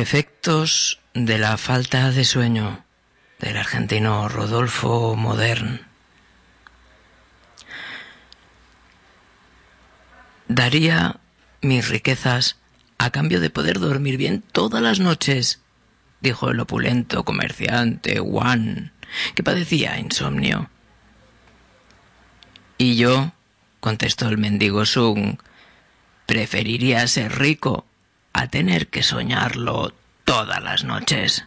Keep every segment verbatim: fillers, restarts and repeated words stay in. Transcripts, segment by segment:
Efectos de la falta de sueño, del argentino Rodolfo Modern. Daría mis riquezas a cambio de poder dormir bien todas las noches, dijo el opulento comerciante Juan, que padecía insomnio. Y yo, contestó el mendigo Sung, preferiría ser rico a tener que soñarlo todas las noches.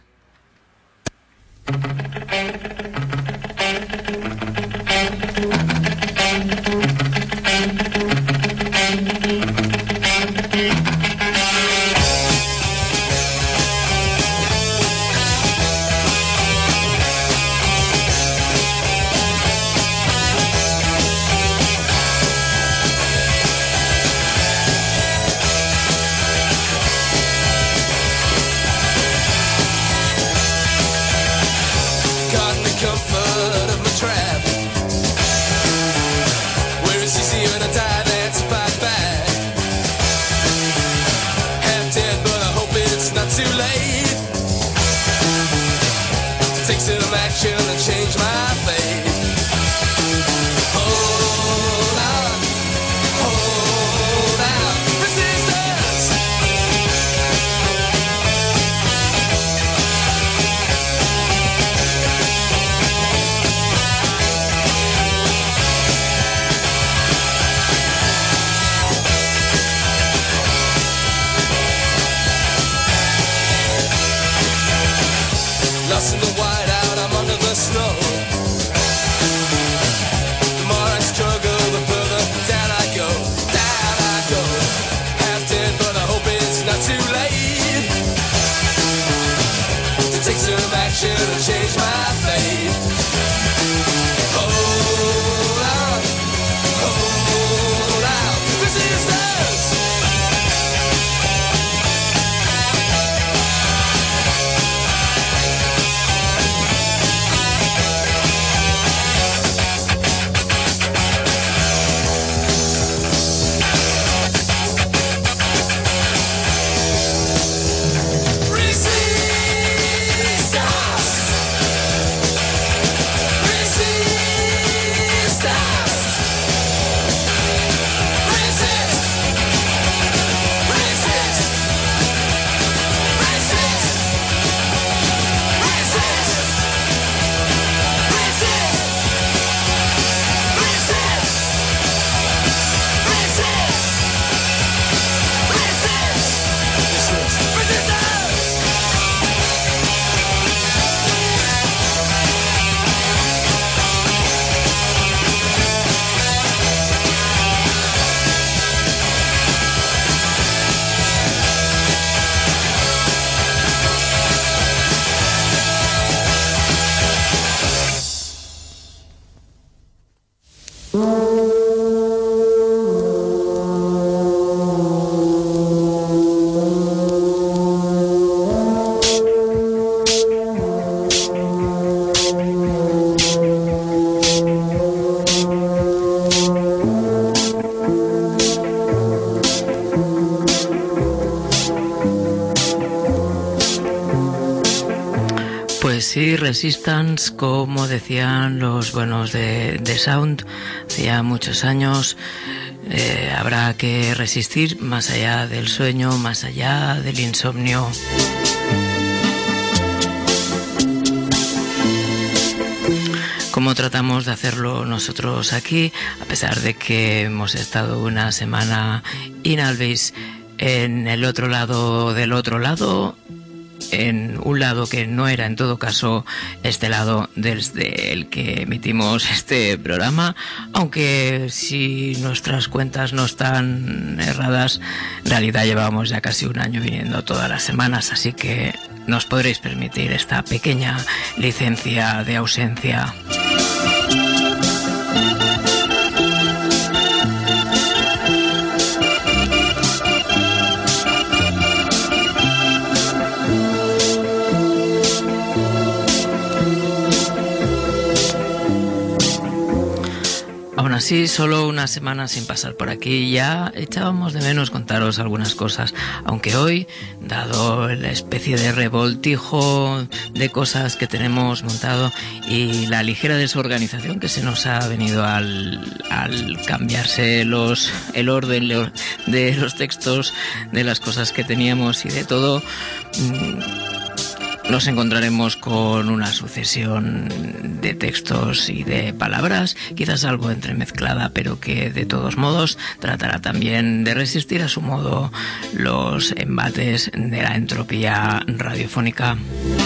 And change my fate. Hold on, hold on, resistance. Lost in the whiteout, I'm under the snow. The more I struggle, the further down I go, down I go. Half dead, but I hope it's not too late to take some action and change my fate. Hold on, hold on, resistance. Sí, Resistance, como decían los buenos de, de Sound, hacía muchos años. Eh, habrá que resistir más allá del sueño, más allá del insomnio. Como tratamos de hacerlo nosotros aquí, a pesar de que hemos estado una semana in albis en el otro lado del otro lado, en un lado que no era en todo caso este lado desde el que emitimos este programa, aunque si nuestras cuentas no están erradas, en realidad llevamos ya casi un año viniendo todas las semanas, así que nos podréis permitir esta pequeña licencia de ausencia. Casi solo una semana sin pasar por aquí, ya echábamos de menos contaros algunas cosas, aunque hoy, dado la especie de revoltijo de cosas que tenemos montado y la ligera desorganización que se nos ha venido al, al cambiarse los, el orden de los textos, de las cosas que teníamos y de todo, nos encontraremos con una sucesión de textos y de palabras, quizás algo entremezclada, pero que de todos modos tratará también de resistir a su modo los embates de la entropía radiofónica.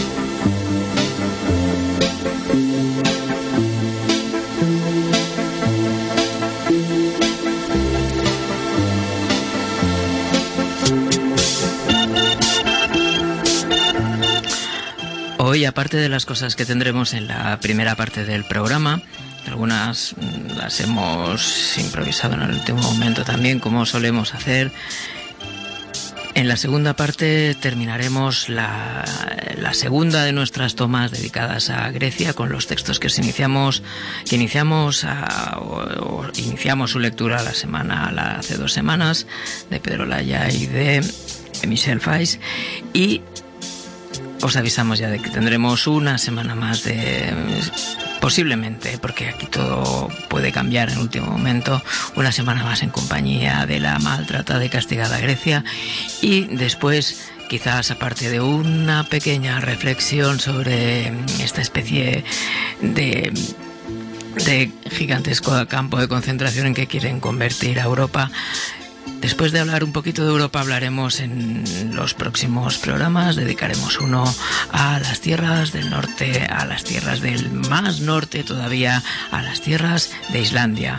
Hoy, aparte de las cosas que tendremos en la primera parte del programa, algunas las hemos improvisado en el último momento también, como solemos hacer, en la segunda parte terminaremos la, la segunda de nuestras tomas dedicadas a Grecia con los textos que os iniciamos, que iniciamos a, o, o iniciamos su lectura la semana, la, hace dos semanas, de Pedro Laya y de Michel Fais, y os avisamos ya de que tendremos una semana más de, posiblemente, porque aquí todo puede cambiar en el último momento, una semana más en compañía de la maltratada y castigada Grecia, y después, quizás aparte de una pequeña reflexión sobre esta especie de, de gigantesco campo de concentración en que quieren convertir a Europa. Después de hablar un poquito de Europa, hablaremos en los próximos programas, dedicaremos uno a las tierras del norte, a las tierras del más norte todavía, a las tierras de Islandia.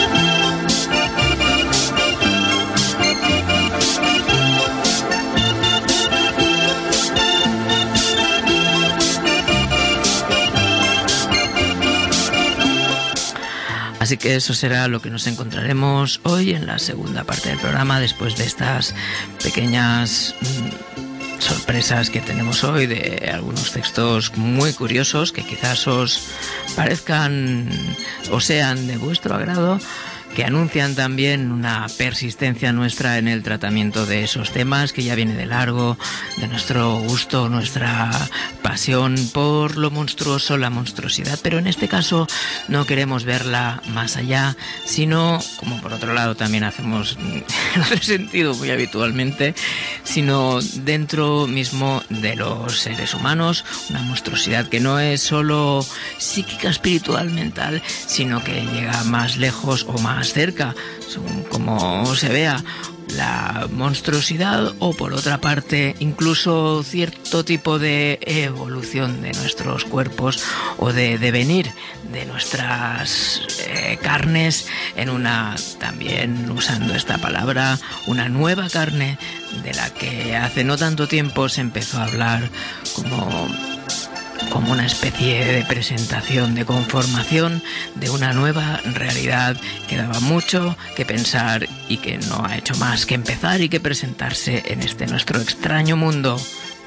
Así que eso será lo que nos encontraremos hoy en la segunda parte del programa, después de estas pequeñas mmm, sorpresas que tenemos hoy de algunos textos muy curiosos que quizás os parezcan o sean de vuestro agrado, que anuncian también una persistencia nuestra en el tratamiento de esos temas, que ya viene de largo, de nuestro gusto, nuestra pasión por lo monstruoso, la monstruosidad, pero en este caso no queremos verla más allá, sino, como por otro lado también hacemos en otro sentido muy habitualmente, sino dentro mismo de los seres humanos, una monstruosidad que no es solo psíquica, espiritual, mental, sino que llega más lejos o más cerca, según como se vea, la monstruosidad, o por otra parte incluso cierto tipo de evolución de nuestros cuerpos o de devenir de nuestras eh, carnes en una, también usando esta palabra, una nueva carne de la que hace no tanto tiempo se empezó a hablar como como una especie de presentación, de conformación de una nueva realidad que daba mucho que pensar y que no ha hecho más que empezar y que presentarse en este nuestro extraño mundo.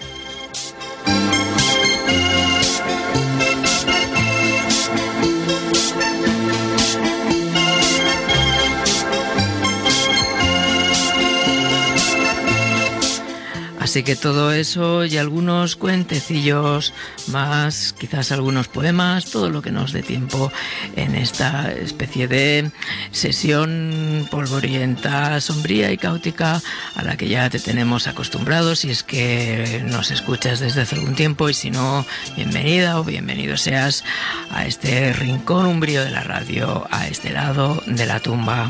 Así que todo eso y algunos cuentecillos más, quizás algunos poemas, todo lo que nos dé tiempo en esta especie de sesión polvorienta, sombría y caótica a la que ya te tenemos acostumbrados si es que nos escuchas desde hace algún tiempo, y si no, bienvenida o bienvenido seas a este rincón umbrío de la radio, a este lado de la tumba.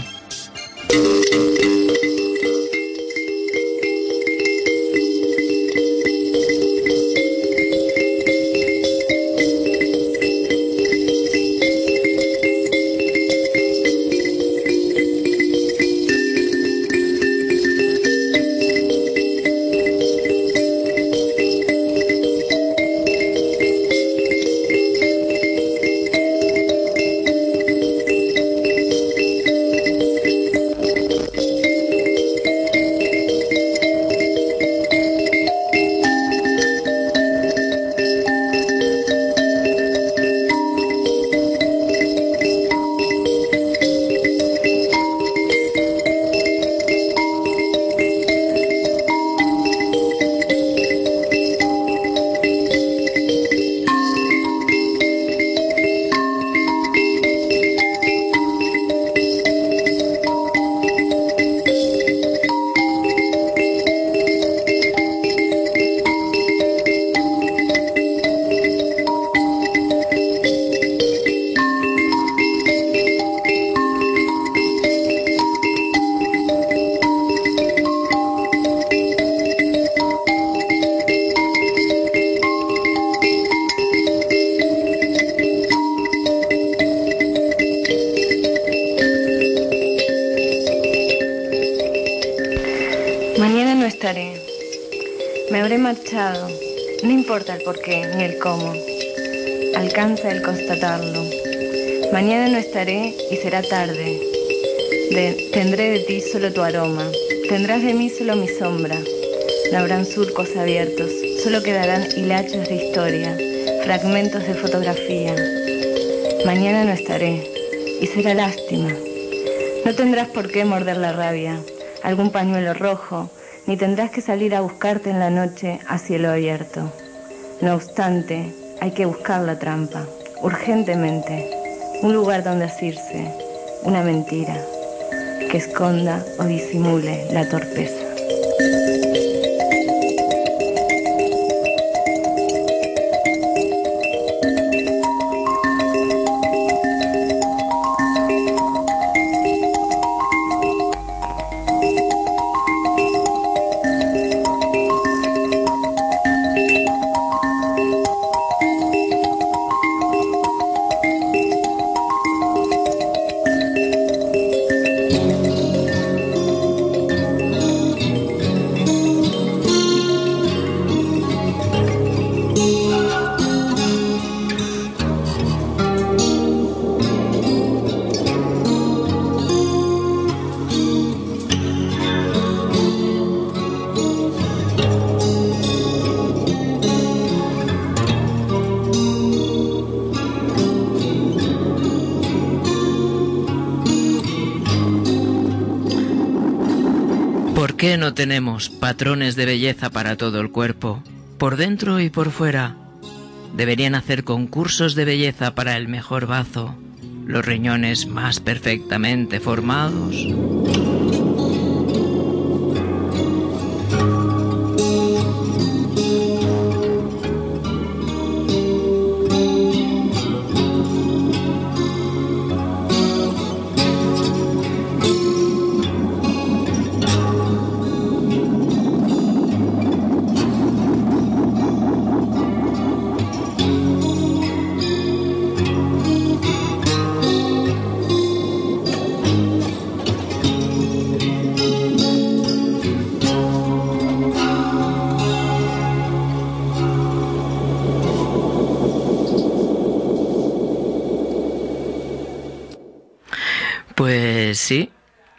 Mañana no estaré. Me habré marchado. No importa el porqué ni el cómo. Alcanza el constatarlo. Mañana no estaré y será tarde. De, tendré de ti solo tu aroma. Tendrás de mí solo mi sombra. No habrán surcos abiertos. Solo quedarán hilachos de historia, fragmentos de fotografía. Mañana no estaré y será lástima. No tendrás por qué morder la rabia, algún pañuelo rojo, ni tendrás que salir a buscarte en la noche a cielo abierto. No obstante, hay que buscar la trampa, urgentemente, un lugar donde asirse, una mentira, que esconda o disimule la torpeza. ¿Por qué no tenemos patrones de belleza para todo el cuerpo, por dentro y por fuera? Deberían hacer concursos de belleza para el mejor bazo, los riñones más perfectamente formados. Pues sí,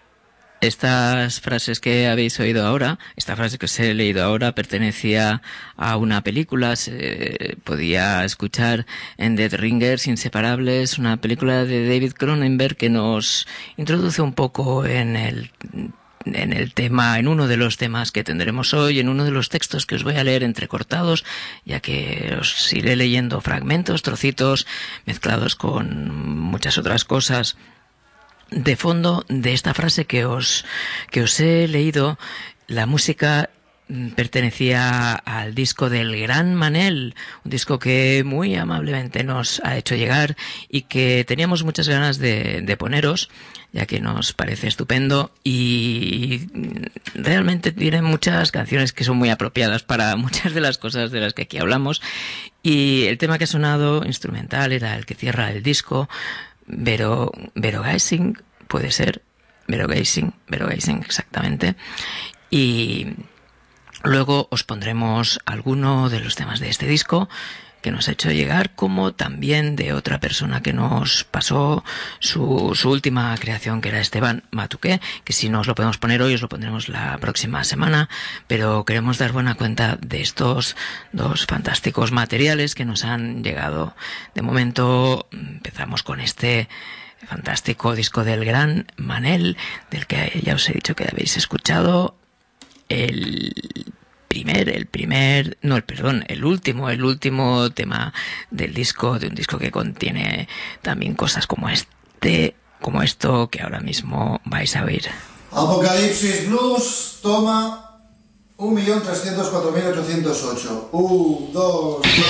estas frases que habéis oído ahora, esta frase que os he leído ahora pertenecía a una película, se podía escuchar en Dead Ringers Inseparables, una película de David Cronenberg que nos introduce un poco en el en el tema, en uno de los temas que tendremos hoy, en uno de los textos que os voy a leer entrecortados, ya que os iré leyendo fragmentos, trocitos, mezclados con muchas otras cosas. De fondo de esta frase que os que os he leído, la música pertenecía al disco del Gran Manel, un disco que muy amablemente nos ha hecho llegar y que teníamos muchas ganas de, de poneros, ya que nos parece estupendo y realmente tiene muchas canciones que son muy apropiadas para muchas de las cosas de las que aquí hablamos. Y el tema que ha sonado instrumental era el que cierra el disco, Vero, Vero Geising, puede ser, Vero Geising, Vero Geising exactamente, y luego os pondremos alguno de los temas de este disco que nos ha hecho llegar, como también de otra persona que nos pasó su, su última creación, que era Esteban Matuqué, que si no os lo podemos poner hoy, os lo pondremos la próxima semana, pero queremos dar buena cuenta de estos dos fantásticos materiales que nos han llegado. De momento empezamos con este fantástico disco del Gran Manel, del que ya os he dicho que habéis escuchado el primer, el primer, no, el perdón, el último, el último tema del disco, de un disco que contiene también cosas como este, como esto que ahora mismo vais a oír. Apocalipsis Blues, toma un millón trescientos cuatro mil ochocientos ocho. Un, dos, tres,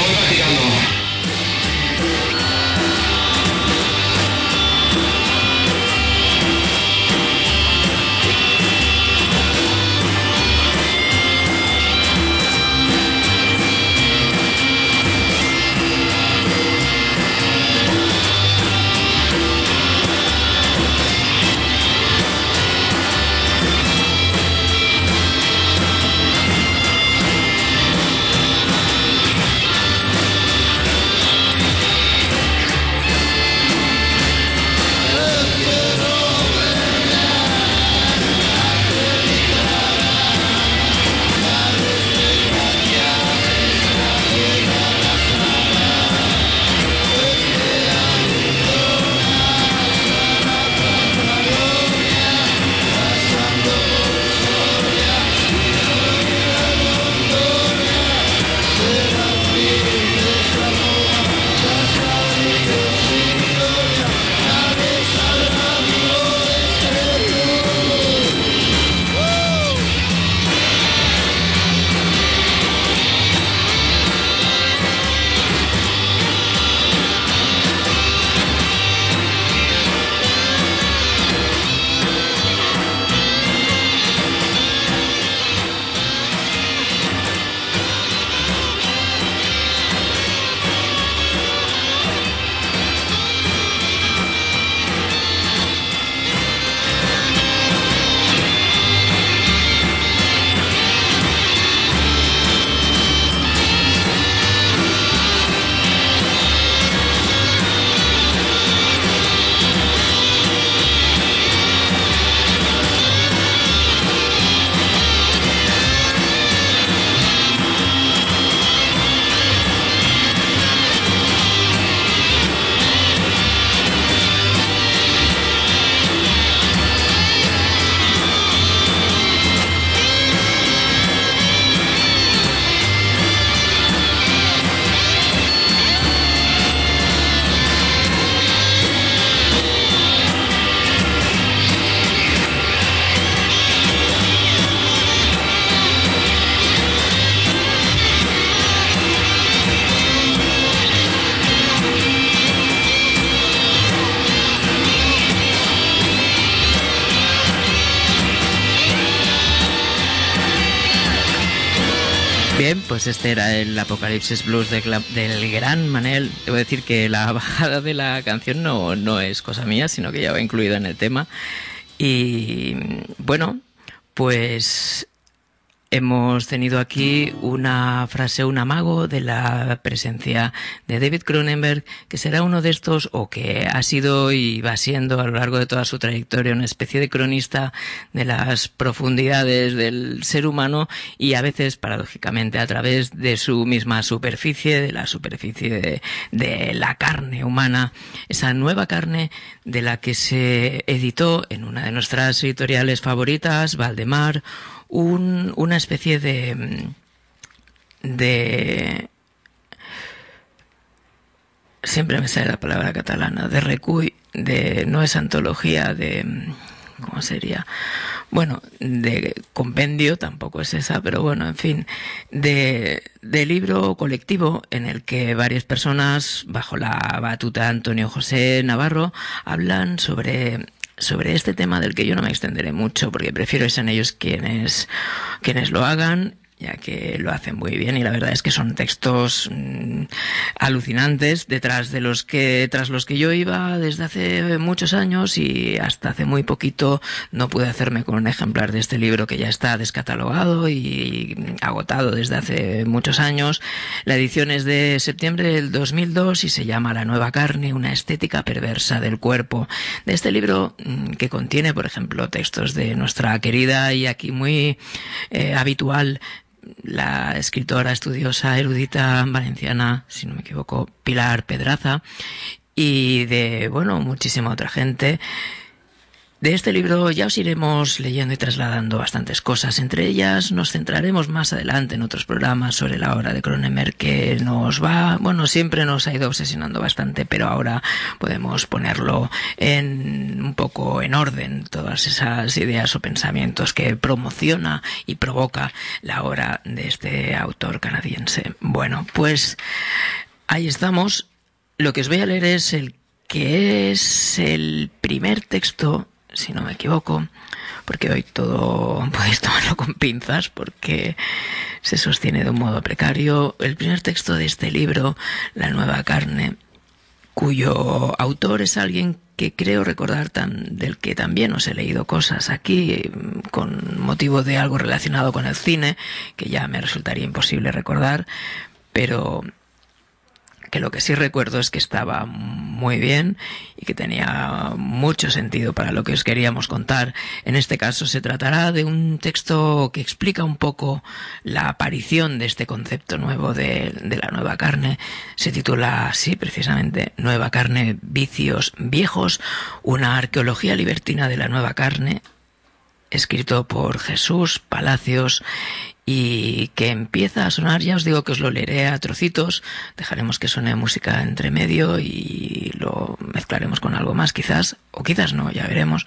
Bien, pues este era el Apocalipsis Blues de, del gran Manel. Debo decir que la bajada de la canción no, no es cosa mía, sino que ya va incluida en el tema. Y bueno, pues hemos tenido aquí una frase, un amago de la presencia de David Cronenberg, que será uno de estos, o que ha sido y va siendo a lo largo de toda su trayectoria una especie de cronista de las profundidades del ser humano, y a veces, paradójicamente, a través de su misma superficie, de la superficie de, de la carne humana, esa nueva carne de la que se editó en una de nuestras editoriales favoritas, Valdemar, Un, una especie de, de, siempre me sale la palabra catalana, de recull, de, no es antología, de, ¿cómo sería? Bueno, de compendio, tampoco es esa, pero bueno, en fin, de, de libro colectivo en el que varias personas, bajo la batuta de Antonio José Navarro, hablan sobre sobre este tema, del que yo no me extenderé mucho porque prefiero que sean ellos quienes, quienes lo hagan, ya que lo hacen muy bien, y la verdad es que son textos mmm, alucinantes, detrás de los que, tras los que yo iba desde hace muchos años, y hasta hace muy poquito no pude hacerme con un ejemplar de este libro, que ya está descatalogado y agotado desde hace muchos años. La edición es de septiembre del dos mil dos y se llama La nueva carne, una estética perversa del cuerpo. De este libro, mmm, que contiene, por ejemplo, textos de nuestra querida y aquí muy eh, habitual la escritora, estudiosa, erudita valenciana, si no me equivoco, Pilar Pedraza, y de, bueno, muchísima otra gente. De este libro ya os iremos leyendo y trasladando bastantes cosas. Entre ellas nos centraremos más adelante en otros programas sobre la obra de Cronenberg, que nos va, bueno, siempre nos ha ido obsesionando bastante, pero ahora podemos ponerlo en un poco en orden, todas esas ideas o pensamientos que promociona y provoca la obra de este autor canadiense. Bueno, pues ahí estamos. Lo que os voy a leer es el que es el primer texto, si no me equivoco, porque hoy todo podéis tomarlo con pinzas porque se sostiene de un modo precario. El primer texto de este libro, La nueva carne, cuyo autor es alguien que creo recordar, tan, del que también os he leído cosas aquí, con motivo de algo relacionado con el cine, que ya me resultaría imposible recordar, pero que lo que sí recuerdo es que estaba muy bien y que tenía mucho sentido para lo que os queríamos contar. En este caso se tratará de un texto que explica un poco la aparición de este concepto nuevo de, de la nueva carne. Se titula así, precisamente, Nueva carne, vicios viejos, una arqueología libertina de la nueva carne, escrito por Jesús Palacios, y que empieza a sonar. Ya os digo que os lo leeré a trocitos, dejaremos que suene música entre medio y lo mezclaremos con algo más quizás, o quizás no, ya veremos.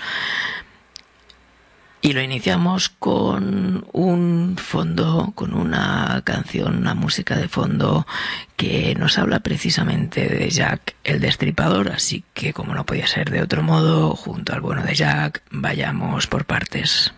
Y lo iniciamos con un fondo, con una canción, una música de fondo que nos habla precisamente de Jack el Destripador, así que, como no podía ser de otro modo, junto al bueno de Jack, vayamos por partes.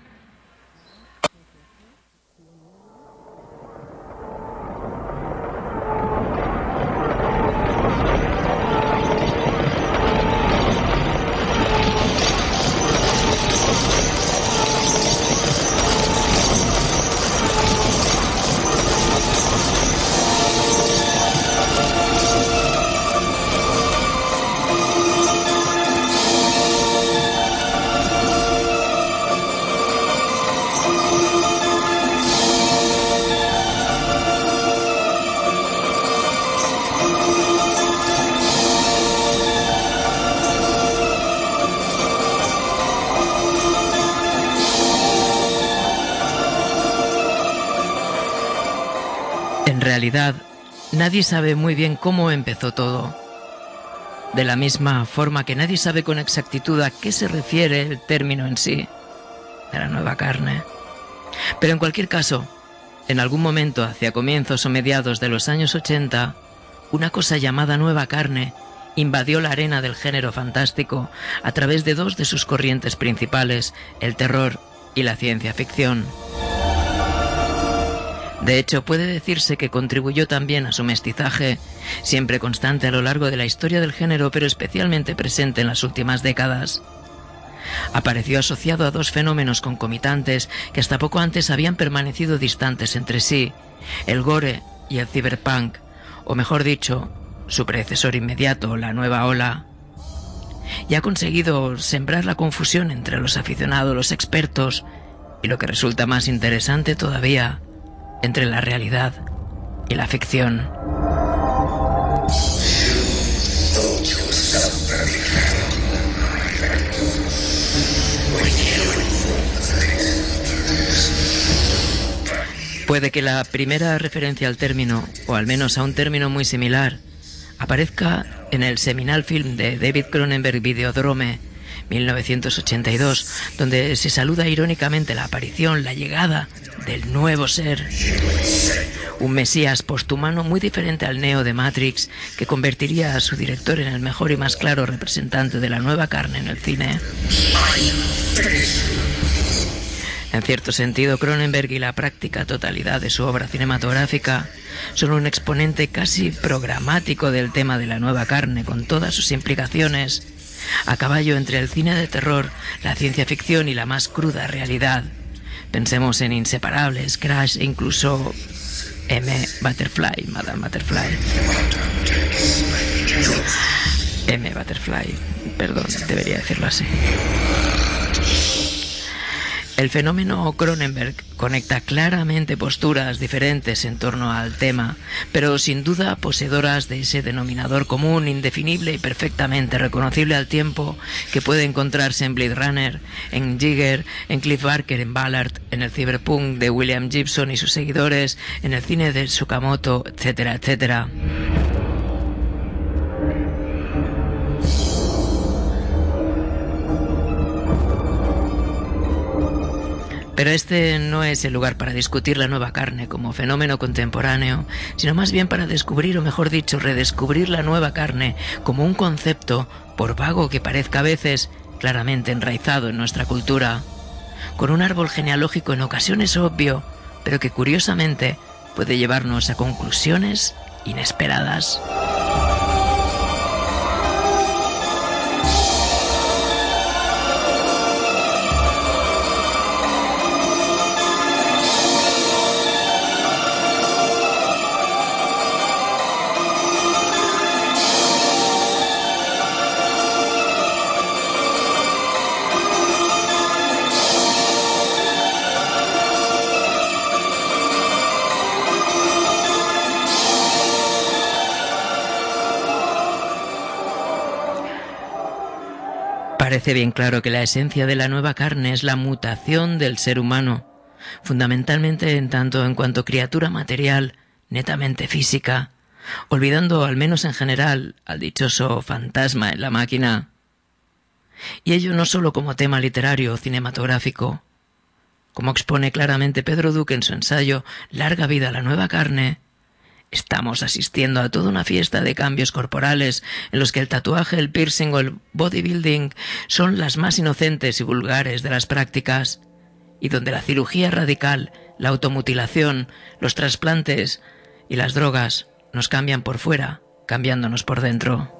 En realidad, nadie sabe muy bien cómo empezó todo. De la misma forma que nadie sabe con exactitud a qué se refiere el término en sí, de la nueva carne. Pero en cualquier caso, en algún momento hacia comienzos o mediados de los años ochenta, una cosa llamada nueva carne invadió la arena del género fantástico a través de dos de sus corrientes principales, el terror y la ciencia ficción. De hecho, puede decirse que contribuyó también a su mestizaje, siempre constante a lo largo de la historia del género, pero especialmente presente en las últimas décadas. Apareció asociado a dos fenómenos concomitantes que hasta poco antes habían permanecido distantes entre sí, el gore y el cyberpunk, o mejor dicho, su predecesor inmediato, la nueva ola. Y ha conseguido sembrar la confusión entre los aficionados, los expertos, y lo que resulta más interesante todavía, entre la realidad y la ficción. Puede que la primera referencia al término, o al menos a un término muy similar, aparezca en el seminal film de David Cronenberg Videodrome, mil novecientos ochenta y dos, donde se saluda irónicamente la aparición, la llegada del nuevo ser. Un mesías posthumano muy diferente al Neo de Matrix, que convertiría a su director en el mejor y más claro representante de la nueva carne en el cine. En cierto sentido, Cronenberg y la práctica totalidad de su obra cinematográfica son un exponente casi programático del tema de la nueva carne, con todas sus implicaciones, a caballo entre el cine de terror, la ciencia ficción y la más cruda realidad. Pensemos en Inseparables, Crash e incluso M. Butterfly, Madame Butterfly. M. Butterfly, perdón, debería decirlo así. El fenómeno Cronenberg conecta claramente posturas diferentes en torno al tema, pero sin duda poseedoras de ese denominador común, indefinible y perfectamente reconocible al tiempo, que puede encontrarse en Blade Runner, en Giger, en Cliff Barker, en Ballard, en el cyberpunk de William Gibson y sus seguidores, en el cine de Tsukamoto, etcétera, etcétera. Pero este no es el lugar para discutir la nueva carne como fenómeno contemporáneo, sino más bien para descubrir, o mejor dicho, redescubrir la nueva carne como un concepto, por vago que parezca a veces, claramente enraizado en nuestra cultura, con un árbol genealógico en ocasiones obvio, pero que curiosamente puede llevarnos a conclusiones inesperadas. Parece bien claro que la esencia de la nueva carne es la mutación del ser humano, fundamentalmente en tanto en cuanto criatura material, netamente física, olvidando al menos en general al dichoso fantasma en la máquina. Y ello no solo como tema literario o cinematográfico. Como expone claramente Pedro Duque en su ensayo Larga vida a la nueva carne, estamos asistiendo a toda una fiesta de cambios corporales en los que el tatuaje, el piercing o el bodybuilding son las más inocentes y vulgares de las prácticas, y donde la cirugía radical, la automutilación, los trasplantes y las drogas nos cambian por fuera, cambiándonos por dentro.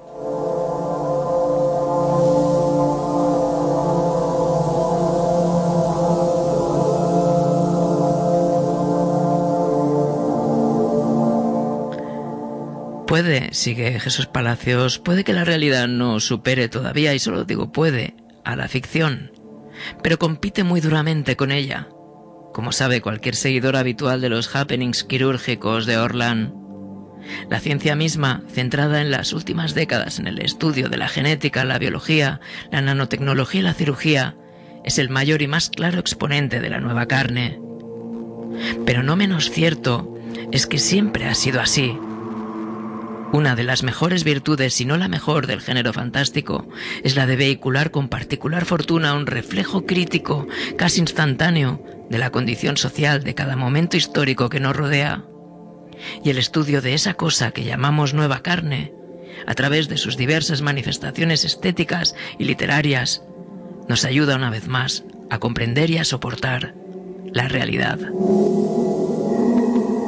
Puede, sigue Jesús Palacios, puede que la realidad no supere todavía, y solo digo puede, a la ficción, pero compite muy duramente con ella, como sabe cualquier seguidor habitual de los happenings quirúrgicos de Orlan. La ciencia misma, centrada en las últimas décadas en el estudio de la genética, la biología, la nanotecnología y la cirugía, es el mayor y más claro exponente de la nueva carne. Pero no menos cierto es que siempre ha sido así. Una de las mejores virtudes, si no la mejor, del género fantástico es la de vehicular con particular fortuna un reflejo crítico, casi instantáneo, de la condición social de cada momento histórico que nos rodea. Y el estudio de esa cosa que llamamos nueva carne, a través de sus diversas manifestaciones estéticas y literarias, nos ayuda una vez más a comprender y a soportar la realidad.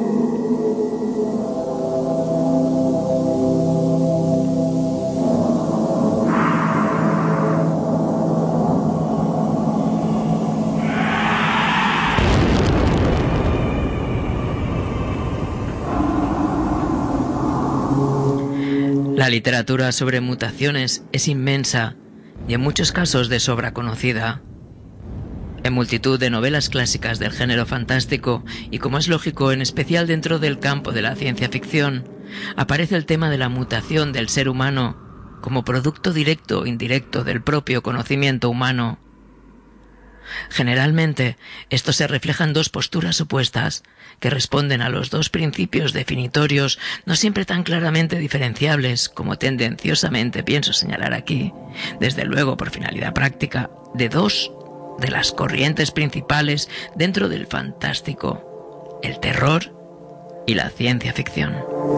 La literatura sobre mutaciones es inmensa y en muchos casos de sobra conocida. En multitud de novelas clásicas del género fantástico, y como es lógico, en especial dentro del campo de la ciencia ficción, aparece el tema de la mutación del ser humano como producto directo o indirecto del propio conocimiento humano. Generalmente, esto se refleja en dos posturas opuestas, que responden a los dos principios definitorios, no siempre tan claramente diferenciables como tendenciosamente pienso señalar aquí, desde luego por finalidad práctica, de dos de las corrientes principales dentro del fantástico, el terror y la ciencia ficción.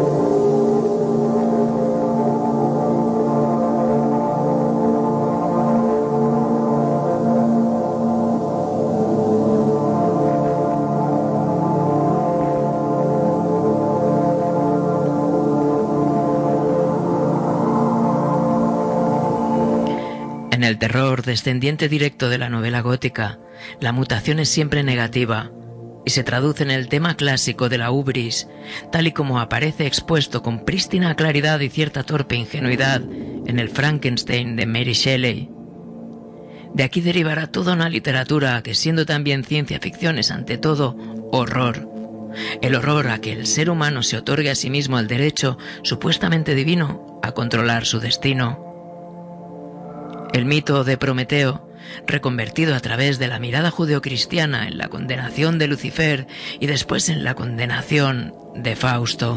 En el terror, descendiente directo de la novela gótica, la mutación es siempre negativa y se traduce en el tema clásico de la hubris, tal y como aparece expuesto con prístina claridad y cierta torpe ingenuidad en el Frankenstein de Mary Shelley. De aquí derivará toda una literatura que, siendo también ciencia ficción, es ante todo horror. El horror a que el ser humano se otorgue a sí mismo el derecho, supuestamente divino, a controlar su destino. El mito de Prometeo, reconvertido a través de la mirada judeocristiana en la condenación de Lucifer y después en la condenación de Fausto.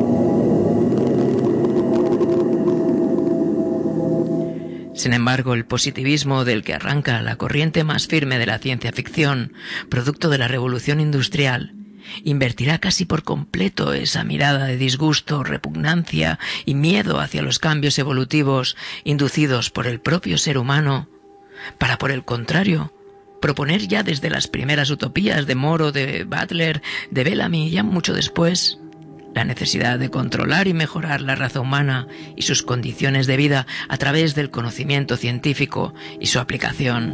Sin embargo, el positivismo del que arranca la corriente más firme de la ciencia ficción, producto de la revolución industrial, invertirá casi por completo esa mirada de disgusto, repugnancia y miedo hacia los cambios evolutivos inducidos por el propio ser humano, para, por el contrario, proponer ya desde las primeras utopías de Moro, de Butler, de Bellamy y ya mucho después, la necesidad de controlar y mejorar la raza humana y sus condiciones de vida a través del conocimiento científico y su aplicación.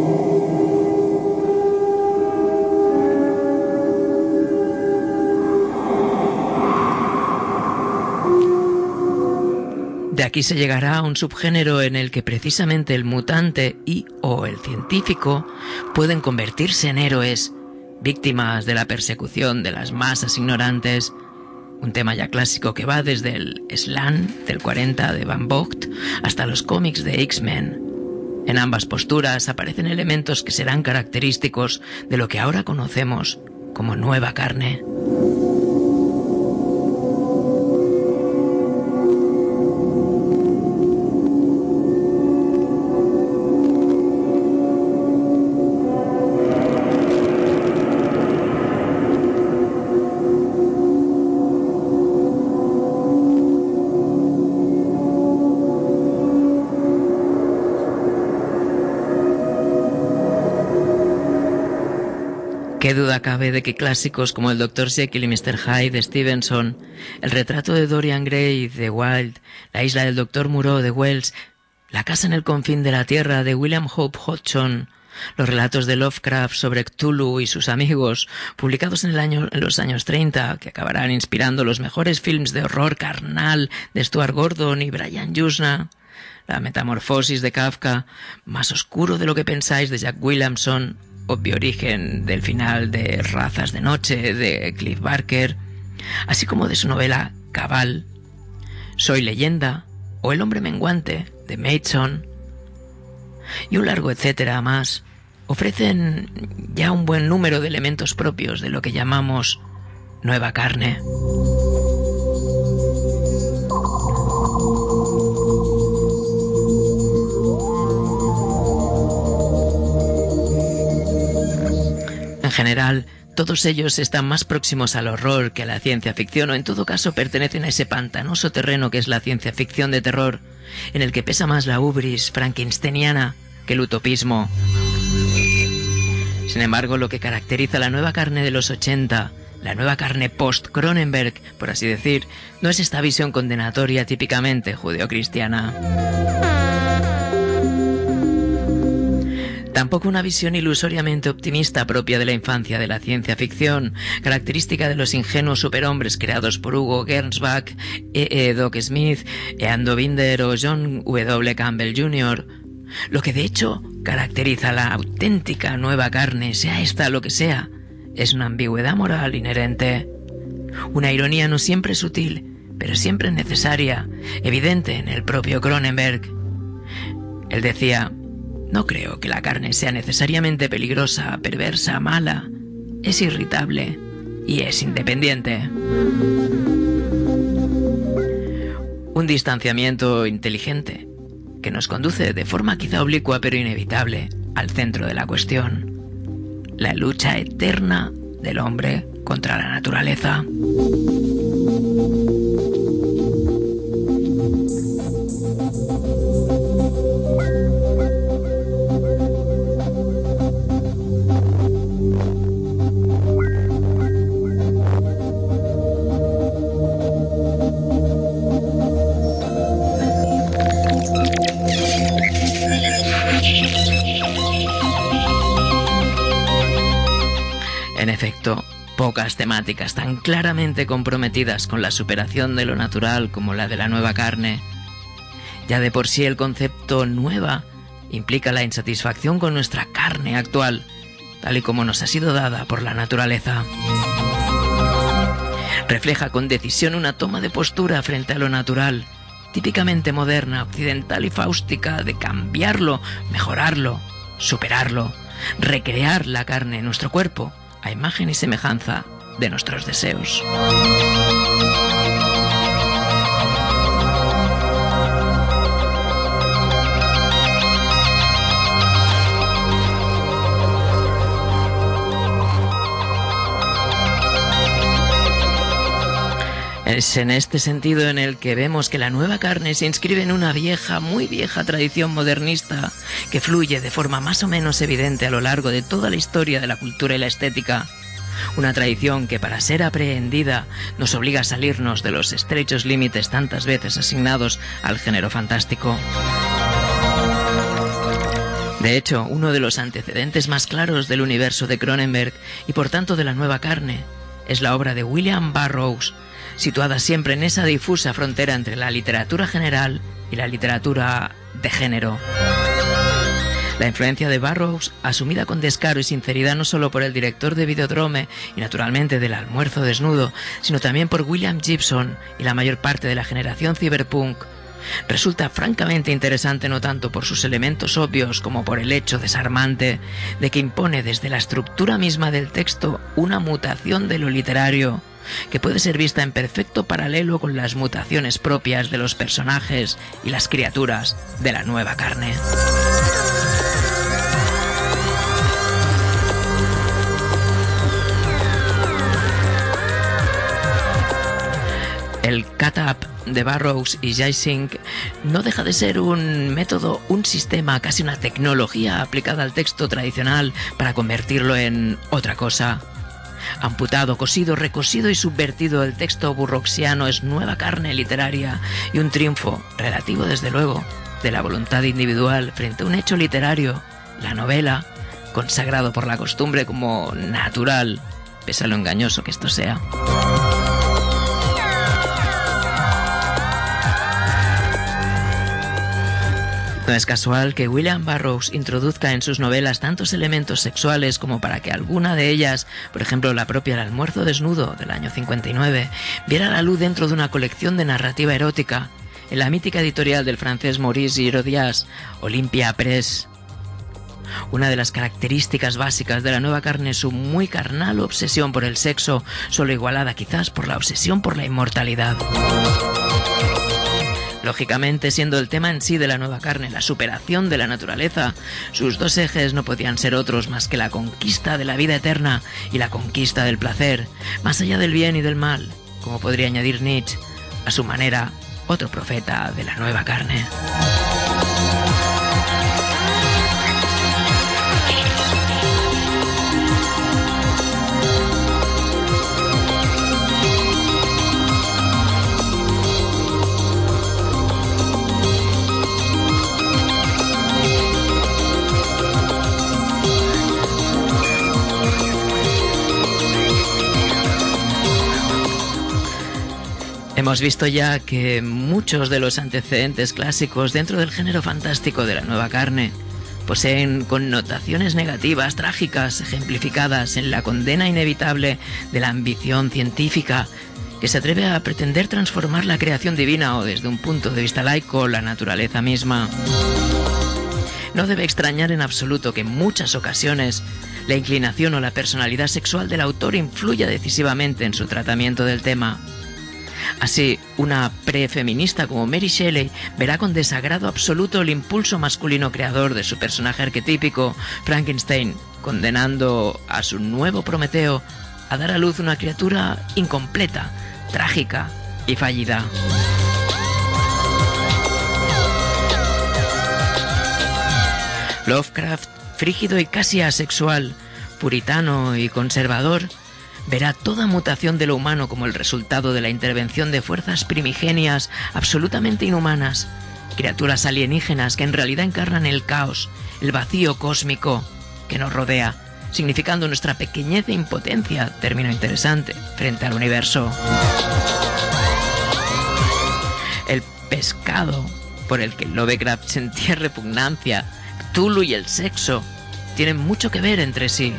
De aquí se llegará a un subgénero en el que precisamente el mutante y o el científico pueden convertirse en héroes, víctimas de la persecución de las masas ignorantes, un tema ya clásico que va desde el slam del cuarenta de Van Vogt hasta los cómics de X-Men. En ambas posturas aparecen elementos que serán característicos de lo que ahora conocemos como nueva carne. ¿Qué duda cabe de que clásicos como el doctor Jekyll y mister Hyde de Stevenson, el retrato de Dorian Gray de Wilde, la isla del doctor Moreau de Wells, la casa en el confín de la tierra de William Hope Hodgson, los relatos de Lovecraft sobre Cthulhu y sus amigos, publicados en, el año, en los años treinta, que acabarán inspirando los mejores films de horror carnal de Stuart Gordon y Brian Yuzna, la metamorfosis de Kafka, Más oscuro de lo que pensáis de Jack Williamson, obvio origen del final de Razas de noche de Clive Barker, así como de su novela Cabal, Soy leyenda o El hombre menguante de Mason, y un largo etcétera más, ofrecen ya un buen número de elementos propios de lo que llamamos nueva carne. En general, todos ellos están más próximos al horror que a la ciencia ficción, o en todo caso pertenecen a ese pantanoso terreno que es la ciencia ficción de terror, en el que pesa más la hubris frankensteiniana que el utopismo. Sin embargo, lo que caracteriza la nueva carne de los ochenta, la nueva carne post-Cronenberg, por así decir, no es esta visión condenatoria típicamente judeocristiana. Tampoco una visión ilusoriamente optimista propia de la infancia de la ciencia ficción, característica de los ingenuos superhombres creados por Hugo Gernsback, E. E. Doc Smith, Eando Binder o John W. Campbell junior Lo que de hecho caracteriza la auténtica nueva carne, sea esta lo que sea, es una ambigüedad moral inherente. Una ironía no siempre sutil, pero siempre necesaria, evidente en el propio Cronenberg. Él decía: no creo que la carne sea necesariamente peligrosa, perversa, mala. Es irritable y es independiente. Un distanciamiento inteligente que nos conduce de forma quizá oblicua pero inevitable al centro de la cuestión: la lucha eterna del hombre contra la naturaleza. En efecto, pocas temáticas tan claramente comprometidas con la superación de lo natural como la de la nueva carne. Ya de por sí el concepto nueva implica la insatisfacción con nuestra carne actual, tal y como nos ha sido dada por la naturaleza. Refleja con decisión una toma de postura frente a lo natural, típicamente moderna, occidental y fáustica, de cambiarlo, mejorarlo, superarlo, recrear la carne en nuestro cuerpo, a imagen y semejanza de nuestros deseos. Es en este sentido en el que vemos que la nueva carne se inscribe en una vieja, muy vieja tradición modernista que fluye de forma más o menos evidente a lo largo de toda la historia de la cultura y la estética. Una tradición que, para ser aprehendida, nos obliga a salirnos de los estrechos límites tantas veces asignados al género fantástico. De hecho, uno de los antecedentes más claros del universo de Cronenberg y por tanto de la nueva carne es la obra de William Burroughs, situada siempre en esa difusa frontera entre la literatura general y la literatura de género. La influencia de Burroughs, asumida con descaro y sinceridad no solo por el director de Videodrome y naturalmente del Almuerzo desnudo, sino también por William Gibson y la mayor parte de la generación cyberpunk, resulta francamente interesante no tanto por sus elementos obvios como por el hecho desarmante de que impone desde la estructura misma del texto una mutación de lo literario que puede ser vista en perfecto paralelo con las mutaciones propias de los personajes y las criaturas de la nueva carne. El cut-up de Burroughs y Gysing no deja de ser un método, un sistema, casi una tecnología aplicada al texto tradicional para convertirlo en otra cosa. Amputado, cosido, recosido y subvertido, el texto burroughsiano es nueva carne literaria y un triunfo, relativo desde luego, de la voluntad individual frente a un hecho literario, la novela, consagrado por la costumbre como natural, pese a lo engañoso que esto sea. No es casual que William Burroughs introduzca en sus novelas tantos elementos sexuales como para que alguna de ellas, por ejemplo la propia El Almuerzo desnudo del año cincuenta y nueve, viera la luz dentro de una colección de narrativa erótica en la mítica editorial del francés Maurice Girodias, Olympia Press. Una de las características básicas de la nueva carne es su muy carnal obsesión por el sexo, solo igualada quizás por la obsesión por la inmortalidad. Lógicamente, siendo el tema en sí de la nueva carne la superación de la naturaleza, sus dos ejes no podían ser otros más que la conquista de la vida eterna y la conquista del placer, más allá del bien y del mal, como podría añadir Nietzsche, a su manera, otro profeta de la nueva carne. Hemos visto ya que muchos de los antecedentes clásicos dentro del género fantástico de la nueva carne poseen connotaciones negativas, trágicas, ejemplificadas en la condena inevitable de la ambición científica que se atreve a pretender transformar la creación divina o, desde un punto de vista laico, la naturaleza misma. No debe extrañar en absoluto que en muchas ocasiones la inclinación o la personalidad sexual del autor influya decisivamente en su tratamiento del tema. Así, una prefeminista como Mary Shelley verá con desagrado absoluto el impulso masculino creador de su personaje arquetípico, Frankenstein, condenando a su nuevo Prometeo a dar a luz una criatura incompleta, trágica y fallida. Lovecraft, frígido y casi asexual, puritano y conservador, verá toda mutación de lo humano como el resultado de la intervención de fuerzas primigenias absolutamente inhumanas, criaturas alienígenas que en realidad encarnan el caos, el vacío cósmico que nos rodea, significando nuestra pequeñez e impotencia, término interesante, frente al universo. El pescado por el que Lovecraft sentía repugnancia, Cthulhu y el sexo tienen mucho que ver entre sí.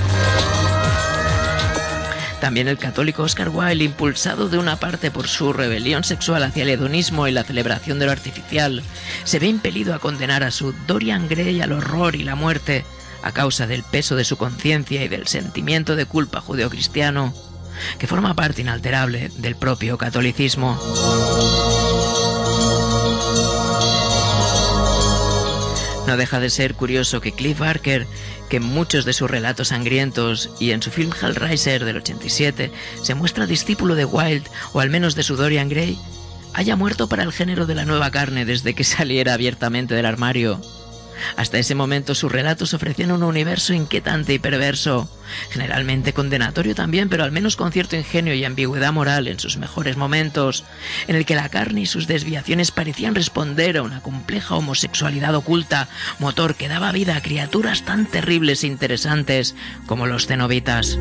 También el católico Oscar Wilde, impulsado de una parte por su rebelión sexual hacia el hedonismo y la celebración de lo artificial, se ve impelido a condenar a su Dorian Gray al horror y la muerte a causa del peso de su conciencia y del sentimiento de culpa judeocristiano que forma parte inalterable del propio catolicismo. No deja de ser curioso que Clive Barker, que en muchos de sus relatos sangrientos y en su film Hellraiser del ochenta y siete se muestra discípulo de Wilde, o al menos de su Dorian Gray, haya muerto para el género de la nueva carne desde que saliera abiertamente del armario. Hasta ese momento sus relatos ofrecían un universo inquietante y perverso, generalmente condenatorio también, pero al menos con cierto ingenio y ambigüedad moral en sus mejores momentos, en el que la carne y sus desviaciones parecían responder a una compleja homosexualidad oculta, motor que daba vida a criaturas tan terribles e interesantes como los cenobitas.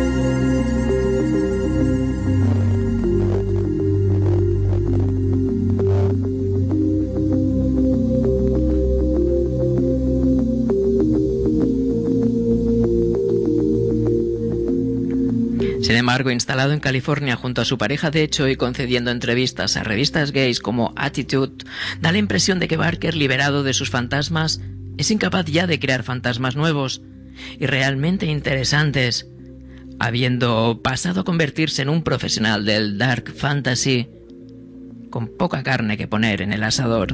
Sin embargo, instalado en California junto a su pareja de hecho y concediendo entrevistas a revistas gays como Attitude, da la impresión de que Barker, liberado de sus fantasmas, es incapaz ya de crear fantasmas nuevos y realmente interesantes, habiendo pasado a convertirse en un profesional del dark fantasy con poca carne que poner en el asador.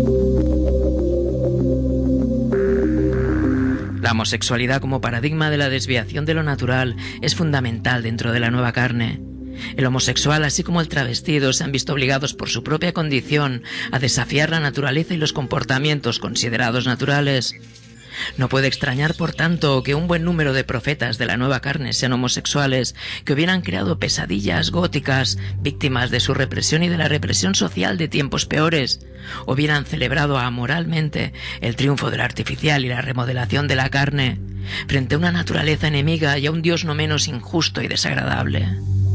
La homosexualidad como paradigma de la desviación de lo natural es fundamental dentro de la nueva carne. El homosexual, así como el travestido, se han visto obligados por su propia condición a desafiar la naturaleza y los comportamientos considerados naturales. No puede extrañar, por tanto, que un buen número de profetas de la nueva carne sean homosexuales, que hubieran creado pesadillas góticas, víctimas de su represión y de la represión social de tiempos peores, hubieran celebrado amoralmente el triunfo del artificial y la remodelación de la carne, frente a una naturaleza enemiga y a un Dios no menos injusto y desagradable.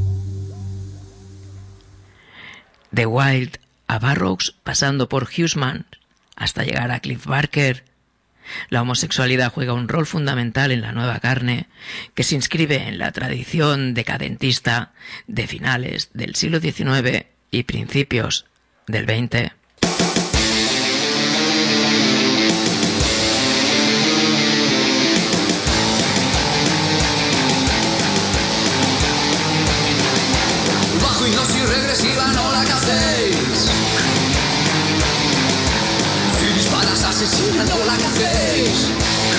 De Wilde a Burroughs, pasando por Huysmans, hasta llegar a Clive Barker, la homosexualidad juega un rol fundamental en la nueva carne, que se inscribe en la tradición decadentista de finales del siglo diecinueve y principios del veinte. Bajo hipnosis regresiva no la cacéis. Si disparas asesina no la cacéis.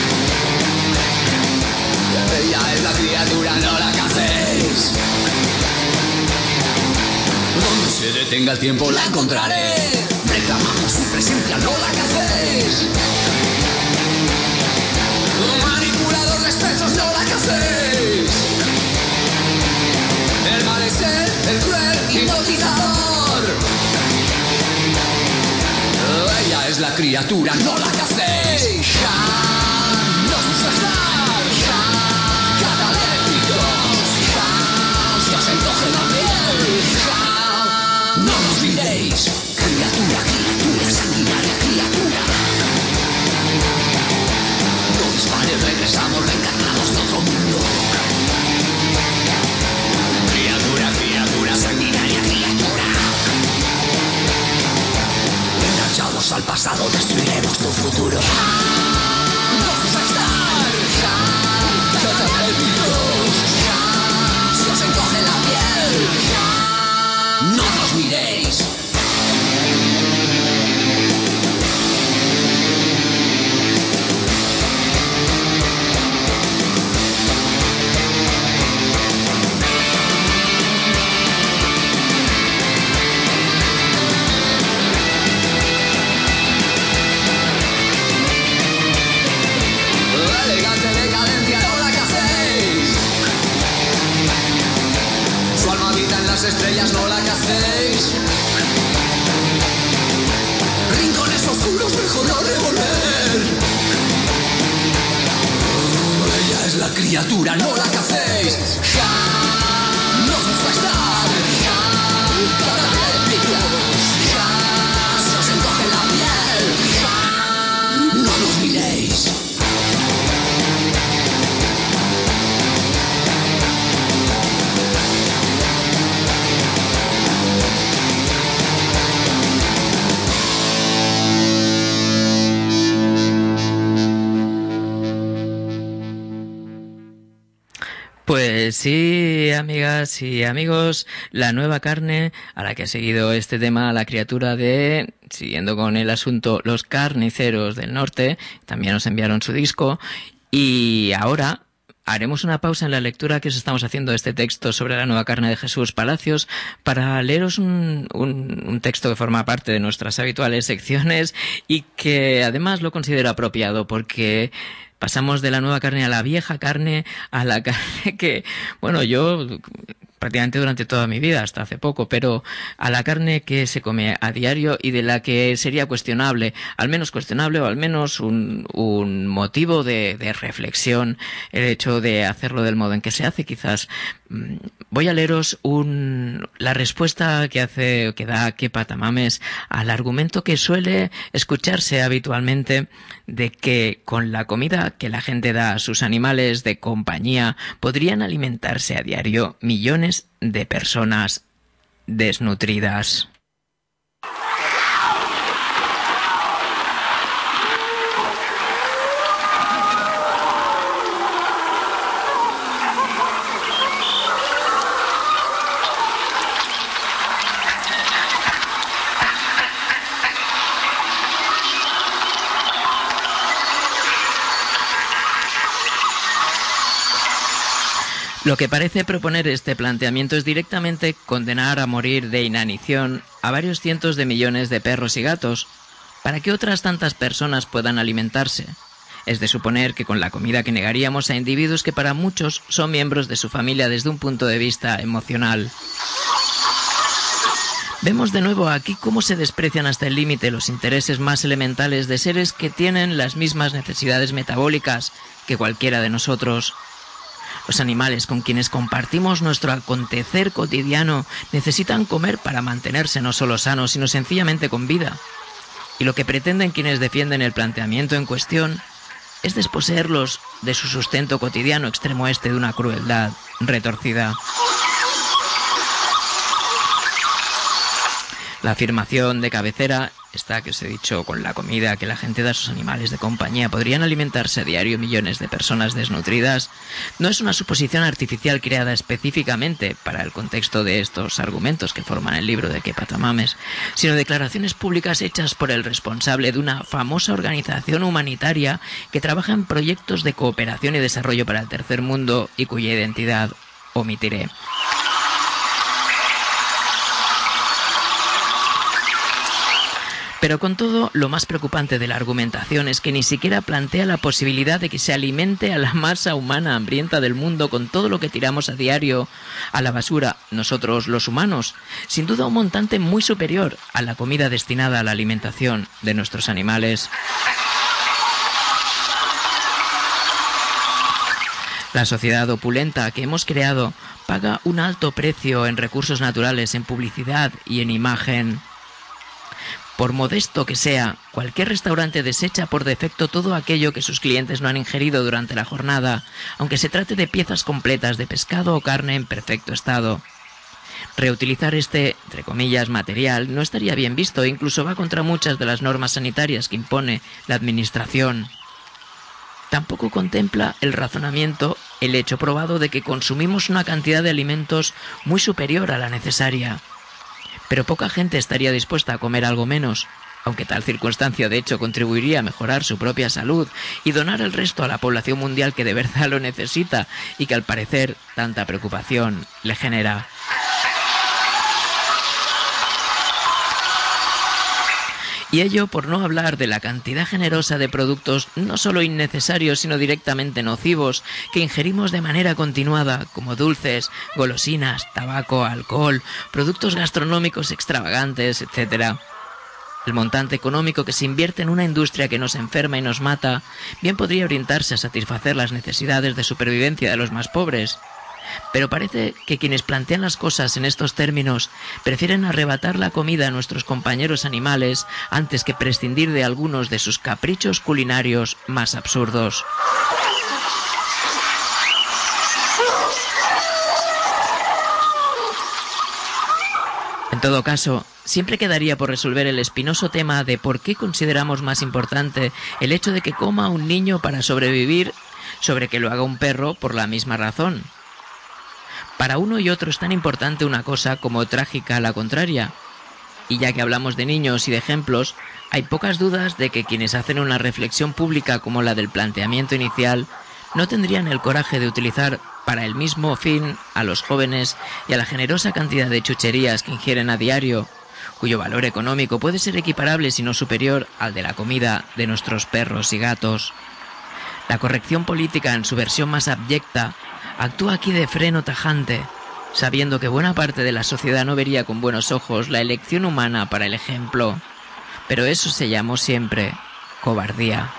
Ella es la criatura, no la cacéis. Donde se detenga el tiempo la encontraré. Reclamamos su presencia, no la cacéis. Manipulador de espejos, no la cacéis. El mal es él, el cruel hipnotizador. Ella es la criatura, no la cacéis. No se catalépticos, se os encoge la piel. o destruiremos tu futuro. No os estar, catapélticos, se os encoge la piel, no nos miréis. Estrellas no la cacéis. Rincones oscuros, mejor no revolver. Oh, ella es la criatura, no la cacéis. Ja, no os va a estar. Ja, catapélticos. Ja, se os encoge la piel. Ja, no nos miréis. Pues sí, amigas y amigos, la nueva carne a la que ha seguido este tema, la criatura de, siguiendo con el asunto, Los Carniceros del Norte, también nos enviaron su disco, y ahora haremos una pausa en la lectura que os estamos haciendo de este texto sobre la nueva carne de Jesús Palacios para leeros un, un, un texto que forma parte de nuestras habituales secciones y que además lo considero apropiado porque pasamos de la nueva carne a la vieja carne, a la carne que, bueno, yo prácticamente durante toda mi vida, hasta hace poco, pero a la carne que se come a diario y de la que sería cuestionable, al menos cuestionable o al menos un, un motivo de, de reflexión el hecho de hacerlo del modo en que se hace, quizás. Voy a leeros un, la respuesta que hace, que da Kepa Tamames al argumento que suele escucharse habitualmente de que con la comida que la gente da a sus animales de compañía podrían alimentarse a diario millones de personas desnutridas. Lo que parece proponer este planteamiento es directamente condenar a morir de inanición a varios cientos de millones de perros y gatos, para que otras tantas personas puedan alimentarse. Es de suponer que con la comida que negaríamos a individuos que para muchos son miembros de su familia desde un punto de vista emocional. Vemos de nuevo aquí cómo se desprecian hasta el límite los intereses más elementales de seres que tienen las mismas necesidades metabólicas que cualquiera de nosotros. Los animales con quienes compartimos nuestro acontecer cotidiano necesitan comer para mantenerse no solo sanos, sino sencillamente con vida. Y lo que pretenden quienes defienden el planteamiento en cuestión es desposeerlos de su sustento cotidiano extremo este de una crueldad retorcida. La afirmación de cabecera, esta que os he dicho, con la comida que la gente da a sus animales de compañía podrían alimentarse a diario millones de personas desnutridas, no es una suposición artificial creada específicamente para el contexto de estos argumentos que forman el libro de Kepa Tamames, sino declaraciones públicas hechas por el responsable de una famosa organización humanitaria que trabaja en proyectos de cooperación y desarrollo para el tercer mundo y cuya identidad omitiré. Pero con todo, lo más preocupante de la argumentación es que ni siquiera plantea la posibilidad de que se alimente a la masa humana hambrienta del mundo con todo lo que tiramos a diario a la basura, nosotros los humanos, sin duda un montante muy superior a la comida destinada a la alimentación de nuestros animales. La sociedad opulenta que hemos creado paga un alto precio en recursos naturales, en publicidad y en imagen. Por modesto que sea, cualquier restaurante desecha por defecto todo aquello que sus clientes no han ingerido durante la jornada, aunque se trate de piezas completas de pescado o carne en perfecto estado. Reutilizar este, entre comillas, material no estaría bien visto e incluso va contra muchas de las normas sanitarias que impone la Administración. Tampoco contempla el razonamiento el hecho probado de que consumimos una cantidad de alimentos muy superior a la necesaria. Pero poca gente estaría dispuesta a comer algo menos, aunque tal circunstancia de hecho contribuiría a mejorar su propia salud y donar el resto a la población mundial que de verdad lo necesita y que al parecer tanta preocupación le genera. Y ello por no hablar de la cantidad generosa de productos no solo innecesarios sino directamente nocivos que ingerimos de manera continuada, como dulces, golosinas, tabaco, alcohol, productos gastronómicos extravagantes, etcétera. El montante económico que se invierte en una industria que nos enferma y nos mata bien podría orientarse a satisfacer las necesidades de supervivencia de los más pobres. Pero parece que quienes plantean las cosas en estos términos prefieren arrebatar la comida a nuestros compañeros animales antes que prescindir de algunos de sus caprichos culinarios más absurdos. En todo caso, siempre quedaría por resolver el espinoso tema de por qué consideramos más importante el hecho de que coma un niño para sobrevivir sobre que lo haga un perro por la misma razón. Para uno y otro es tan importante una cosa como trágica la contraria. Y ya que hablamos de niños y de ejemplos, hay pocas dudas de que quienes hacen una reflexión pública como la del planteamiento inicial no tendrían el coraje de utilizar para el mismo fin a los jóvenes y a la generosa cantidad de chucherías que ingieren a diario, cuyo valor económico puede ser equiparable si no superior al de la comida de nuestros perros y gatos. La corrección política en su versión más abyecta actúa aquí de freno tajante, sabiendo que buena parte de la sociedad no vería con buenos ojos la elección humana para el ejemplo. Pero eso se llamó siempre cobardía.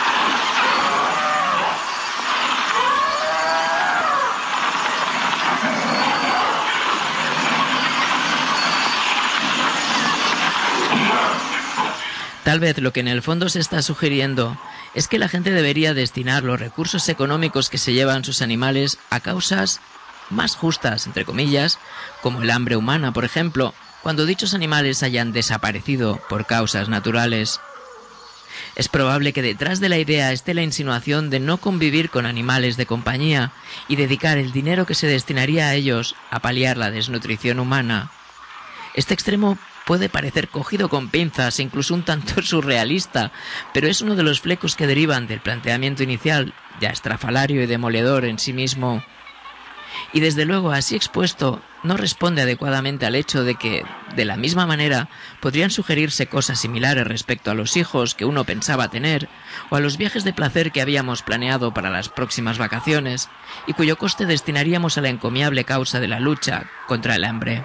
Tal vez lo que en el fondo se está sugiriendo es que la gente debería destinar los recursos económicos que se llevan sus animales a causas más justas, entre comillas, como el hambre humana, por ejemplo, cuando dichos animales hayan desaparecido por causas naturales. Es probable que detrás de la idea esté la insinuación de no convivir con animales de compañía y dedicar el dinero que se destinaría a ellos a paliar la desnutrición humana. Este extremo puede parecer cogido con pinzas e incluso un tanto surrealista, pero es uno de los flecos que derivan del planteamiento inicial, ya estrafalario y demoledor en sí mismo. Y desde luego, así expuesto, no responde adecuadamente al hecho de que, de la misma manera, podrían sugerirse cosas similares respecto a los hijos que uno pensaba tener, o a los viajes de placer que habíamos planeado para las próximas vacaciones, y cuyo coste destinaríamos a la encomiable causa de la lucha contra el hambre.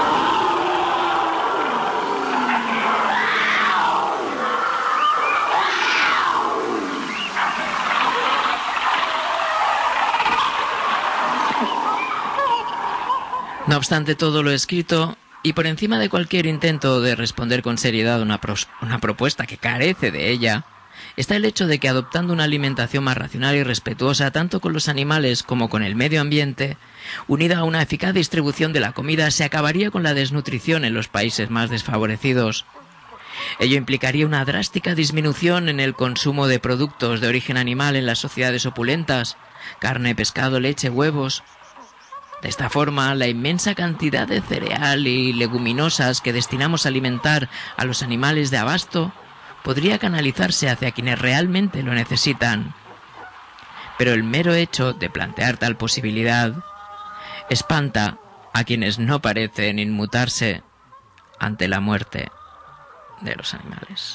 No obstante todo lo escrito, y por encima de cualquier intento de responder con seriedad una, pros- una propuesta que carece de ella, está el hecho de que adoptando una alimentación más racional y respetuosa tanto con los animales como con el medio ambiente, unida a una eficaz distribución de la comida, se acabaría con la desnutrición en los países más desfavorecidos. Ello implicaría una drástica disminución en el consumo de productos de origen animal en las sociedades opulentas, carne, pescado, leche, huevos. De esta forma, la inmensa cantidad de cereal y leguminosas que destinamos a alimentar a los animales de abasto podría canalizarse hacia quienes realmente lo necesitan. Pero el mero hecho de plantear tal posibilidad espanta a quienes no parecen inmutarse ante la muerte de los animales.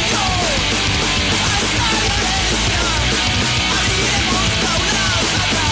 Hasta la violencia, abriremos jaulas atrás.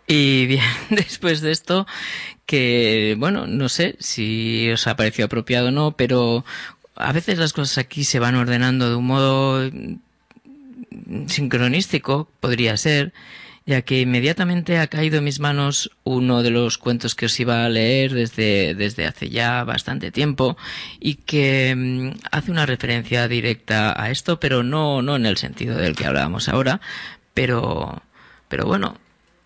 Y bien, después de esto, que bueno, no sé si os ha parecido apropiado o no, pero a veces las cosas aquí se van ordenando de un modo sincronístico, podría ser, ya que inmediatamente ha caído en mis manos uno de los cuentos que os iba a leer desde, desde hace ya bastante tiempo y que mmm, hace una referencia directa a esto, pero no, no en el sentido del que hablábamos ahora, pero, pero bueno,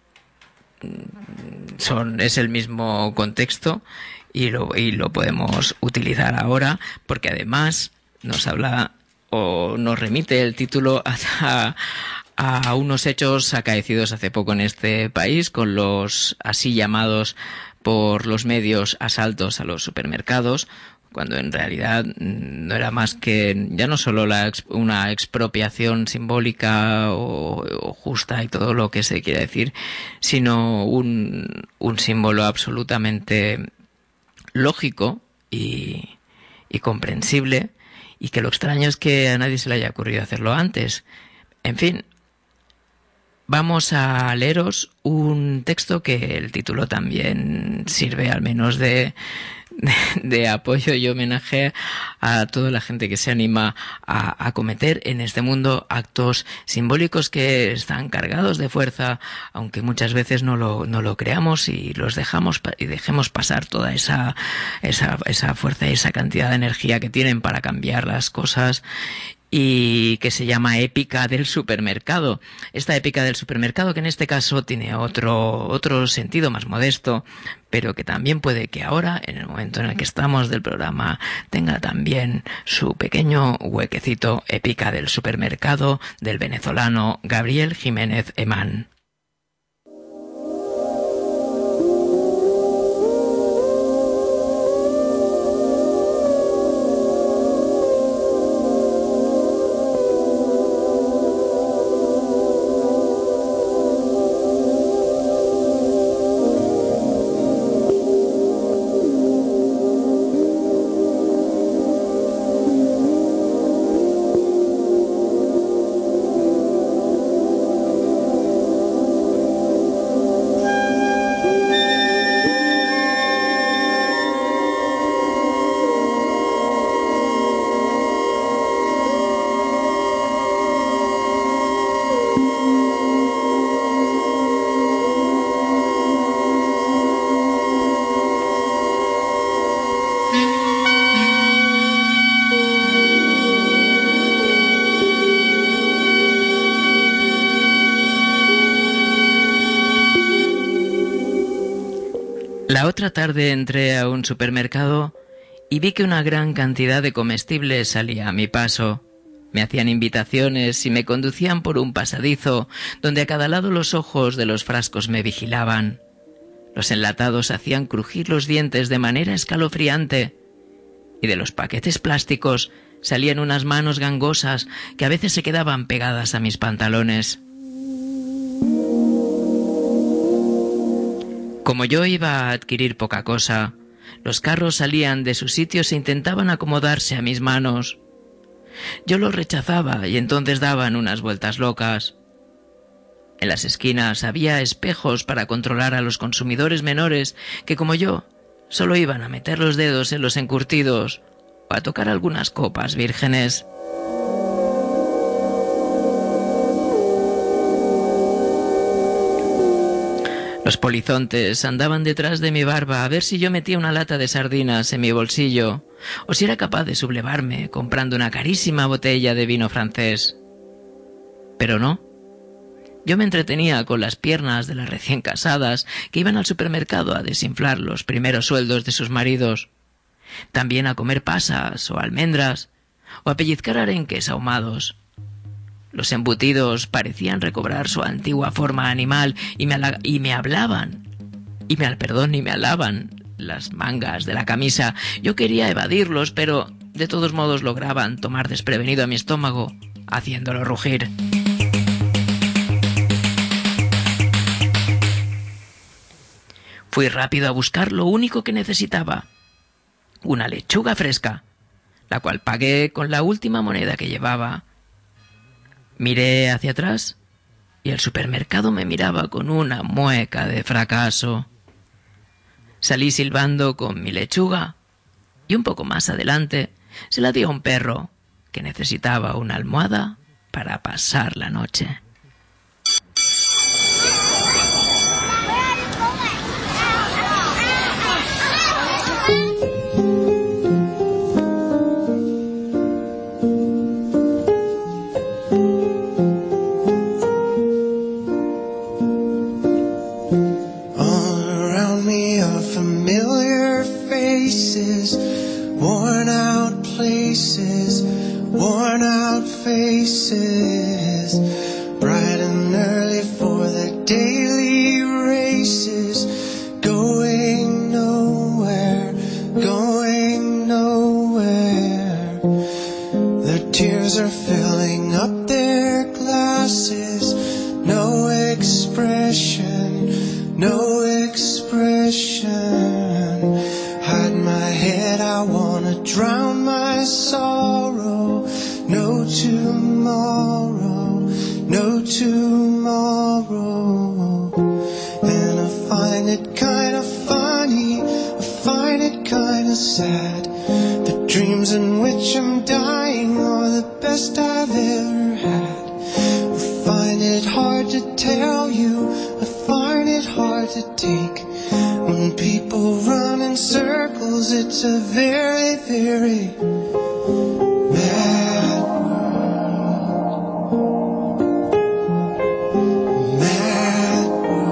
son, es el mismo contexto y lo, y lo podemos utilizar ahora, porque además nos habla o nos remite el título a, a unos hechos acaecidos hace poco en este país con los así llamados por los medios asaltos a los supermercados, cuando en realidad no era más que ya no solo la, una expropiación simbólica o, o justa y todo lo que se quiere decir, sino un, un símbolo absolutamente lógico y, y comprensible, y que lo extraño es que a nadie se le haya ocurrido hacerlo antes. En fin, vamos a leeros un texto que el título también sirve al menos de, de, de apoyo y homenaje a toda la gente que se anima a, a cometer en este mundo actos simbólicos que están cargados de fuerza, aunque muchas veces no lo, no lo creamos y los dejamos y dejemos pasar toda esa, esa, esa fuerza y esa cantidad de energía que tienen para cambiar las cosas, y que se llama Épica del Supermercado. Esta Épica del Supermercado, que en este caso tiene otro, otro sentido más modesto, pero que también puede que ahora, en el momento en el que estamos del programa, tenga también su pequeño huequecito. Épica del Supermercado, del venezolano Gabriel Jiménez Emán. La otra tarde entré a un supermercado y vi que una gran cantidad de comestibles salía a mi paso. Me hacían invitaciones y me conducían por un pasadizo donde a cada lado los ojos de los frascos me vigilaban. Los enlatados hacían crujir los dientes de manera escalofriante y de los paquetes plásticos salían unas manos gangosas que a veces se quedaban pegadas a mis pantalones. Como yo iba a adquirir poca cosa, los carros salían de sus sitios e intentaban acomodarse a mis manos. Yo los rechazaba y entonces daban unas vueltas locas. En las esquinas había espejos para controlar a los consumidores menores que, como yo, solo iban a meter los dedos en los encurtidos o a tocar algunas copas vírgenes. Los polizontes andaban detrás de mi barba a ver si yo metía una lata de sardinas en mi bolsillo o si era capaz de sublevarme comprando una carísima botella de vino francés. Pero no. Yo me entretenía con las piernas de las recién casadas que iban al supermercado a desinflar los primeros sueldos de sus maridos, también a comer pasas o almendras o a pellizcar arenques ahumados. Los embutidos parecían recobrar su antigua forma animal y me, ala- y me hablaban, y me, perdón, y me alaban las mangas de la camisa. Yo quería evadirlos, pero de todos modos lograban tomar desprevenido a mi estómago, haciéndolo rugir. Fui rápido a buscar lo único que necesitaba, una lechuga fresca, la cual pagué con la última moneda que llevaba. Miré hacia atrás y el supermercado me miraba con una mueca de fracaso. Salí silbando con mi lechuga y un poco más adelante se la di a un perro que necesitaba una almohada para pasar la noche. Worn out places, worn out faces, bright and early for the daily races, going nowhere, going nowhere. Their tears are filling up their glasses, no expression, no expression. Hide my head, I wanna drown my sorrow. No tomorrow, no tomorrow. And I find it kinda funny, I find it kinda sad. The dreams in which I'm dying are the best I've ever had. I find it hard to tell you, I find it hard to take. When people run in circles, it's a very, very mad world. Mad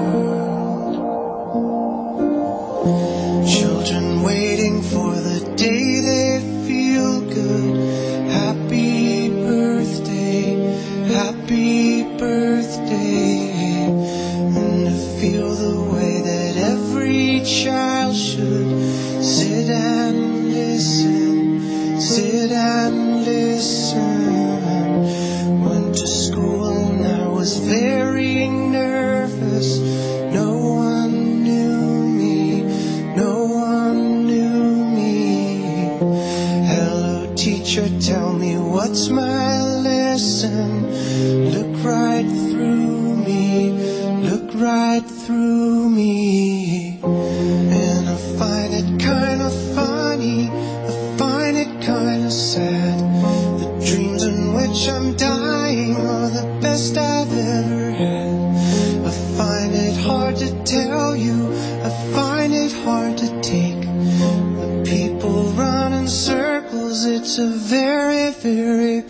world. Children waiting for the day they feel good. Happy birthday, happy birthday. And to feel the way that every child should sit and listen, sit and listen. Went to school and I was very nervous. No one knew me, no one knew me. Hello teacher, tell me what's my lesson. Look right through me, look right through me. And I find it kinda funny, I find it kinda sad. The dreams in which I'm dying are the best I've ever had. I find it hard to tell you, I find it hard to take. The people run in circles, it's a very, very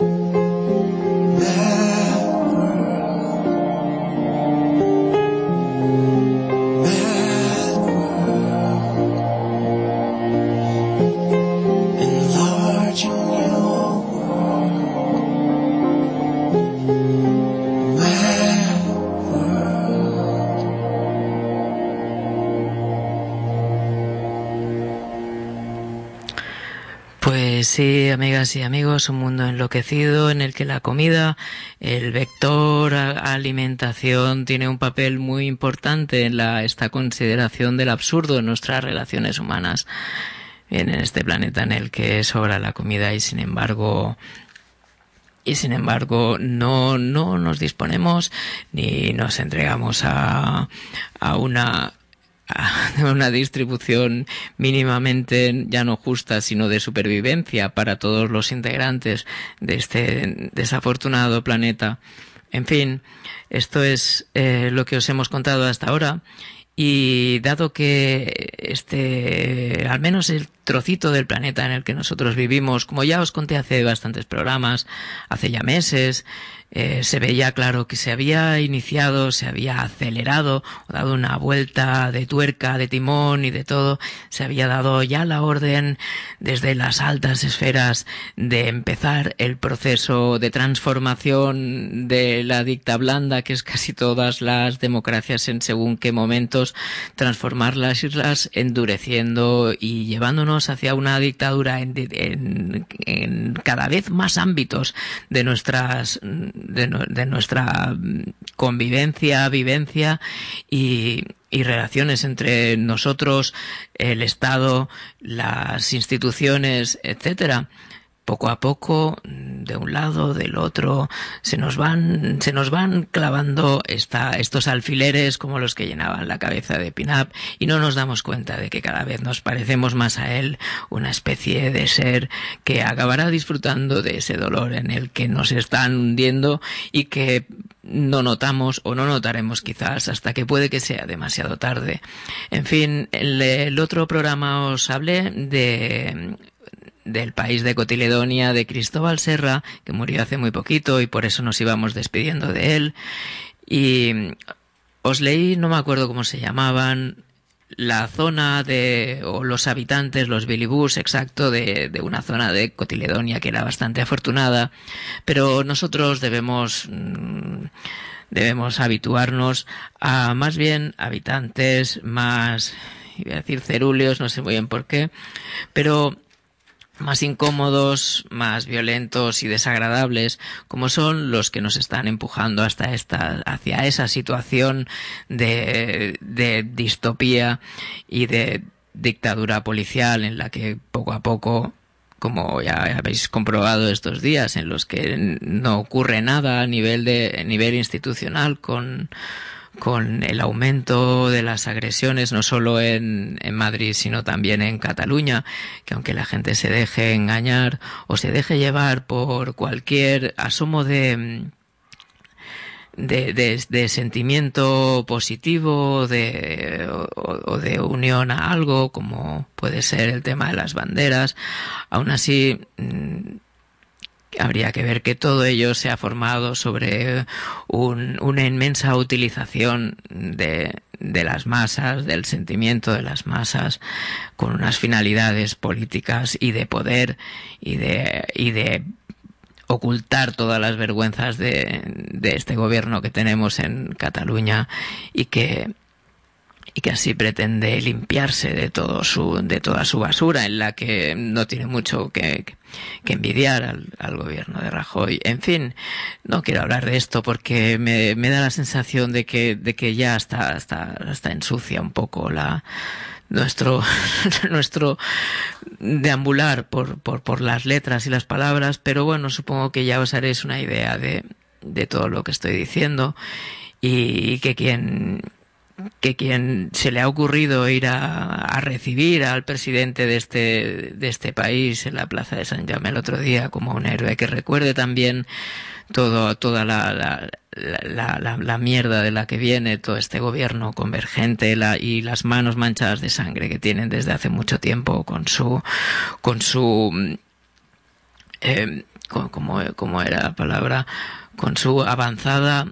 mad world. Mad world. Enlarging your world. Mad world. Pues sí, amigas y amigos, un mundo enloquecido en el que la comida, el vector a- alimentación, tiene un papel muy importante en la esta consideración del absurdo en nuestras relaciones humanas. En este planeta en el que sobra la comida y sin embargo y sin embargo no no nos disponemos ni nos entregamos a a una a una distribución mínimamente ya no justa sino de supervivencia para todos los integrantes de este desafortunado planeta. En fin, esto es eh, lo que os hemos contado hasta ahora. Y dado que este, al menos el trocito del planeta en el que nosotros vivimos, como ya os conté hace bastantes programas, hace ya meses, eh, se veía claro que se había iniciado, se había acelerado, dado una vuelta de tuerca, de timón y de todo, se había dado ya la orden desde las altas esferas de empezar el proceso de transformación de la dicta blanda, que es casi todas las democracias en según qué momentos, transformar las islas endureciendo y llevándonos hacia una dictadura en, en, en cada vez más ámbitos de nuestras de, de nuestra convivencia, vivencia y y relaciones entre nosotros, el Estado, las instituciones, etcétera. poco a poco, de un lado, del otro, se nos van, se nos van clavando esta, estos alfileres como los que llenaban la cabeza de Pin-Up, y no nos damos cuenta de que cada vez nos parecemos más a él, una especie de ser que acabará disfrutando de ese dolor en el que nos están hundiendo y que no notamos o no notaremos quizás hasta que puede que sea demasiado tarde. En fin, el, el otro programa os hablé de del país de Cotiledonia, de Cristóbal Serra, que murió hace muy poquito y por eso nos íbamos despidiendo de él. Y os leí, no me acuerdo cómo se llamaban, la zona de, o los habitantes, los bilibús, exacto, de, de una zona de Cotiledonia que era bastante afortunada, pero nosotros debemos, debemos habituarnos a más bien habitantes más, iba a decir cerúleos, no sé muy bien por qué, pero más incómodos, más violentos y desagradables, como son los que nos están empujando hasta esta, hacia esa situación de, de distopía y de dictadura policial en la que poco a poco, como ya habéis comprobado estos días, en los que no ocurre nada a nivel de, a nivel institucional con con el aumento de las agresiones, no solo en, en Madrid, sino también en Cataluña, que aunque la gente se deje engañar o se deje llevar por cualquier asomo de, de, de, de sentimiento positivo de, o, o de unión a algo, como puede ser el tema de las banderas, aún así habría que ver que todo ello se ha formado sobre un, una inmensa utilización de, de las masas, del sentimiento de las masas, con unas finalidades políticas y de poder y de, y de ocultar todas las vergüenzas de, de este gobierno que tenemos en Cataluña y que y que así pretende limpiarse de todo su de toda su basura, en la que no tiene mucho que, que envidiar al, al gobierno de Rajoy. En fin, no quiero hablar de esto porque me, me da la sensación de que de que ya está hasta hasta ensucia un poco la nuestro nuestro deambular por por por las letras y las palabras, pero bueno, supongo que ya os haréis una idea de de todo lo que estoy diciendo y que quien que quien se le ha ocurrido ir a, a recibir al presidente de este de este país en la plaza de Sant Jaume el otro día como un héroe, que recuerde también todo toda la la, la, la, la mierda de la que viene todo este gobierno convergente la, y las manos manchadas de sangre que tienen desde hace mucho tiempo con su con su eh, como como era la palabra con su avanzada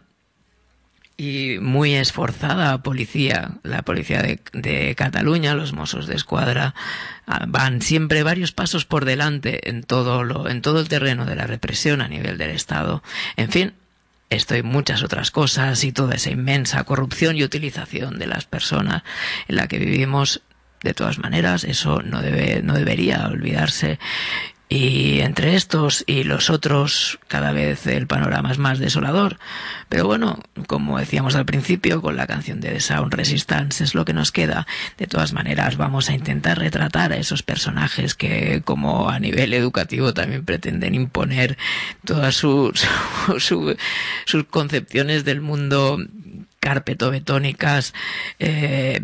y muy esforzada policía, la policía de, de Cataluña, los Mossos de Escuadra, van siempre varios pasos por delante en todo lo, en todo el terreno de la represión a nivel del Estado. En fin, esto y muchas otras cosas y toda esa inmensa corrupción y utilización de las personas en la que vivimos, de todas maneras, eso no debe, no debería olvidarse. Y entre estos y los otros, cada vez el panorama es más desolador. Pero bueno, como decíamos al principio, con la canción de The Sound Resistance es lo que nos queda. De todas maneras, vamos a intentar retratar a esos personajes que, como a nivel educativo, también pretenden imponer todas sus, su, su, sus concepciones del mundo carpetobetónicas, eh,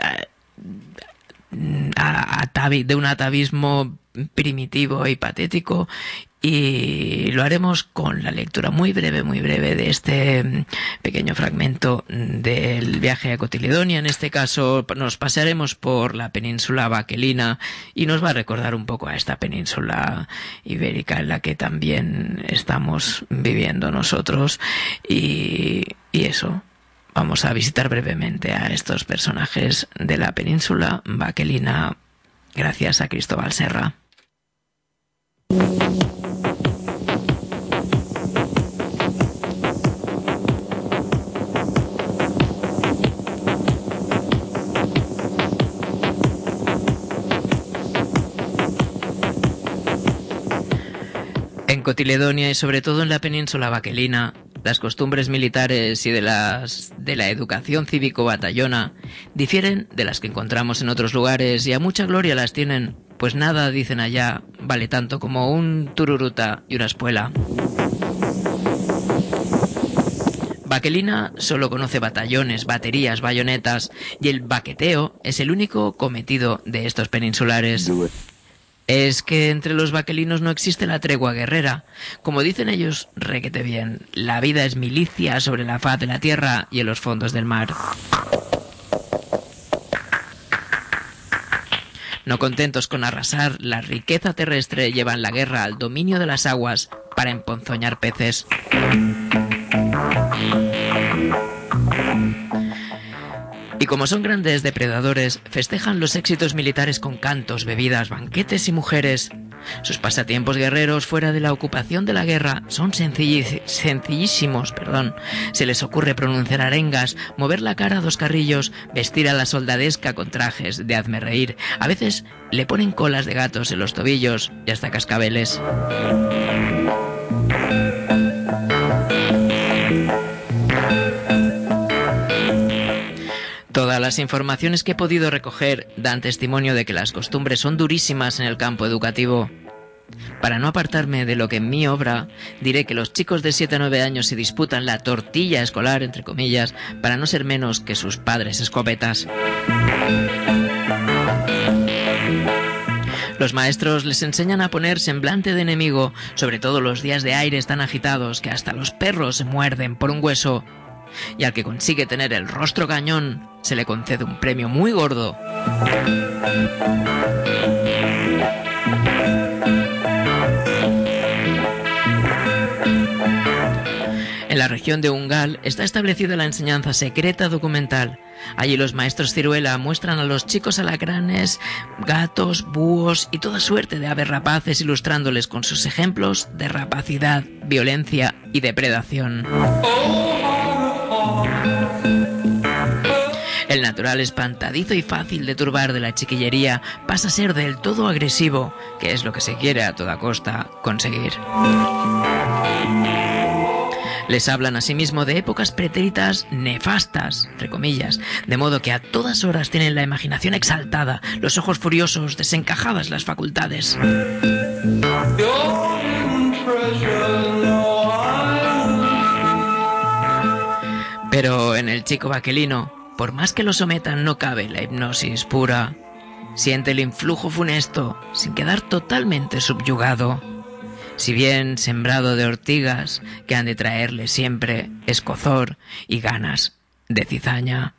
a, a, de un atavismo primitivo y patético, y lo haremos con la lectura muy breve, muy breve de este pequeño fragmento del viaje a Cotiledonia. En este caso nos pasaremos por la península Baquelina y nos va a recordar un poco a esta península ibérica en la que también estamos viviendo nosotros, y, y eso. Vamos a visitar brevemente a estos personajes de la península Baquelina gracias a Cristóbal Serra. En Cotiledonia y sobre todo en la península Baquelina, las costumbres militares y de las de la educación cívico-batallona difieren de las que encontramos en otros lugares, y a mucha gloria las tienen pues nada, dicen allá, vale tanto como un tururuta y una espuela. Baquelina solo conoce batallones, baterías, bayonetas, y el baqueteo es el único cometido de estos peninsulares. Es que entre los baquelinos no existe la tregua guerrera. Como dicen ellos, requete bien, la vida es milicia sobre la faz de la tierra y en los fondos del mar. No contentos con arrasar la riqueza terrestre, llevan la guerra al dominio de las aguas para emponzoñar peces. Y como son grandes depredadores, festejan los éxitos militares con cantos, bebidas, banquetes y mujeres. Sus pasatiempos guerreros fuera de la ocupación de la guerra son sencillis- sencillísimos, perdón. Se les ocurre pronunciar arengas, mover la cara a dos carrillos, vestir a la soldadesca con trajes de hazme reír. A veces le ponen colas de gatos en los tobillos y hasta cascabeles. Todas las informaciones que he podido recoger dan testimonio de que las costumbres son durísimas en el campo educativo. Para no apartarme de lo que en mi obra, diré que los chicos de siete a nueve años se disputan la tortilla escolar, entre comillas, para no ser menos que sus padres escopetas. Los maestros les enseñan a poner semblante de enemigo, sobre todo los días de aires tan agitados que hasta los perros se muerden por un hueso. Y al que consigue tener el rostro cañón, se le concede un premio muy gordo. En la región de Ungal está establecida la enseñanza secreta documental. Allí los maestros ciruela muestran a los chicos alacranes, gatos, búhos y toda suerte de aves rapaces, ilustrándoles con sus ejemplos de rapacidad, violencia y depredación. El natural espantadizo y fácil de turbar de la chiquillería pasa a ser del todo agresivo, que es lo que se quiere a toda costa conseguir. Les hablan asimismo de épocas pretéritas nefastas, entre comillas, de modo que a todas horas tienen la imaginación exaltada, los ojos furiosos, desencajadas las facultades. Pero en el chico baquelino, por más que lo sometan, no cabe la hipnosis pura. Siente el influjo funesto, sin quedar totalmente subyugado. Si bien sembrado de ortigas, que han de traerle siempre escozor y ganas de cizaña.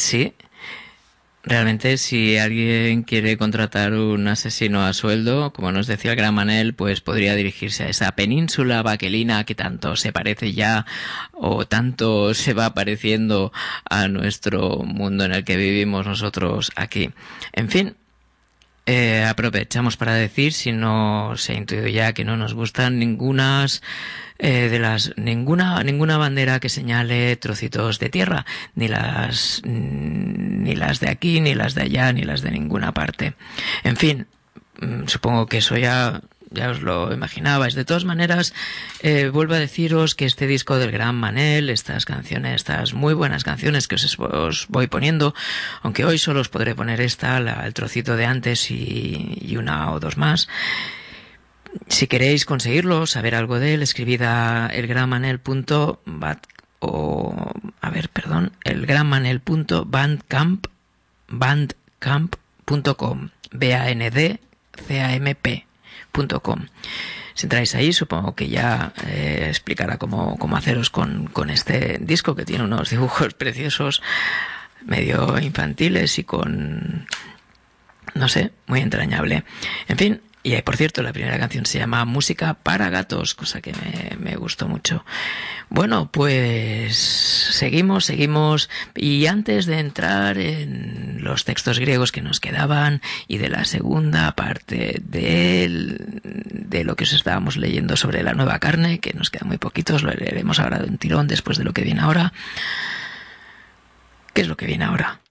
sí. Realmente, si alguien quiere contratar un asesino a sueldo, como nos decía el gran Manel, pues podría dirigirse a esa península baquelina que tanto se parece ya o tanto se va pareciendo a nuestro mundo en el que vivimos nosotros aquí. En fin, eh, aprovechamos para decir, si no se ha intuido ya, que no nos gustan ningunas Eh, de las ninguna ninguna bandera que señale trocitos de tierra, ni las ni las de aquí, ni las de allá, ni las de ninguna parte. En fin, supongo que eso ya ya os lo imaginabais. De todas maneras, eh, vuelvo a deciros que este disco del gran Manel, estas canciones, estas muy buenas canciones que os, os voy poniendo, aunque hoy solo os podré poner esta, la, el trocito de antes y, y una o dos más. Si queréis conseguirlo, saber algo de él, escribid a elgranmanel.bat o a ver, perdón, elgranmanel.bandcamp bandcamp punto com, B A N D C A M P punto com. Si entráis ahí, supongo que ya eh, explicará cómo, cómo haceros con, con este disco, que tiene unos dibujos preciosos, medio infantiles y con, no sé, muy entrañable. En fin. Y por cierto, la primera canción se llama Música para gatos, cosa que me, me gustó mucho. Bueno, pues seguimos, seguimos. Y antes de entrar en los textos griegos que nos quedaban y de la segunda parte de, de lo que os estábamos leyendo sobre la nueva carne, que nos quedan muy poquitos, lo leeremos ahora de un tirón después de lo que viene ahora. ¿Qué es lo que viene ahora?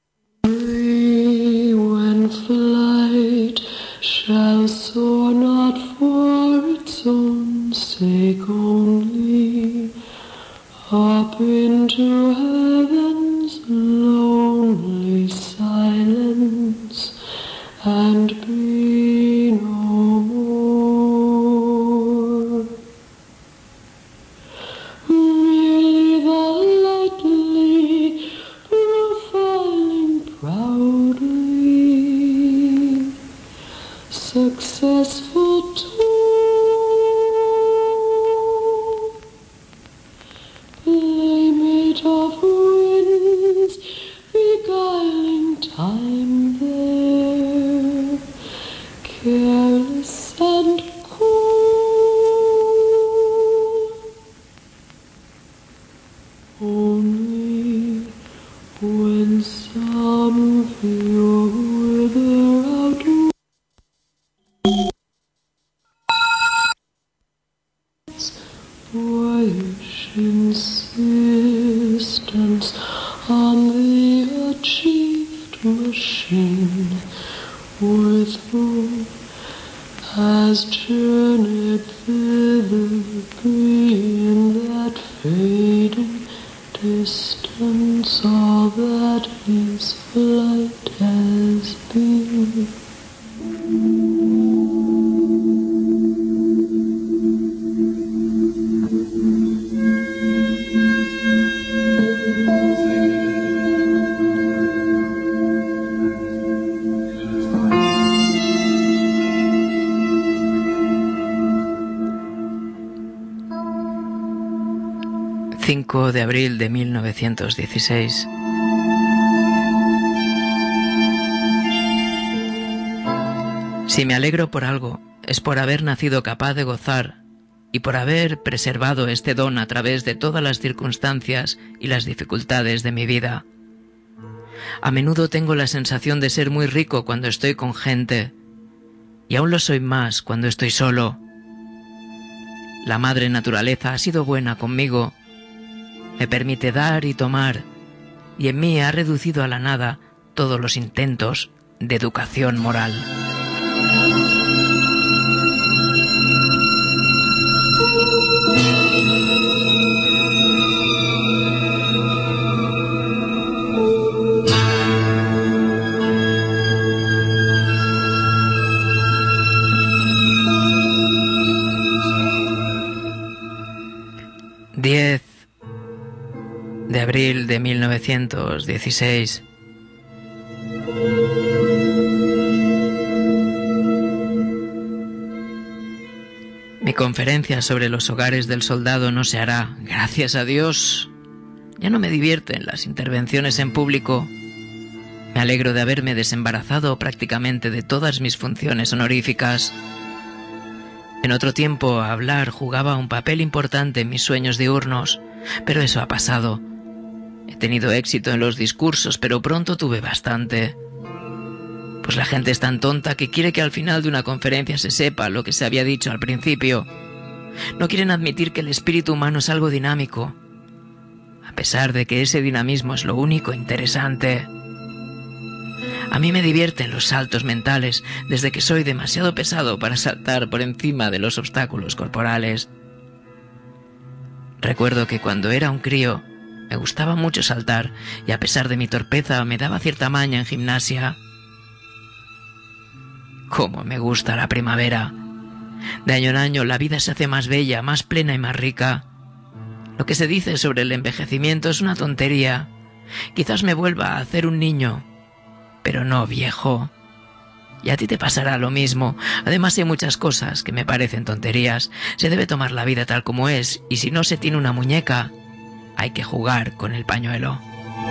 Shall soar not for its own sake only, up into heaven's lonely silence, and be no more. Merely the lightly profiling proudly successful too, playmate of winds, beguiling time there, careless and cool, only when some fear wither out. Boyish insistence on the achieved machine, with whom has journeyed thither, in that fading distance, all that his flight has been. cinco de abril de mil novecientos dieciséis. Si me alegro por algo, es por haber nacido capaz de gozar y por haber preservado este don a través de todas las circunstancias y las dificultades de mi vida. A menudo tengo la sensación de ser muy rico cuando estoy con gente, y aún lo soy más cuando estoy solo. La madre naturaleza ha sido buena conmigo. Me permite dar y tomar, y en mí ha reducido a la nada todos los intentos de educación moral. diez de abril de mil novecientos dieciséis. Mi conferencia sobre los hogares del soldado no se hará, gracias a Dios, Ya no me divierten las intervenciones en público. Me alegro de haberme desembarazado prácticamente de todas mis funciones honoríficas. En otro tiempo, hablar jugaba un papel importante en mis sueños diurnos, pero eso ha pasado. He tenido éxito en los discursos, pero pronto tuve bastante. Pues la gente es tan tonta que quiere que al final de una conferencia se sepa lo que se había dicho al principio. No quieren admitir que el espíritu humano es algo dinámico, a pesar de que ese dinamismo es lo único interesante. A mí me divierten los saltos mentales, desde que soy demasiado pesado para saltar por encima de los obstáculos corporales. Recuerdo que cuando era un crío me gustaba mucho saltar y a pesar de mi torpeza me daba cierta maña en gimnasia. ¡Cómo me gusta la primavera! De año en año la vida se hace más bella, más plena y más rica. Lo que se dice sobre el envejecimiento es una tontería. Quizás me vuelva a hacer un niño, pero no viejo. Y a ti te pasará lo mismo. Además hay muchas cosas que me parecen tonterías. Se debe tomar la vida tal como es, y si no se tiene una muñeca, hay que jugar con el pañuelo.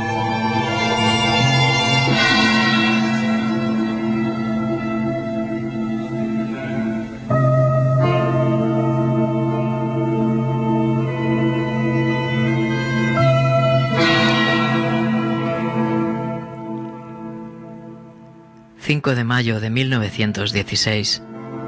cinco de mayo de mil novecientos dieciséis.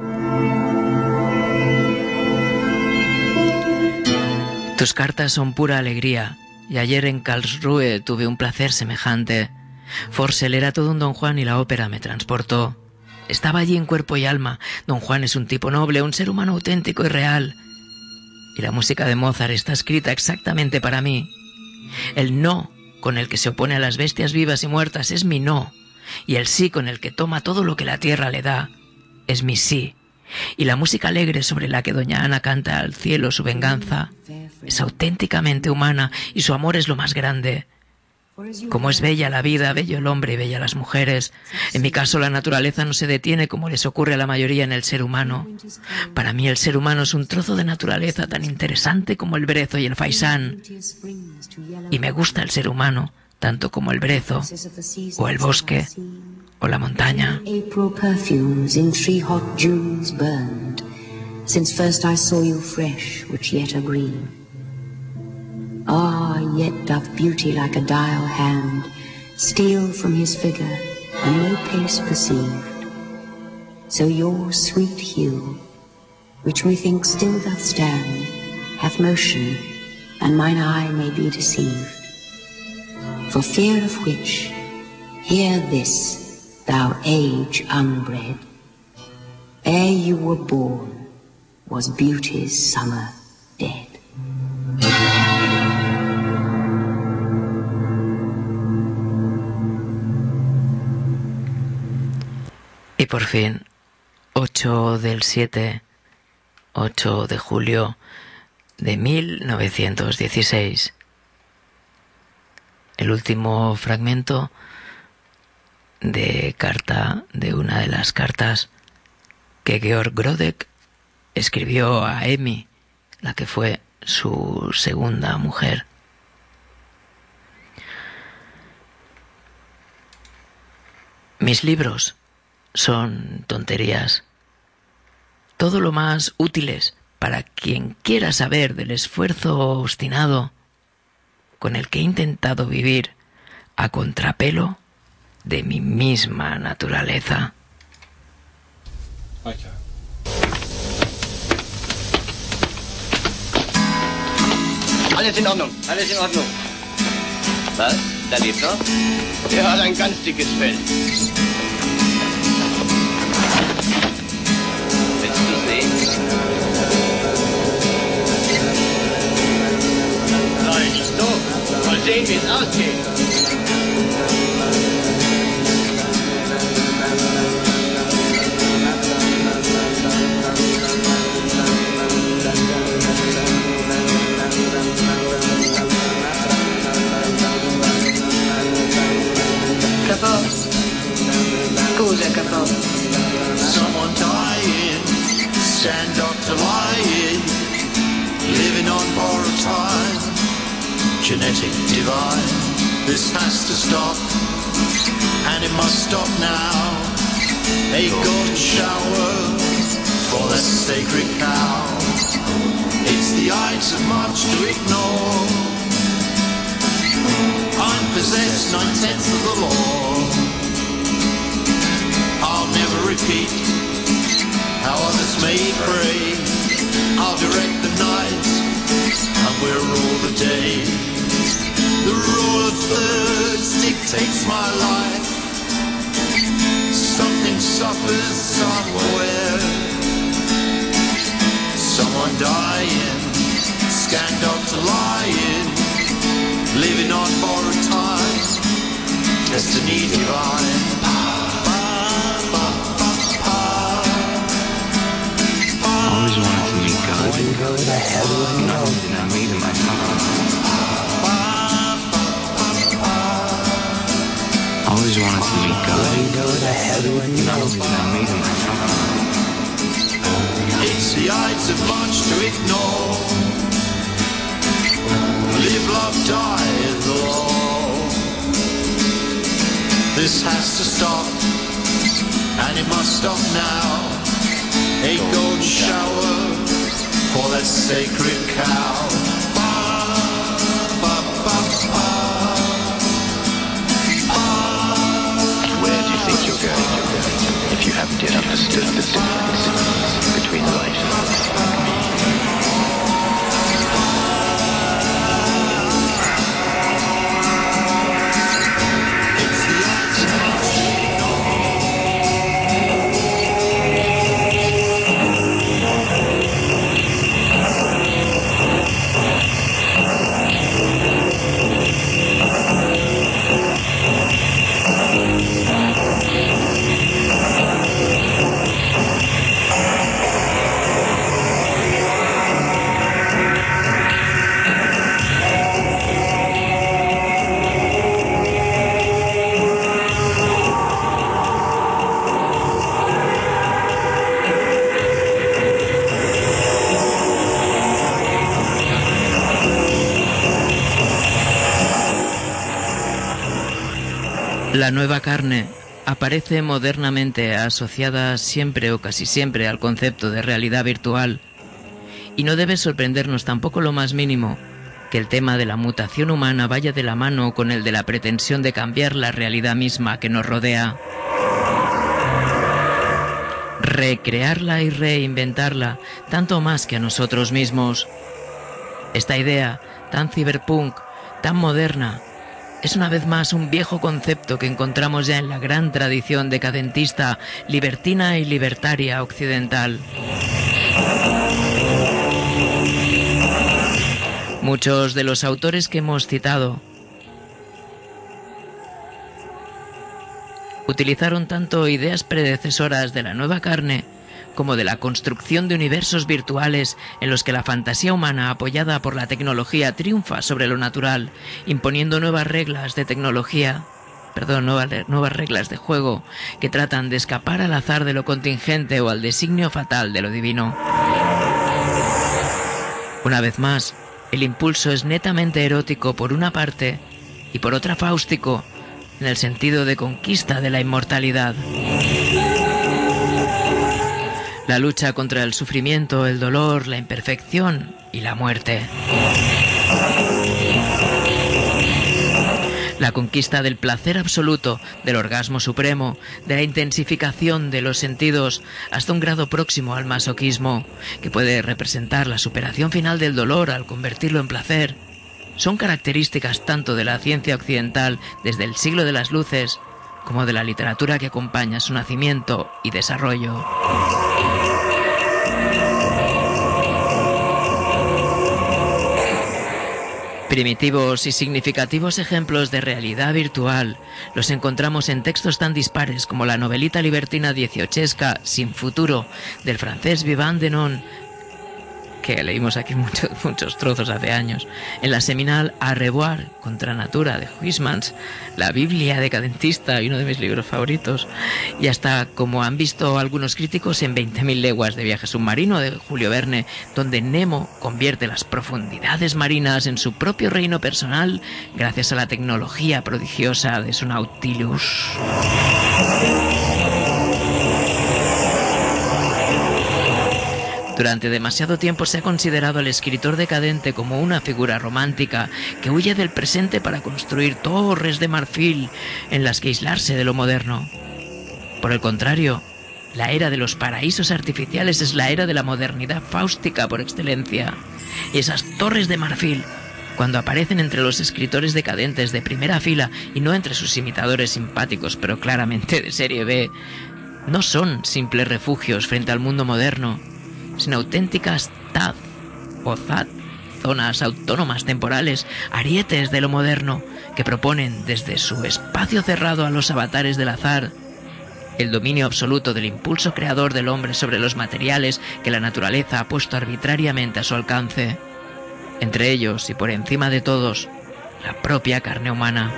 Tus cartas son pura alegría, y ayer en Karlsruhe tuve un placer semejante. Forssell era todo un Don Juan y la ópera me transportó. Estaba allí en cuerpo y alma. Don Juan es un tipo noble, un ser humano auténtico y real. Y la música de Mozart está escrita exactamente para mí. El no con el que se opone a las bestias vivas y muertas es mi no. Y el sí con el que toma todo lo que la tierra le da es mi sí. Y la música alegre sobre la que doña Ana canta al cielo su venganza es auténticamente humana y su amor es lo más grande. Como es bella la vida, bello el hombre y bella las mujeres. En mi caso la naturaleza no se detiene como les ocurre a la mayoría en el ser humano. Para mí el ser humano es un trozo de naturaleza tan interesante como el brezo y el faisán. Y me gusta el ser humano tanto como el brezo, o el bosque, o la montaña. April perfumes in three hot Junes burned, since first I saw you fresh, which yet are green. Ah, yet doth beauty like a dial hand steal from his figure, and no pace perceived. So your sweet hue, which methinks still doth stand, hath motion, and mine eye may be deceived. For fear of which, hear this, thou age unbred. Ere you were born, was beauty's summer dead. Y por fin, ocho del siete, ocho de julio de mil novecientos dieciséis. El último fragmento de carta, de una de las cartas que Georg Grodek escribió a Emmy, la que fue su segunda mujer. Mis libros son tonterías, todo lo más útiles para quien quiera saber del esfuerzo obstinado con el que he intentado vivir a contrapelo de mi misma naturaleza. Okay. Alles in Ordnung, alles in Ordnung. Was? Da lebt er? Er hat ein ganz dickes Fell. Willst du sehen? Leicht so. Mal sehen, wie es ausgeht. Capo. Scusa, Capo. Someone dying, stand up to lying, living on borrowed time. genetic divide. This has to stop, and it must stop now. A golden shower for that sacred cow. It's the ides of March to ignore. I'm possessed nine-tenths of the law. I'll never repeat how others may pray. I'll direct the night and we'll rule the day. The rule of thirds dictates my life. Something suffers somewhere. Someone dying, scan doctor lying, living on borrowed time, destiny divine. Always wanted to meet God. Go to heaven. Not only did I meet him, I found him. Always wanted to meet God. Go to heaven. Not only did I meet him, I found him. It's the ides of March to ignore. Live, love, die, the law. This has to stop, and it must stop now. A gold shower for that sacred cow. Ba, ba, ba, ba. Ba. Where do you think you're going if you haven't yet understood the difference between life and me? La nueva carne aparece modernamente asociada siempre o casi siempre al concepto de realidad virtual, y no debe sorprendernos tampoco lo más mínimo que el tema de la mutación humana vaya de la mano con el de la pretensión de cambiar la realidad misma que nos rodea. Recrearla y reinventarla, tanto más que a nosotros mismos. Esta idea, tan cyberpunk, tan moderna, es una vez más un viejo concepto que encontramos ya en la gran tradición decadentista, libertina y libertaria occidental. Muchos de los autores que hemos citado utilizaron tanto ideas predecesoras de la nueva carne como de la construcción de universos virtuales en los que la fantasía humana apoyada por la tecnología triunfa sobre lo natural, imponiendo nuevas reglas de tecnología, perdón, nuevas, nuevas reglas de juego que tratan de escapar al azar de lo contingente o al designio fatal de lo divino. Una vez más, el impulso es netamente erótico por una parte y por otra fáustico, en el sentido de conquista de la inmortalidad. La lucha contra el sufrimiento, el dolor, la imperfección y la muerte. La conquista del placer absoluto, del orgasmo supremo, de la intensificación de los sentidos hasta un grado próximo al masoquismo, que puede representar la superación final del dolor al convertirlo en placer, son características tanto de la ciencia occidental desde el siglo de las luces, como de la literatura que acompaña su nacimiento y desarrollo. Primitivos y significativos ejemplos de realidad virtual los encontramos en textos tan dispares como la novelita libertina dieciochesca Sin futuro del francés Vivant Denon, que leímos aquí muchos, muchos trozos hace años, en la seminal A Revoir contra Natura de Huysmans, la Biblia decadentista y uno de mis libros favoritos, y hasta, como han visto algunos críticos, en veinte mil leguas de viaje submarino de Julio Verne, donde Nemo convierte las profundidades marinas en su propio reino personal gracias a la tecnología prodigiosa de su Nautilus. Durante demasiado tiempo se ha considerado al escritor decadente como una figura romántica que huye del presente para construir torres de marfil en las que aislarse de lo moderno. Por el contrario, la era de los paraísos artificiales es la era de la modernidad fáustica por excelencia. Y esas torres de marfil, cuando aparecen entre los escritores decadentes de primera fila y no entre sus imitadores simpáticos pero claramente de serie B, no son simples refugios frente al mundo moderno, sino auténticas T A D o Z A D, zonas autónomas temporales, arietes de lo moderno, que proponen desde su espacio cerrado a los avatares del azar el dominio absoluto del impulso creador del hombre sobre los materiales que la naturaleza ha puesto arbitrariamente a su alcance. Entre ellos, y por encima de todos, la propia carne humana.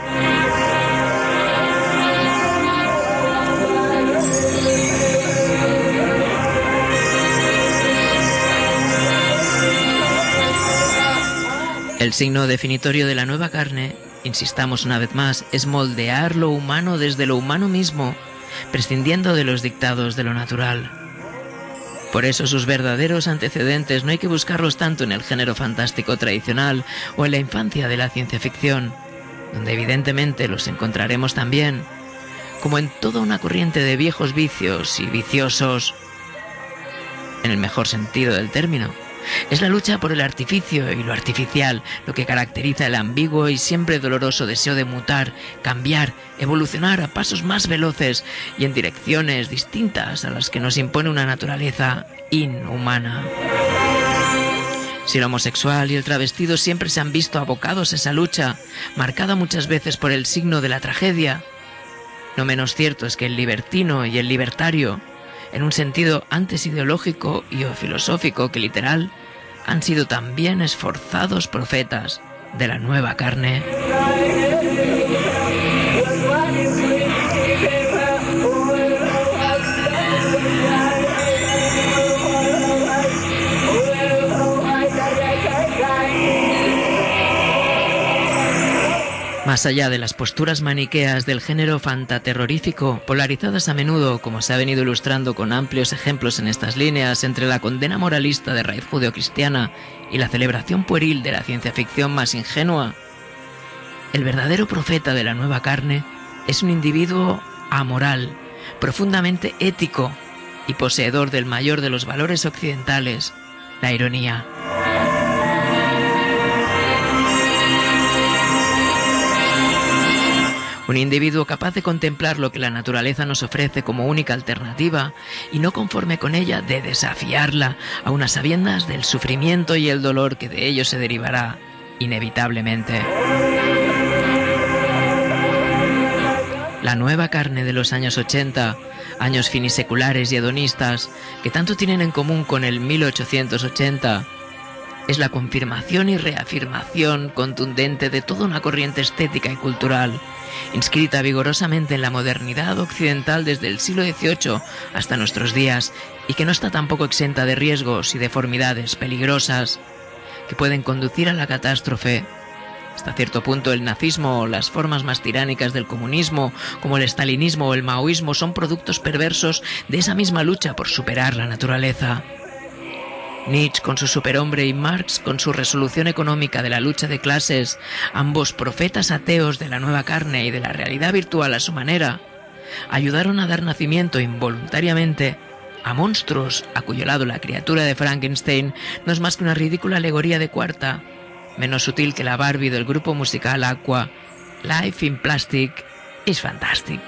El signo definitorio de la nueva carne, insistamos una vez más, es moldear lo humano desde lo humano mismo, prescindiendo de los dictados de lo natural. Por eso sus verdaderos antecedentes no hay que buscarlos tanto en el género fantástico tradicional o en la infancia de la ciencia ficción, donde evidentemente los encontraremos también, como en toda una corriente de viejos vicios y viciosos, en el mejor sentido del término. Es la lucha por el artificio y lo artificial lo que caracteriza el ambiguo y siempre doloroso deseo de mutar, cambiar, evolucionar a pasos más veloces y en direcciones distintas a las que nos impone una naturaleza inhumana. Si el homosexual y el travestido siempre se han visto abocados a esa lucha, marcada muchas veces por el signo de la tragedia, no menos cierto es que el libertino y el libertario, en un sentido antes ideológico y o filosófico que literal, han sido también esforzados profetas de la nueva carne. Más allá de las posturas maniqueas del género fantaterrorífico, polarizadas a menudo, como se ha venido ilustrando con amplios ejemplos en estas líneas, entre la condena moralista de raíz judeocristiana y la celebración pueril de la ciencia ficción más ingenua, el verdadero profeta de la nueva carne es un individuo amoral, profundamente ético y poseedor del mayor de los valores occidentales, la ironía. Un individuo capaz de contemplar lo que la naturaleza nos ofrece como única alternativa y no conforme con ella de desafiarla a unas sabiendas del sufrimiento y el dolor que de ello se derivará inevitablemente. La nueva carne de los años ochenta, años finiseculares y hedonistas, que tanto tienen en común con el mil ochocientos ochenta, es la confirmación y reafirmación contundente de toda una corriente estética y cultural, inscrita vigorosamente en la modernidad occidental desde el siglo dieciocho hasta nuestros días y que no está tampoco exenta de riesgos y deformidades peligrosas que pueden conducir a la catástrofe. Hasta cierto punto el nazismo o las formas más tiránicas del comunismo, como el estalinismo o el maoísmo, son productos perversos de esa misma lucha por superar la naturaleza. Nietzsche con su superhombre y Marx con su resolución económica de la lucha de clases, ambos profetas ateos de la nueva carne y de la realidad virtual a su manera, ayudaron a dar nacimiento involuntariamente a monstruos a cuyo lado la criatura de Frankenstein no es más que una ridícula alegoría de cuarta, menos sutil que la Barbie del grupo musical Aqua. Life in Plastic is fantastic.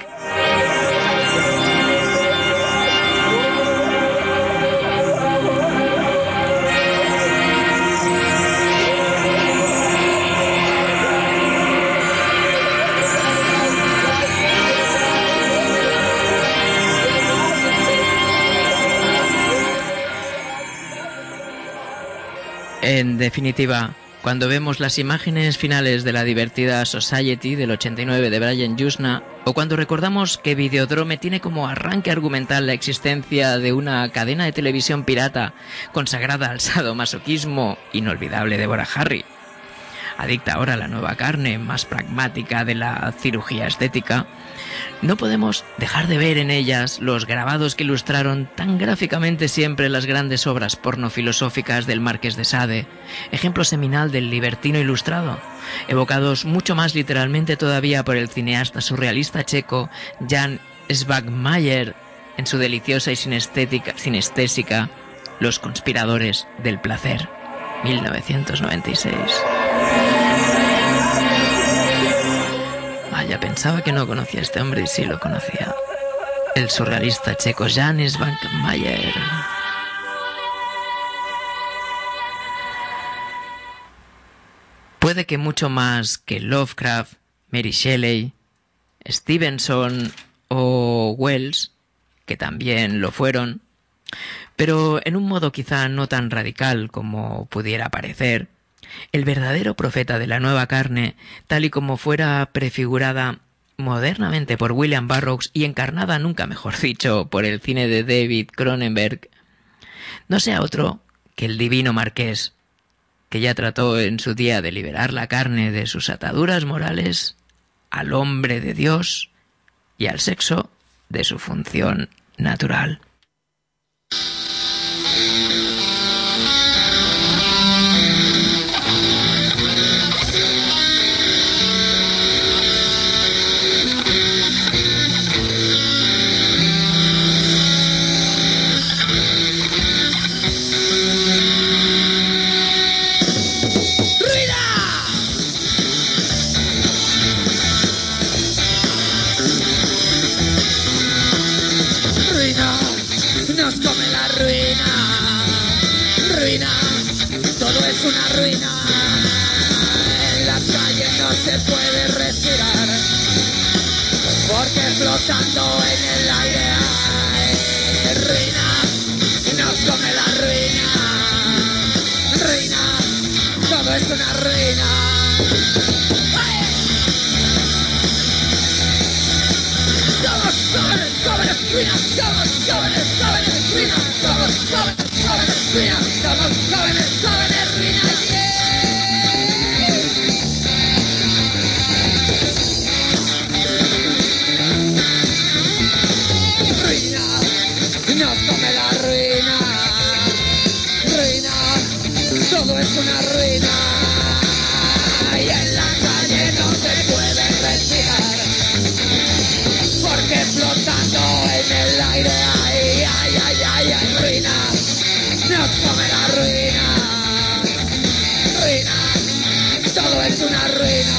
En definitiva, cuando vemos las imágenes finales de la divertida Society del ochenta y nueve de Brian Yuzna, o cuando recordamos que Videodrome tiene como arranque argumental la existencia de una cadena de televisión pirata consagrada al sadomasoquismo inolvidable de Deborah Harry, adicta ahora a la nueva carne más pragmática de la cirugía estética, no podemos dejar de ver en ellas los grabados que ilustraron tan gráficamente siempre las grandes obras pornofilosóficas del Marqués de Sade, ejemplo seminal del libertino ilustrado, evocados mucho más literalmente todavía por el cineasta surrealista checo Jan Svagmajer en su deliciosa y sinestética, sinestésica Los conspiradores del placer, mil novecientos noventa y seis. Vaya, pensaba que no conocía a este hombre y sí lo conocía. El surrealista checo Jan Svagmajer. Puede que mucho más que Lovecraft, Mary Shelley, Stevenson o Wells, que también lo fueron, pero en un modo quizá no tan radical como pudiera parecer, el verdadero profeta de la nueva carne, tal y como fuera prefigurada modernamente por William Burroughs y encarnada, nunca mejor dicho, por el cine de David Cronenberg, no sea otro que el divino Marqués, que ya trató en su día de liberar la carne de sus ataduras morales al hombre de Dios y al sexo de su función natural. Nos come la ruina, ruina, todo es una ruina. En las calles no se puede respirar, porque flotando en el aire hay ruina. Nos come la ruina, ruina, todo es una ruina. Somos jóvenes, jóvenes, ruinas, somos jóvenes, jóvenes, ruinas, somos jóvenes, jóvenes, ruinas, somos jóvenes, jóvenes, ruinas, yeah. Ruina, nos come la ruina, ruina, todo es una ruina, y en la calle no se puede respirar, porque flotando en el aire ay, ay, ay, ay, ay, ruina, nos come la ruina, ruina, todo es una ruina.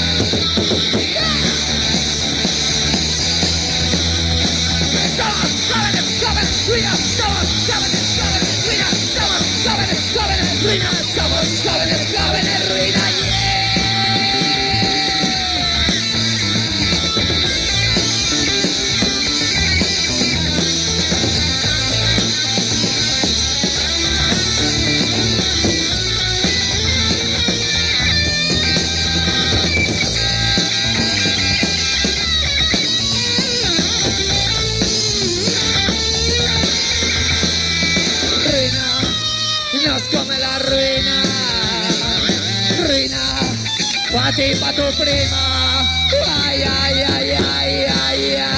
Somos jóvenes, jóvenes, ruinas, somos jóvenes, jóvenes, ruinas, somos jóvenes, jóvenes, ruinas, somos jóvenes, jóvenes, ruinas, yeah. Nos come la ruina, ruina, pa' ti, pa' tu prima, ay, ay, ay, ay, ay, ay.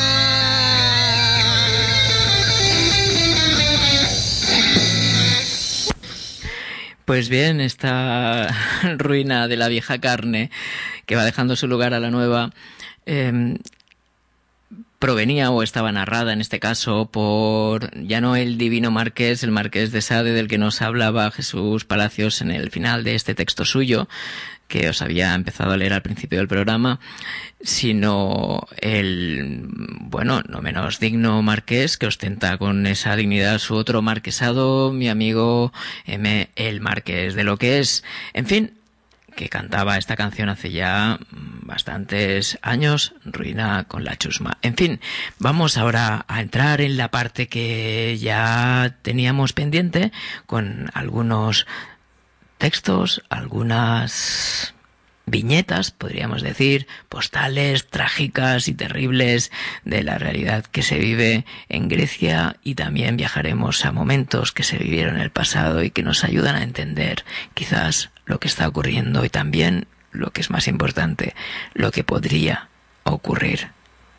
Pues bien, esta ruina de la vieja carne que va dejando su lugar a la nueva, eh, provenía o estaba narrada en este caso por ya no el divino Marqués, el Marqués de Sade del que nos hablaba Jesús Palacios en el final de este texto suyo, que os había empezado a leer al principio del programa, sino el, bueno, no menos digno Marqués, que ostenta con esa dignidad su otro marquesado, mi amigo M. el Marqués de lo que es. En fin, que cantaba esta canción hace ya bastantes años, Ruina con la chusma. En fin, vamos ahora a entrar en la parte que ya teníamos pendiente, con algunos textos, algunas viñetas, podríamos decir, postales trágicas y terribles de la realidad que se vive en Grecia, y también viajaremos a momentos que se vivieron en el pasado y que nos ayudan a entender quizás lo que está ocurriendo y también, lo que es más importante, lo que podría ocurrir.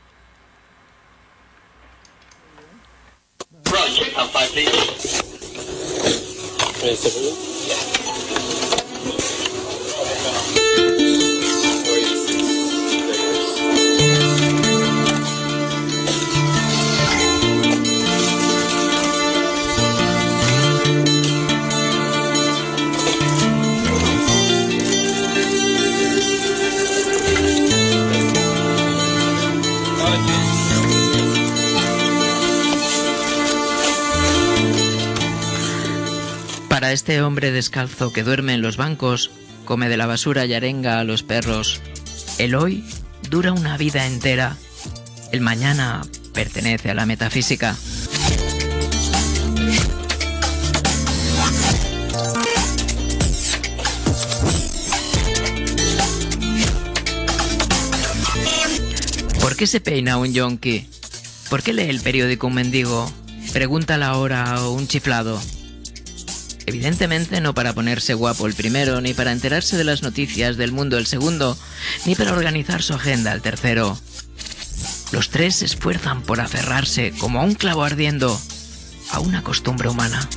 Para este hombre descalzo que duerme en los bancos, come de la basura y arenga a los perros, el hoy dura una vida entera, el mañana pertenece a la metafísica. ¿Por qué se peina un yonki? ¿Por qué lee el periódico un mendigo? Pregunta la hora un chiflado. Evidentemente no para ponerse guapo el primero, ni para enterarse de las noticias del mundo el segundo, ni para organizar su agenda el tercero. Los tres se esfuerzan por aferrarse, como a un clavo ardiendo, a una costumbre humana.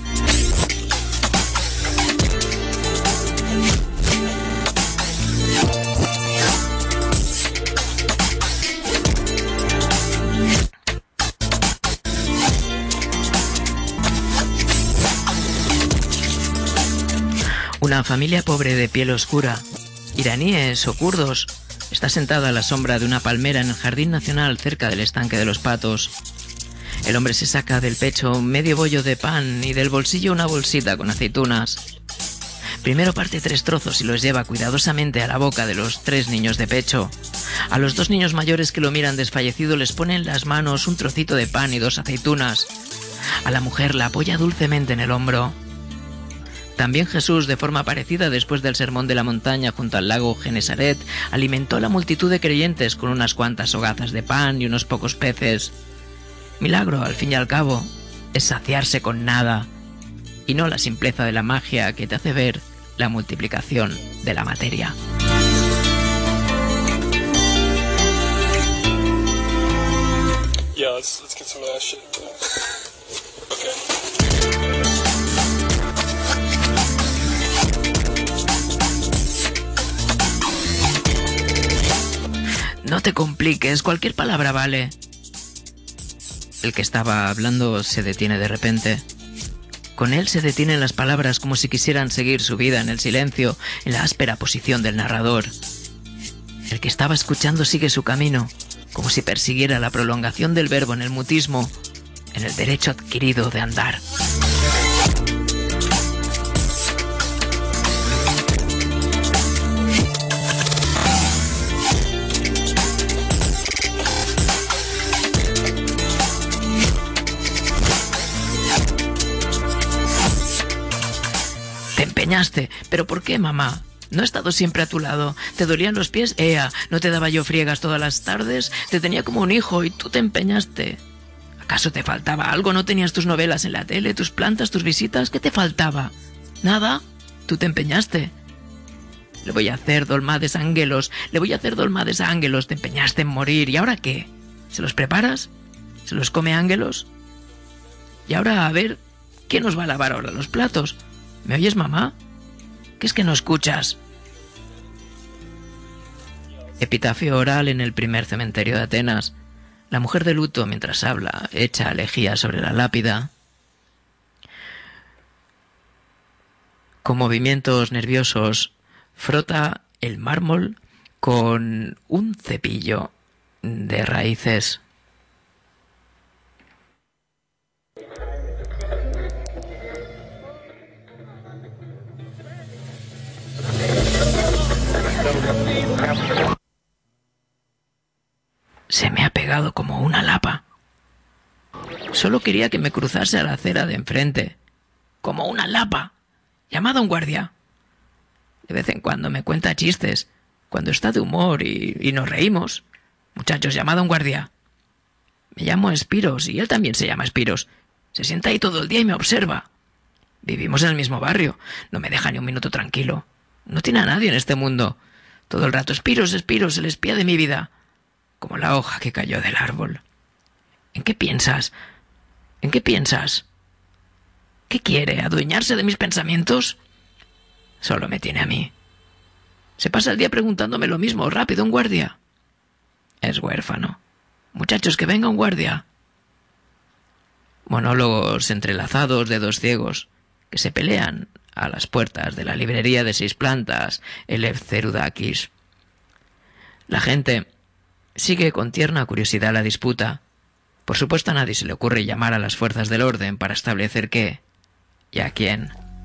Una familia pobre de piel oscura, iraníes o kurdos, está sentada a la sombra de una palmera en el jardín nacional cerca del estanque de los patos. El hombre se saca del pecho medio bollo de pan y del bolsillo una bolsita con aceitunas. Primero parte tres trozos y los lleva cuidadosamente a la boca de los tres niños de pecho. A los dos niños mayores que lo miran desfallecido les pone en las manos un trocito de pan y dos aceitunas. A la mujer la apoya dulcemente en el hombro. También Jesús, de forma parecida, después del sermón de la montaña junto al lago Genesaret, alimentó a la multitud de creyentes con unas cuantas hogazas de pan y unos pocos peces. Milagro, al fin y al cabo, es saciarse con nada, y no la simpleza de la magia que te hace ver la multiplicación de la materia. Yeah, let's, let's get some of that shit. Okay. No te compliques, cualquier palabra vale. El que estaba hablando se detiene de repente. Con él se detienen las palabras como si quisieran seguir su vida en el silencio, en la áspera posición del narrador. El que estaba escuchando sigue su camino, como si persiguiera la prolongación del verbo en el mutismo, en el derecho adquirido de andar. ¿Pero por qué, mamá? ¿No he estado siempre a tu lado? ¿Te dolían los pies? Ea, ¿no te daba yo friegas todas las tardes? Te tenía como un hijo y tú te empeñaste. ¿Acaso te faltaba algo? ¿No tenías tus novelas en la tele, tus plantas, tus visitas? ¿Qué te faltaba? ¿Nada? Tú te empeñaste. Le voy a hacer dolmades a ángelos, le voy a hacer dolmades a ángelos, te empeñaste en morir. ¿Y ahora qué? ¿Se los preparas? ¿Se los come ángelos? Y ahora, a ver, ¿quién nos va a lavar ahora los platos? ¿Me oyes, mamá? ¿Qué es que no escuchas? Epitafio oral en el primer cementerio de Atenas. La mujer de luto, mientras habla, echa lejía sobre la lápida. Con movimientos nerviosos, frota el mármol con un cepillo de raíces. Se me ha pegado como una lapa. Solo quería que me cruzase a la acera de enfrente. Como una lapa. Llamad a un guardia. De vez en cuando me cuenta chistes, cuando está de humor y, y nos reímos. Muchachos, llamad a un guardia. Me llamo Espiros y él también se llama Espiros. Se sienta ahí todo el día y me observa. Vivimos en el mismo barrio. No me deja ni un minuto tranquilo. No tiene a nadie en este mundo. Todo el rato, Espiros, Espiros, el espía de mi vida. Como la hoja que cayó del árbol. ¿En qué piensas? ¿En qué piensas? ¿Qué quiere? ¿Adueñarse de mis pensamientos? Solo me tiene a mí. Se pasa el día preguntándome lo mismo. Rápido, un guardia. Es huérfano. Muchachos, que venga un guardia. Monólogos entrelazados de dos ciegos que se pelean a las puertas de la librería de seis plantas, el Eleftheroudakis. La gente sigue con tierna curiosidad la disputa. Por supuesto, a nadie se le ocurre llamar a las fuerzas del orden para establecer qué y a quién.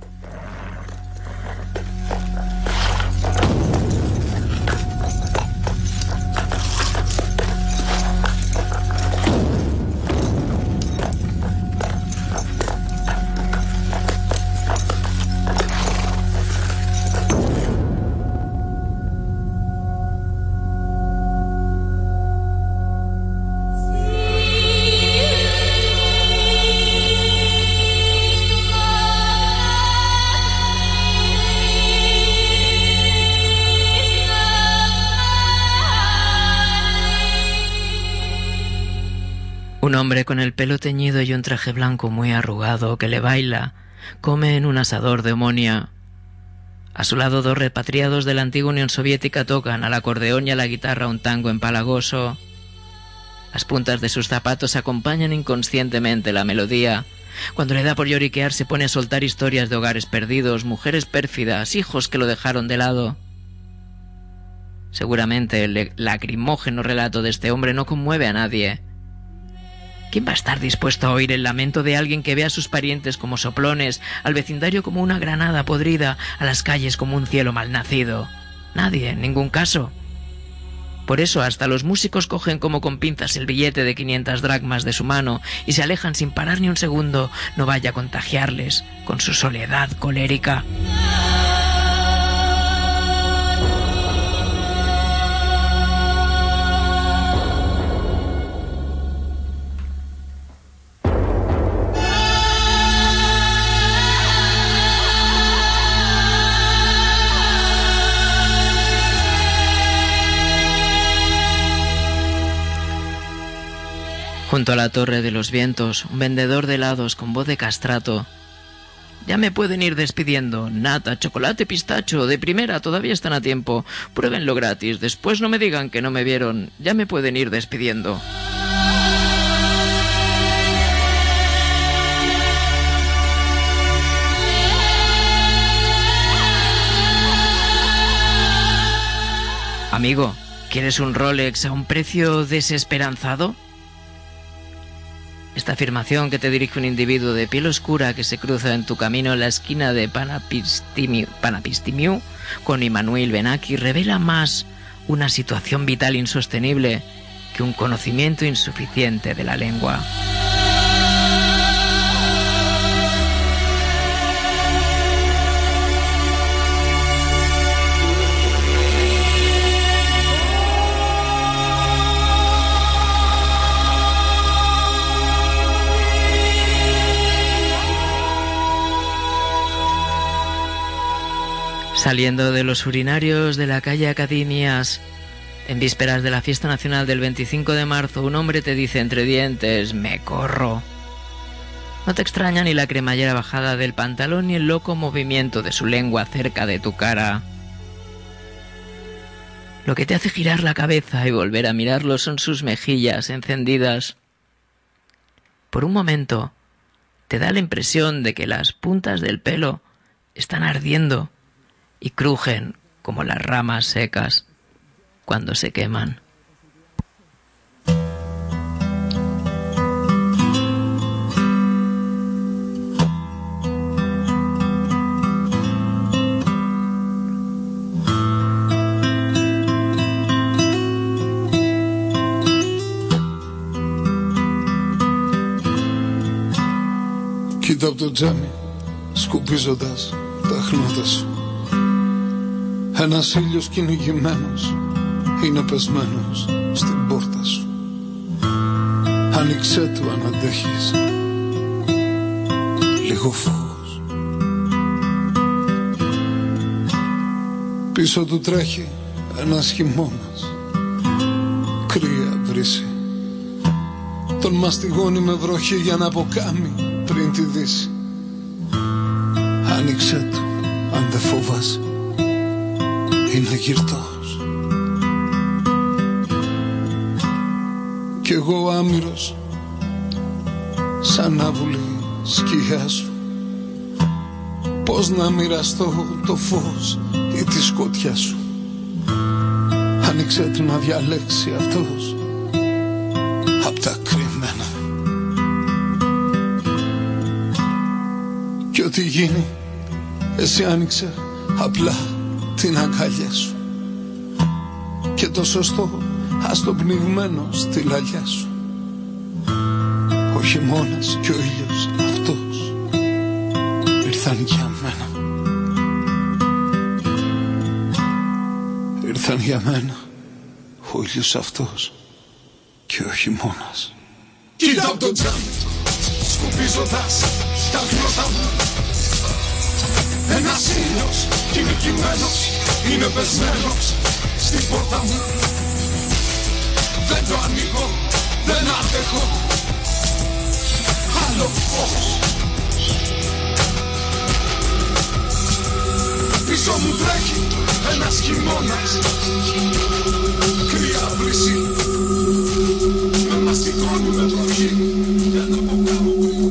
Un hombre con el pelo teñido y un traje blanco muy arrugado que le baila, come en un asador de Omonia. A su lado dos repatriados de la antigua Unión Soviética tocan al acordeón y a la guitarra un tango empalagoso. Las puntas de sus zapatos acompañan inconscientemente la melodía. Cuando le da por lloriquear se pone a soltar historias de hogares perdidos, mujeres pérfidas, hijos que lo dejaron de lado. Seguramente el lacrimógeno relato de este hombre no conmueve a nadie. ¿Quién va a estar dispuesto a oír el lamento de alguien que ve a sus parientes como soplones, al vecindario como una granada podrida, a las calles como un cielo malnacido? Nadie, en ningún caso. Por eso hasta los músicos cogen como con pinzas el billete de quinientas dracmas de su mano y se alejan sin parar ni un segundo, no vaya a contagiarles con su soledad colérica. Junto a la Torre de los Vientos, un vendedor de helados con voz de castrato. Ya me pueden ir despidiendo. Nata, chocolate, pistacho, de primera, todavía están a tiempo. Pruébenlo gratis, después no me digan que no me vieron. Ya me pueden ir despidiendo. Amigo, ¿quieres un Rolex a un precio desesperanzado? Esta afirmación que te dirige un individuo de piel oscura que se cruza en tu camino en la esquina de Panapistimiu, Panapistimiu con Immanuel Benaki revela más una situación vital insostenible que un conocimiento insuficiente de la lengua. Saliendo de los urinarios de la calle Academias, en vísperas de la fiesta nacional del veinticinco de marzo, un hombre te dice entre dientes, me corro. No te extraña ni la cremallera bajada del pantalón ni el loco movimiento de su lengua cerca de tu cara. Lo que te hace girar la cabeza y volver a mirarlo son sus mejillas encendidas. Por un momento, te da la impresión de que las puntas del pelo están ardiendo y crujen como las ramas secas cuando se queman. Κοίτα από το τζάμι, σκουπίζοντας τα χνότα σου. Ένας ήλιος κυνηγημένος είναι πεσμένος στην πόρτα σου. Άνοιξέ του αν αντέχεις λίγο φως. Πίσω του τρέχει ένας χειμώνας, κρύα βρύση. Τον μαστιγώνει με βροχή για να αποκάμει πριν τη δύση. Άνοιξέ του αν δεν φοβάσαι, είναι γυρτός. Κι εγώ ο άμυρος σαν άβουλη σκιά σου. Πώς να μοιραστώ το φως ή τη σκοτιά σου. Άνοιξέ του να διαλέξει αυτός απ' τα κρυμμένα. Κι ό,τι γίνει εσύ άνοιξε απλά την αγκαλιά σου. Και το σωστό ας το πνιγμένο στη λαλιά σου. Ο χειμώνας και ο ήλιος αυτός ήρθαν για μένα. Ήρθαν για μένα ο ήλιος αυτός και ο χειμώνας. Κοίτα απ' το τζάμι, σκουπίζοντας τα φλότα μου. Ένας ήλιος κυνηγημένος είναι πεσμένος στην πόρτα μου. Δεν το ανοίγω, δεν αντέχω άλλο φως. Πίσω μου τρέχει ένας χειμώνας, κρύα βρύση. Με μαστιγώνει με βροχή για να αποκάμω.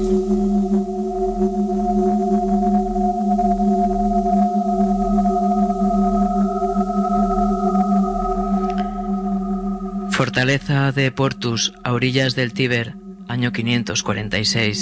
Fortaleza de Portus, a orillas del Tíber, año quinientos cuarenta y seis.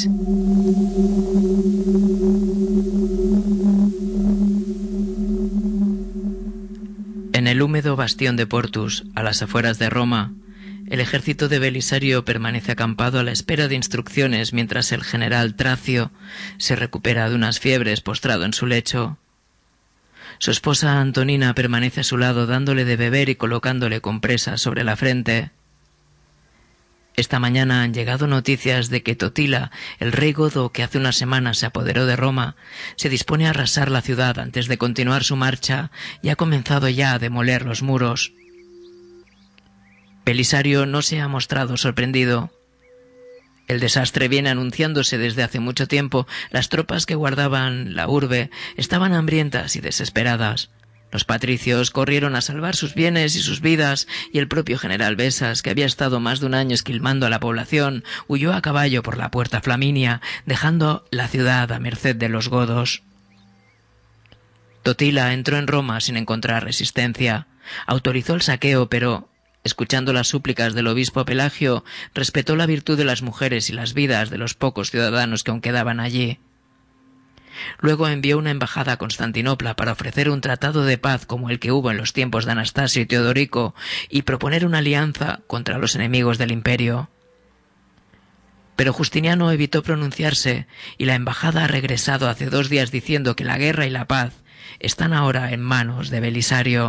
En el húmedo bastión de Portus, a las afueras de Roma, el ejército de Belisario permanece acampado a la espera de instrucciones mientras el general Tracio se recupera de unas fiebres postrado en su lecho. Su esposa Antonina permanece a su lado dándole de beber y colocándole compresas sobre la frente. Esta mañana han llegado noticias de que Totila, el rey godo que hace una semana se apoderó de Roma, se dispone a arrasar la ciudad antes de continuar su marcha y ha comenzado ya a demoler los muros. Belisario no se ha mostrado sorprendido. El desastre viene anunciándose desde hace mucho tiempo. Las tropas que guardaban la urbe estaban hambrientas y desesperadas. Los patricios corrieron a salvar sus bienes y sus vidas, y el propio general Besas, que había estado más de un año esquilmando a la población, huyó a caballo por la puerta Flaminia, dejando la ciudad a merced de los godos. Totila entró en Roma sin encontrar resistencia. Autorizó el saqueo, pero, escuchando las súplicas del obispo Pelagio, respetó la virtud de las mujeres y las vidas de los pocos ciudadanos que aún quedaban allí. Luego envió una embajada a Constantinopla para ofrecer un tratado de paz como el que hubo en los tiempos de Anastasio y Teodorico y proponer una alianza contra los enemigos del imperio. Pero Justiniano evitó pronunciarse y la embajada ha regresado hace dos días diciendo que la guerra y la paz están ahora en manos de Belisario.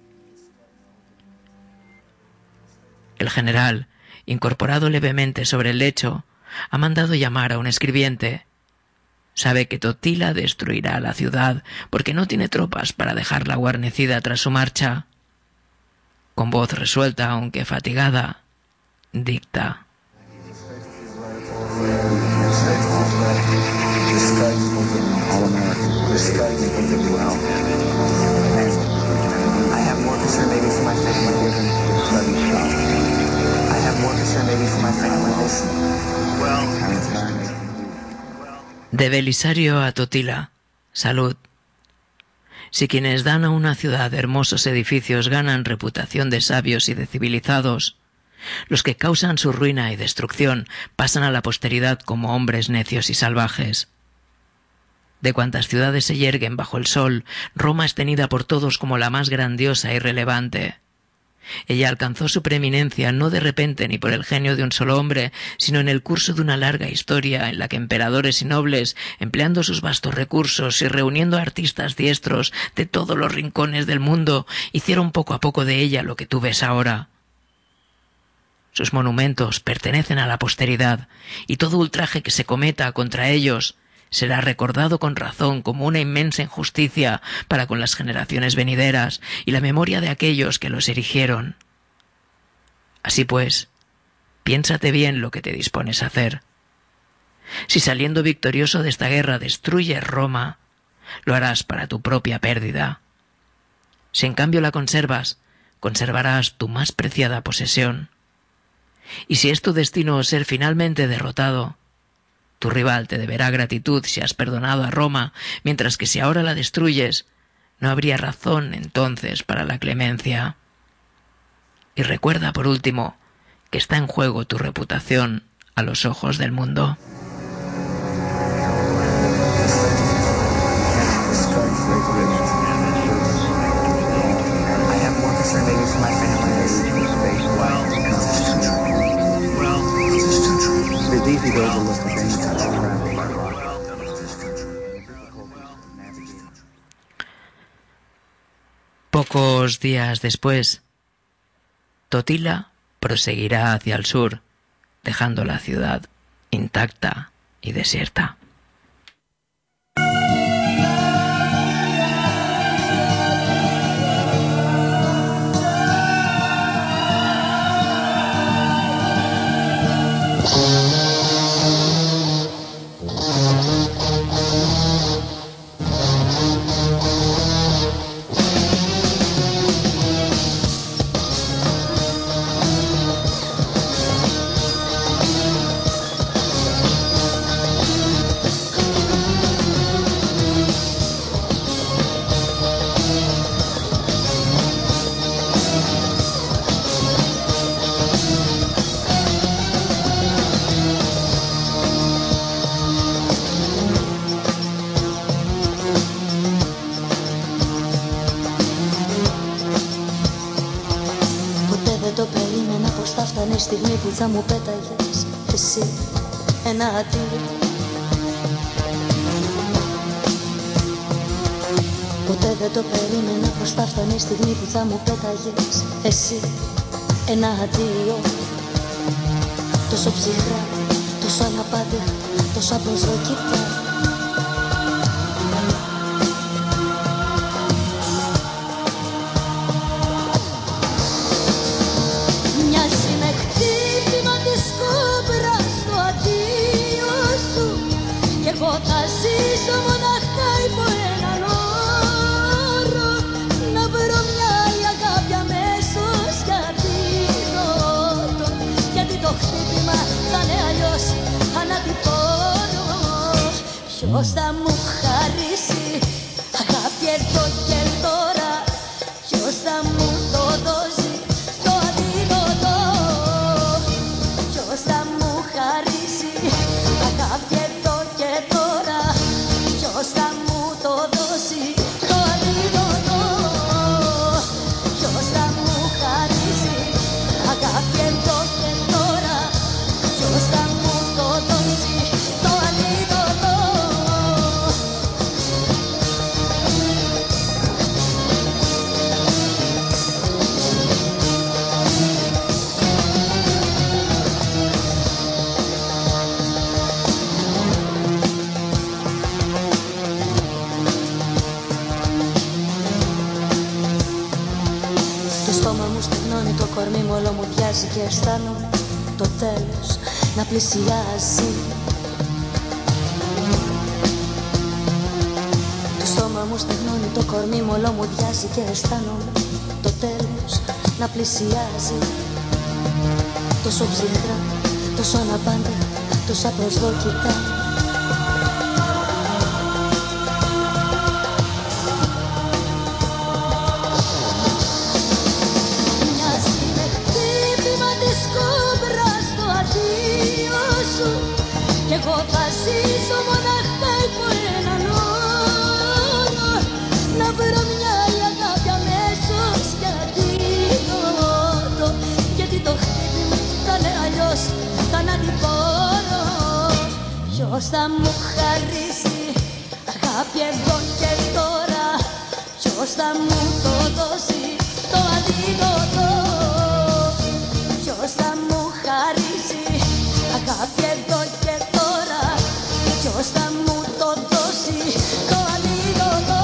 El general, incorporado levemente sobre el lecho, ha mandado llamar a un escribiente. Sabe que Totila destruirá la ciudad porque no tiene tropas para dejarla guarnecida tras su marcha. Con voz resuelta, aunque fatigada, dicta. De Belisario a Totila, salud. Si quienes dan a una ciudad hermosos edificios ganan reputación de sabios y de civilizados, los que causan su ruina y destrucción pasan a la posteridad como hombres necios y salvajes. De cuantas ciudades se yerguen bajo el sol, Roma es tenida por todos como la más grandiosa y relevante. Ella alcanzó su preeminencia no de repente ni por el genio de un solo hombre, sino en el curso de una larga historia en la que emperadores y nobles, empleando sus vastos recursos y reuniendo artistas diestros de todos los rincones del mundo, hicieron poco a poco de ella lo que tú ves ahora. Sus monumentos pertenecen a la posteridad, y todo ultraje que se cometa contra ellos será recordado con razón como una inmensa injusticia para con las generaciones venideras y la memoria de aquellos que los erigieron. Así pues, piénsate bien lo que te dispones a hacer. Si saliendo victorioso de esta guerra destruyes Roma, lo harás para tu propia pérdida. Si en cambio la conservas, conservarás tu más preciada posesión. Y si es tu destino ser finalmente derrotado, tu rival te deberá gratitud si has perdonado a Roma, mientras que si ahora la destruyes, no habría razón entonces para la clemencia. Y recuerda, por último, que está en juego tu reputación a los ojos del mundo. Pocos días después, Totila proseguirá hacia el sur, dejando la ciudad intacta y desierta. Φτάνει η στιγμή που θα μου πέταγες εσύ ένα αντίο. Ποτέ δεν το περίμενα πως θα φτάνει η στιγμή που θα μου πέταγες εσύ ένα αντίο. Τόσο ψυχρά, τόσο αναπάντεχα, τόσο απροσδοκητά. Εγώ θα ζήσω μοναχά υπό έναν όρο, να βρω μια άλλη αγάπη αμέσως, γιατί νότο, γιατί το χτύπημα θα είναι αλλιώς ανατυπώνω. Ποιος θα μου χαρίσει αγάπη εδώ και τώρα, ποιος θα μου το δώσει το αντίδοτο, ποιος θα μου χαρίσει αγάπη εδώ και τώρα, ποιος θα μου το δώσει το αντίδοτο, ποιος θα μου χαρίσει αγάπη εδώ και τώρα, ποιος θα μου το δώσει το αντίδοτο. Το κορμί μου όλο μου διάζει και αισθάνομαι το τέλος να πλησιάζει. Το στόμα μου στεγνώνει, το κορμί μου όλο μου διάζει και αισθάνομαι το τέλος να πλησιάζει. Τόσο ψυχρά, τόσο αναπάντεχα, τόσο απροσδόκητα. Κι εγώ θα ζήσω μοναχά υπό έναν όρο, να βρω μια άλλη αγάπη αμέσως, γιατί νότο, θα μου χαρίσει αγάπη εδώ και τώρα, ποιος θα μου το δώσει το αντίδοτο, ποιος θα μου χαρίσει αγάπη εδώ και τώρα, ποιος θα μου το δώσει το αντίδοτο.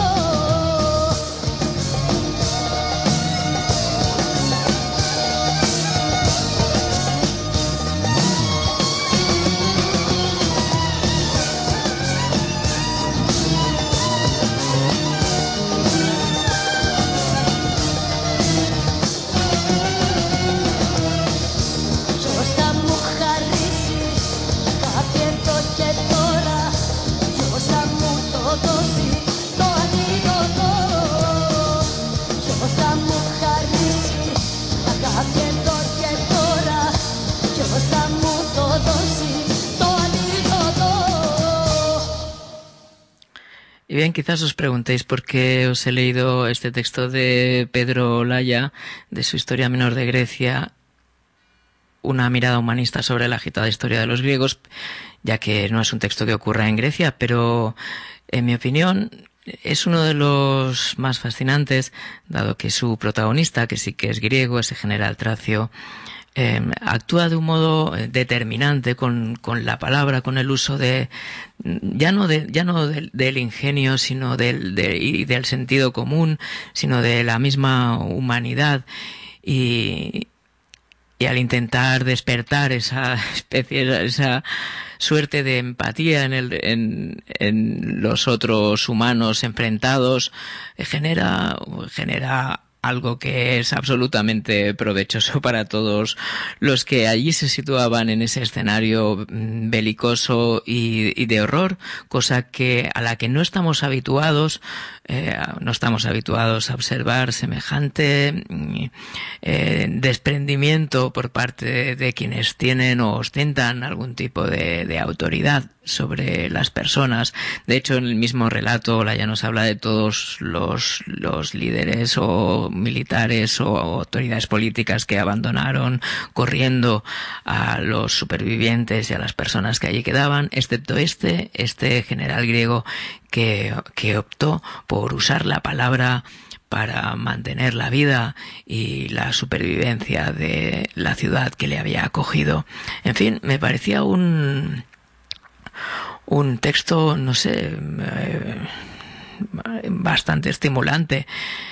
Y bien, quizás os preguntéis por qué os he leído este texto de Pedro Olaya, de su Historia Menor de Grecia, una mirada humanista sobre la agitada historia de los griegos, ya que no es un texto que ocurra en Grecia, pero en mi opinión es uno de los más fascinantes, dado que su protagonista, que sí que es griego, ese general Tracio, Eh, actúa de un modo determinante con, con la palabra, con el uso de ya no de, ya no del, del ingenio, sino del, de, y del sentido común, sino de la misma humanidad, y, y al intentar despertar esa especie, esa suerte de empatía en, el, en, en los otros humanos enfrentados, genera genera algo que es absolutamente provechoso para todos los que allí se situaban en ese escenario belicoso y, y de horror, cosa que a la que no estamos habituados, eh, no estamos habituados a observar semejante eh, desprendimiento por parte de, de quienes tienen o ostentan algún tipo de, de autoridad sobre las personas. De hecho, en el mismo relato Olaya nos habla de todos los, los líderes o militares o autoridades políticas que abandonaron corriendo a los supervivientes y a las personas que allí quedaban, excepto este, este general griego que, que optó por usar la palabra para mantener la vida y la supervivencia de la ciudad que le había acogido. En fin, me parecía un un texto, no sé, eh, bastante estimulante,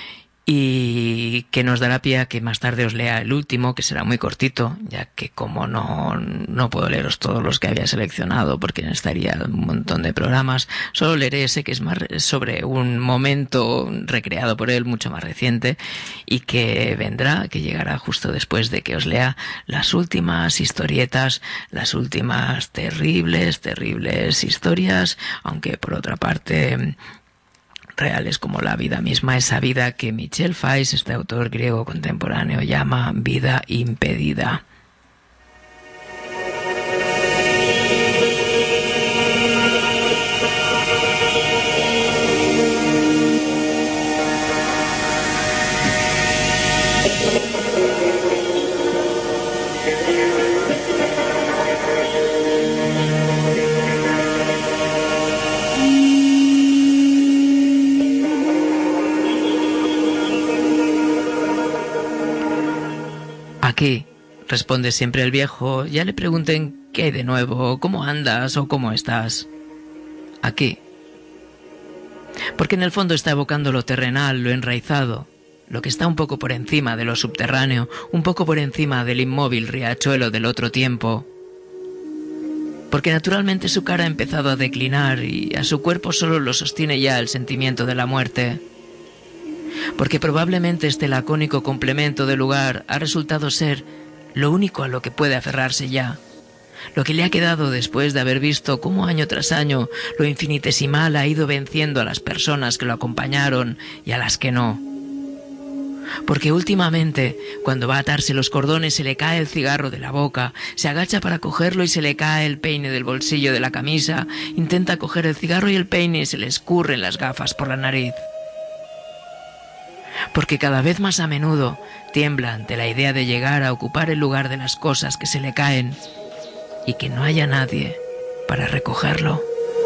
y que nos dará pie a que más tarde os lea el último, que será muy cortito, ya que como no, no puedo leeros todos los que había seleccionado porque estaría un montón de programas, solo leeré ese que es más sobre un momento recreado por él, mucho más reciente, y que vendrá, que llegará justo después de que os lea las últimas historietas, las últimas terribles, terribles historias, aunque por otra parte reales como la vida misma, esa vida que Michel Fais, este autor griego contemporáneo, llama vida impedida. Aquí, responde siempre el viejo, ya le pregunten qué hay de nuevo, cómo andas o cómo estás. Aquí. Porque en el fondo está evocando lo terrenal, lo enraizado, lo que está un poco por encima de lo subterráneo, un poco por encima del inmóvil riachuelo del otro tiempo. Porque naturalmente su cara ha empezado a declinar y a su cuerpo solo lo sostiene ya el sentimiento de la muerte. Porque probablemente este lacónico complemento del lugar ha resultado ser lo único a lo que puede aferrarse ya, lo que le ha quedado después de haber visto cómo año tras año lo infinitesimal ha ido venciendo a las personas que lo acompañaron y a las que no. Porque últimamente, cuando va a atarse los cordones, se le cae el cigarro de la boca, se agacha para cogerlo y se le cae el peine del bolsillo de la camisa, intenta coger el cigarro y el peine y se le escurren las gafas por la nariz. Porque cada vez más a menudo tiembla ante la idea de llegar a ocupar el lugar de las cosas que se le caen y que no haya nadie para recogerlo.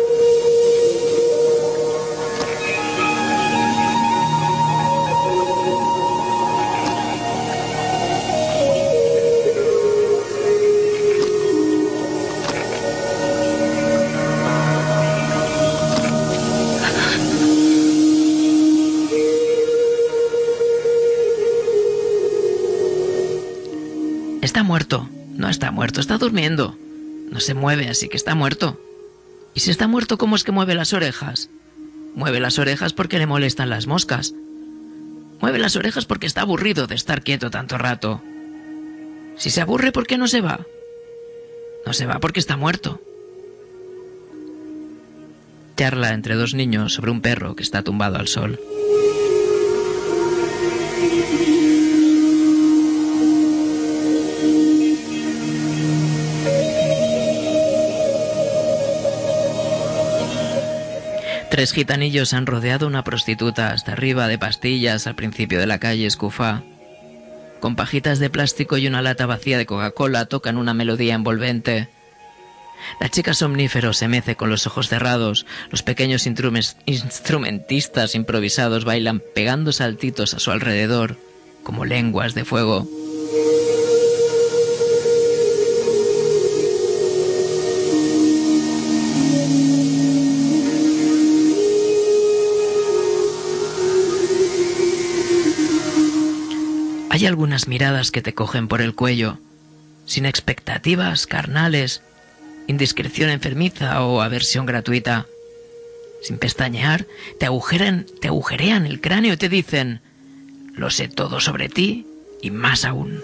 Está muerto. No está muerto, está durmiendo. No se mueve, así que está muerto. ¿Y si está muerto, cómo es que mueve las orejas? Mueve las orejas porque le molestan las moscas. Mueve las orejas porque está aburrido de estar quieto tanto rato. Si se aburre, ¿por qué no se va? No se va porque está muerto. Charla entre dos niños sobre un perro que está tumbado al sol. Tres gitanillos han rodeado una prostituta hasta arriba de pastillas al principio de la calle Escufá. Con pajitas de plástico y una lata vacía de Coca-Cola tocan una melodía envolvente. La chica somnífero se mece con los ojos cerrados. Los pequeños instrumentistas improvisados bailan pegando saltitos a su alrededor, como lenguas de fuego. Hay algunas miradas que te cogen por el cuello, sin expectativas carnales, indiscreción enfermiza o aversión gratuita. Sin pestañear, te agujeran, te agujerean el cráneo y te dicen: lo sé todo sobre ti y más aún.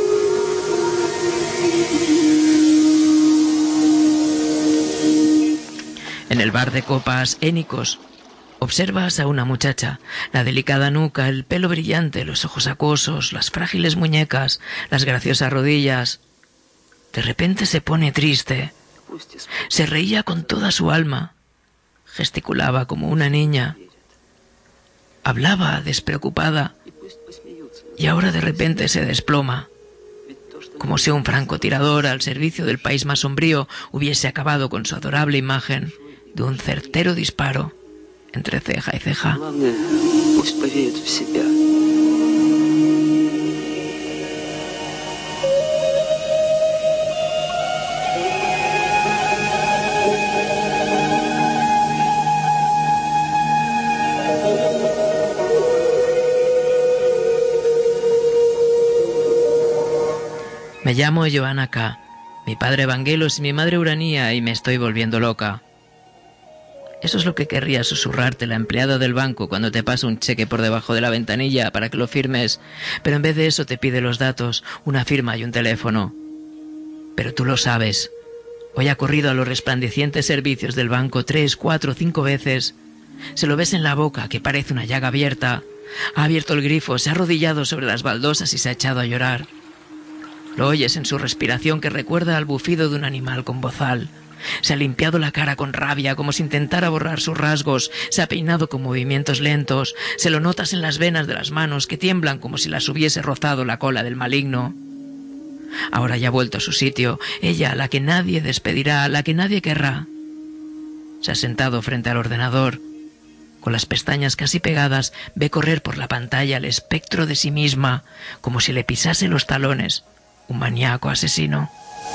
En el bar de copas Énicos, observas a una muchacha, la delicada nuca, el pelo brillante, los ojos acuosos, las frágiles muñecas, las graciosas rodillas. De repente se pone triste. Se reía con toda su alma. Gesticulaba como una niña. Hablaba despreocupada. Y ahora de repente se desploma. Como si un francotirador al servicio del país más sombrío hubiese acabado con su adorable imagen de un certero disparo entre ceja y ceja. Me llamo Johanna K. Mi padre Evangelos y mi madre Uranía, y me estoy volviendo loca. Eso es lo que querría susurrarte la empleada del banco cuando te pasa un cheque por debajo de la ventanilla para que lo firmes, pero en vez de eso te pide los datos, una firma y un teléfono. Pero tú lo sabes. Hoy ha corrido a los resplandecientes servicios del banco tres, cuatro, cinco veces. Se lo ves en la boca, que parece una llaga abierta. Ha abierto el grifo, se ha arrodillado sobre las baldosas y se ha echado a llorar. Lo oyes en su respiración, que recuerda al bufido de un animal con bozal. Se ha limpiado la cara con rabia, como si intentara borrar sus rasgos. Se ha peinado con movimientos lentos. Se lo notas en las venas de las manos, que tiemblan como si las hubiese rozado la cola del maligno. Ahora ya ha vuelto a su sitio. Ella, la que nadie despedirá, la que nadie querrá. Se ha sentado frente al ordenador. Con las pestañas casi pegadas, ve correr por la pantalla el espectro de sí misma, como si le pisase los talones un maníaco asesino.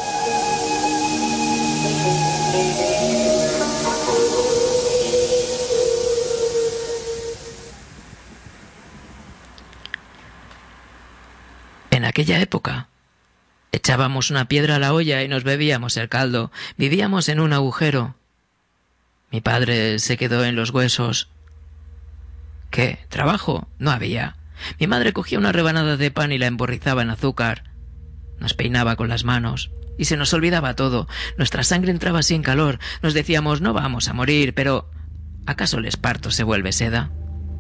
En aquella época, echábamos una piedra a la olla y nos bebíamos el caldo. Vivíamos en un agujero. Mi padre se quedó en los huesos. ¿Qué? ¿Trabajo? No había. Mi madre cogía una rebanada de pan y la emborrizaba en azúcar. Nos peinaba con las manos y se nos olvidaba todo. Nuestra sangre entraba sin calor. Nos decíamos: no vamos a morir, pero ¿acaso el esparto se vuelve seda?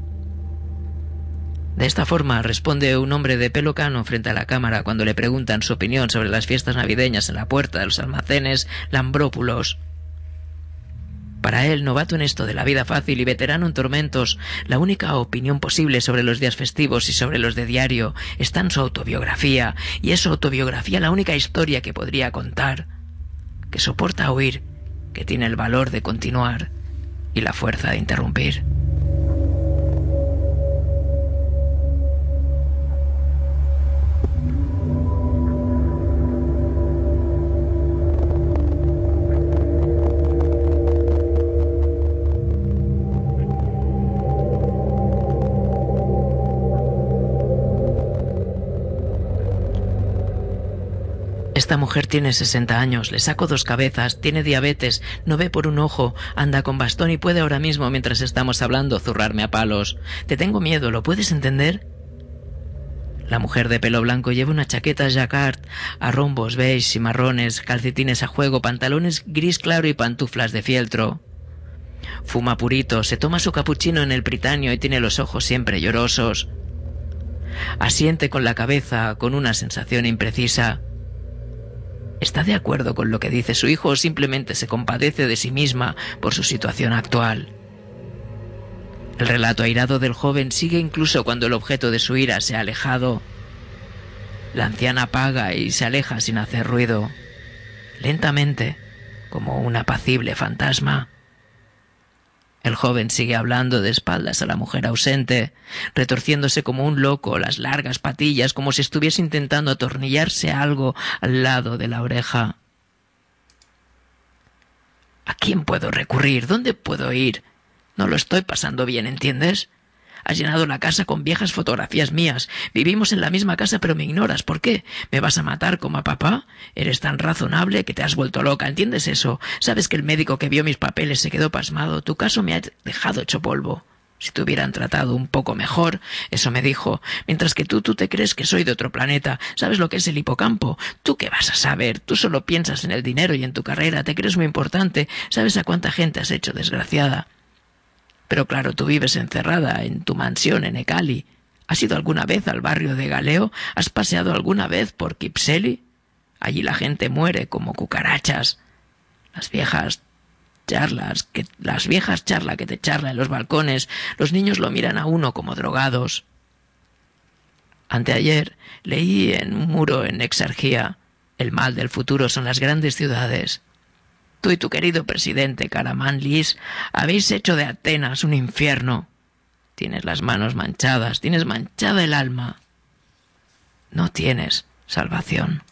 De esta forma responde un hombre de pelo cano frente a la cámara cuando le preguntan su opinión sobre las fiestas navideñas en la puerta de los almacenes Lambrópulos. Para él, novato en esto de la vida fácil y veterano en tormentos, la única opinión posible sobre los días festivos y sobre los de diario está en su autobiografía, y es su autobiografía la única historia que podría contar, que soporta oír que tiene el valor de continuar y la fuerza de interrumpir. Esta mujer tiene sesenta años, le saco dos cabezas, tiene diabetes, no ve por un ojo, anda con bastón y puede ahora mismo, mientras estamos hablando, zurrarme a palos. Te tengo miedo, ¿lo puedes entender? La mujer de pelo blanco lleva una chaqueta jacquard a rombos beige y marrones, calcetines a juego, pantalones gris claro y pantuflas de fieltro. Fuma purito, se toma su capuchino en el Britannia y tiene los ojos siempre llorosos. Asiente con la cabeza, con una sensación imprecisa. ¿Está de acuerdo con lo que dice su hijo o simplemente se compadece de sí misma por su situación actual? El relato airado del joven sigue incluso cuando el objeto de su ira se ha alejado. La anciana apaga y se aleja sin hacer ruido, lentamente, como un apacible fantasma. El joven sigue hablando de espaldas a la mujer ausente, retorciéndose como un loco las largas patillas, como si estuviese intentando atornillarse algo al lado de la oreja. ¿A quién puedo recurrir? ¿Dónde puedo ir? No lo estoy pasando bien, ¿entiendes? Has llenado la casa con viejas fotografías mías. Vivimos en la misma casa, pero me ignoras. ¿Por qué? ¿Me vas a matar como a papá? Eres tan razonable que te has vuelto loca. ¿Entiendes eso? ¿Sabes que el médico que vio mis papeles se quedó pasmado? Tu caso me ha dejado hecho polvo. Si te hubieran tratado un poco mejor, eso me dijo. Mientras que tú, tú te crees que soy de otro planeta. ¿Sabes lo que es el hipocampo? ¿Tú qué vas a saber? Tú solo piensas en el dinero y en tu carrera. Te crees muy importante. ¿Sabes a cuánta gente has hecho desgraciada? Pero claro, tú vives encerrada en tu mansión en Ecali. ¿Has ido alguna vez al barrio de Galeo? ¿Has paseado alguna vez por Kipseli? Allí la gente muere como cucarachas. Las viejas charlas, que, las viejas charlas que te charlan en los balcones, los niños lo miran a uno como drogados. Anteayer leí en un muro en Exargía: el mal del futuro son las grandes ciudades. Tú y tu querido presidente Karaman Lis habéis hecho de Atenas un infierno. Tienes las manos manchadas, tienes manchada el alma. No tienes salvación.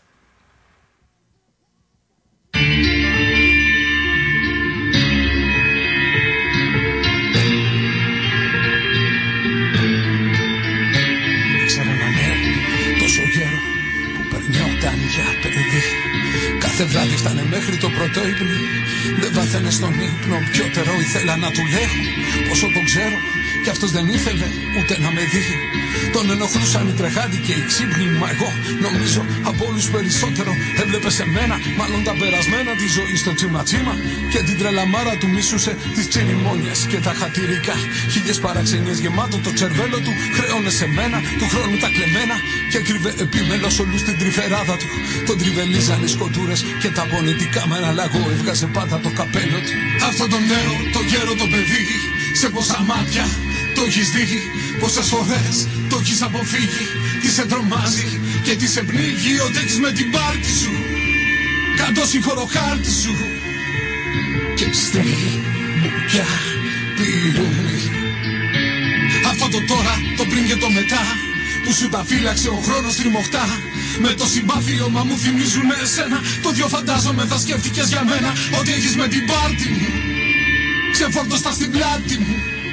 Ξέρω ένα νέο τόσο γέρο που περνιόταν για παιδί. Κάθε βράδυ φτάνε μέχρι το πρώτο ύπνο. Δεν βάθαινε στον ύπνο, πιότερο ήθελα να του λέω πόσο τον ξέρω κι αυτός δεν ήθελε ούτε να με δει. Τον ενοχλούσαν οι τρεχάτοι και οι ξύπνοι, μα εγώ νομίζω από όλους περισσότερο έβλεπε σε μένα, μάλλον τα περασμένα τη ζωή στο τσιματσίμα και την τρελαμάρα του μίσουσε τις τσιριμόνιες και τα χατηρικά. Χίλιες παραξενίες γεμάτο το τσερβέλο του, χρέωνε σε μένα του χρόνου τα κλεμμένα και κρύβε επίμελος όλους την τρυφεράδα του. Τον τριβελίζαν οι σκοτούρες και τα πονητικά με ένα λαγό έβγαζε πάντα το καπέλο του. Αυτό το νέο, το γέρο το παιδί, σε πόσα μάτια το έχεις δει, πόσες φορές το έχεις αποφύγει. Τι σε τρομάζει και τι σε πνίγει, ότι έχεις με την πάρτη σου κάτω συγχωροχάρτη σου και στρίγει μου πια πυρούνι. Αυτό το τώρα, το πριν και το μετά που σου τα φύλαξε ο χρόνος τριμωχτά. Με το συμπάθειο μα μου θυμίζουνε εσένα. Το δυο φαντάζομαι θα σκέφτηκες για μένα, ότι έχεις με την πάρτη μου ξεφόρτωστα στην πλάτη μου.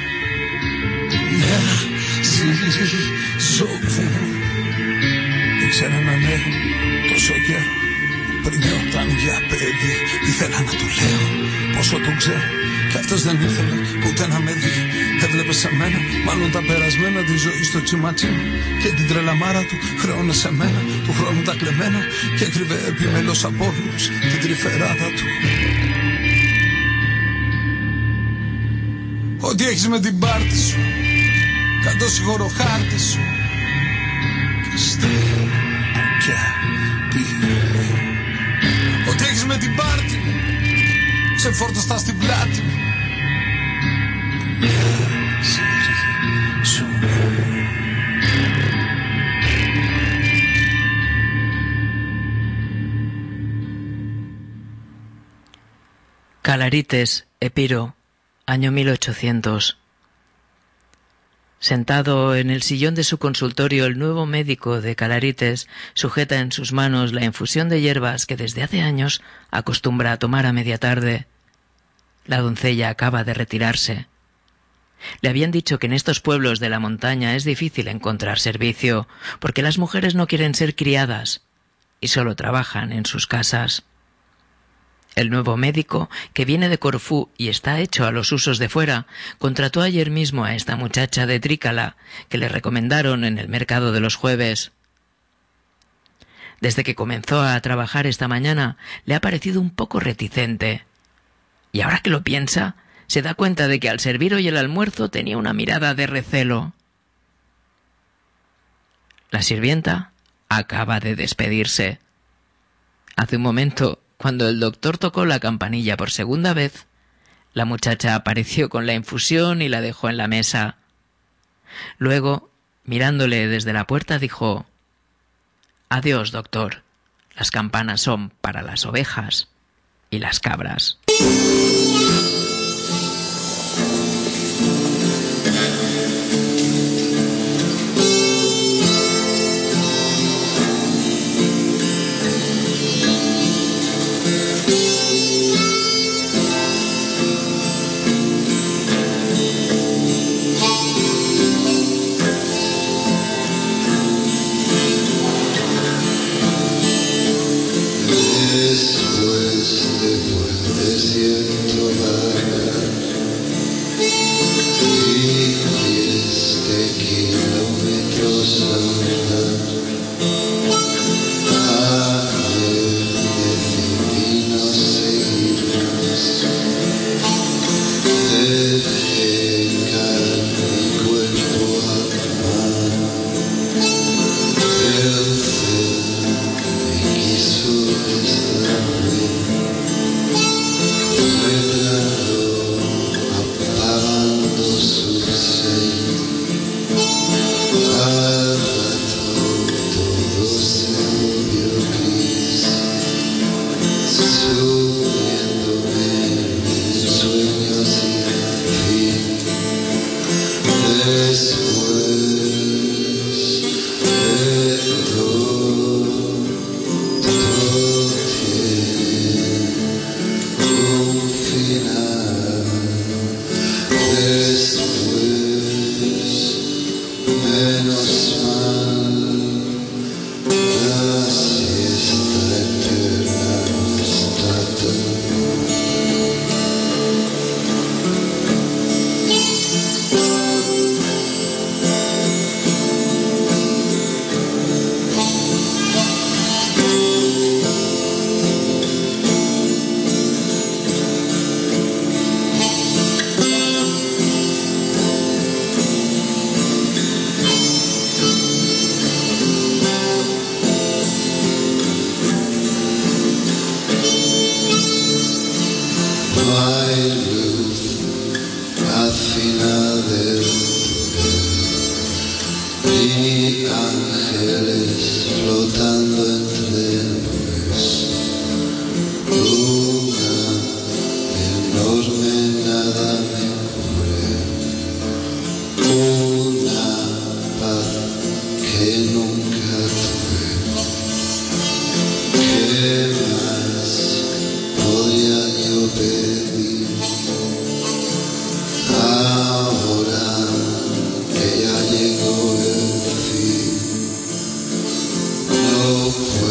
Νέα ζυγίζομαι. Ήξερα ένα νέο τόσο καιρό πριν όταν για παιδί. Ήθελα να του λέω πόσο τον ξέρω κι αυτός δεν ήθελε ούτε να με δει. Έβλεπε σε μένα μάλλον τα περασμένα τη ζωή στο τσιματσίμα και την τρελαμάρα του χρεώνε σε μένα του χρόνου τα κλεμμένα και κρύβε επιμέλως από όλους την τρυφεράδα του. Ότι έχεις με την πάρτη σου κάτω συγχωροχάρτη σου και στέλνω πια πήρε. Ότι έχεις με την πάρτη μου ξεφόρτωστα στην πλάτη μου. Calarites, Epiro, año mil ochocientos. Sentado en el sillón de su consultorio, el nuevo médico de Calarites sujeta en sus manos la infusión de hierbas que desde hace años acostumbra a tomar a media tarde. La doncella acaba de retirarse. Le habían dicho que en estos pueblos de la montaña es difícil encontrar servicio, porque las mujeres no quieren ser criadas y solo trabajan en sus casas. El nuevo médico, que viene de Corfú y está hecho a los usos de fuera, contrató ayer mismo a esta muchacha de Trícala, que le recomendaron en el mercado de los jueves. Desde que comenzó a trabajar esta mañana, le ha parecido un poco reticente. Y ahora que lo piensa, se da cuenta de que al servir hoy el almuerzo tenía una mirada de recelo. La sirvienta acaba de despedirse. Hace un momento, cuando el doctor tocó la campanilla por segunda vez, la muchacha apareció con la infusión y la dejó en la mesa. Luego, mirándole desde la puerta, dijo: «Adiós, doctor. Las campanas son para las ovejas y las cabras». No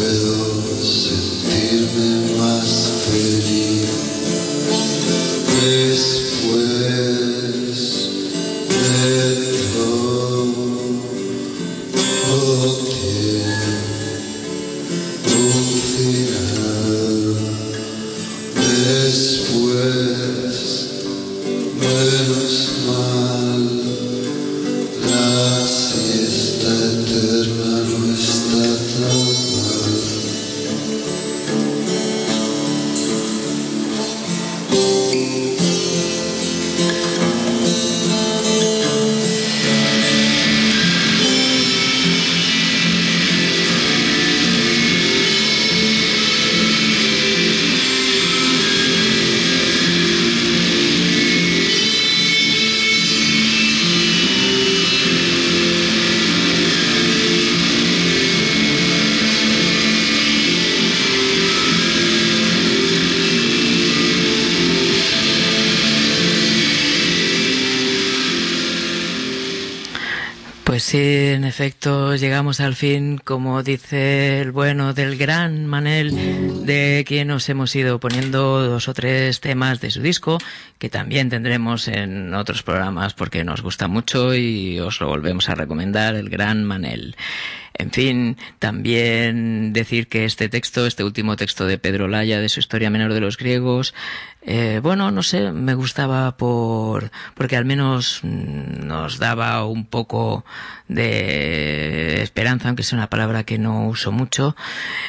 Pues sí, en efecto, llegamos al fin, como dice el bueno del gran Manel, de quien nos hemos ido poniendo dos o tres temas de su disco, que también tendremos en otros programas porque nos gusta mucho y os lo volvemos a recomendar, el gran Manel. En fin, también decir que este texto, este último texto de Pedro Olaya, de su Historia Menor de los Griegos, eh, bueno, no sé, me gustaba por porque al menos nos daba un poco de esperanza, aunque sea una palabra que no uso mucho,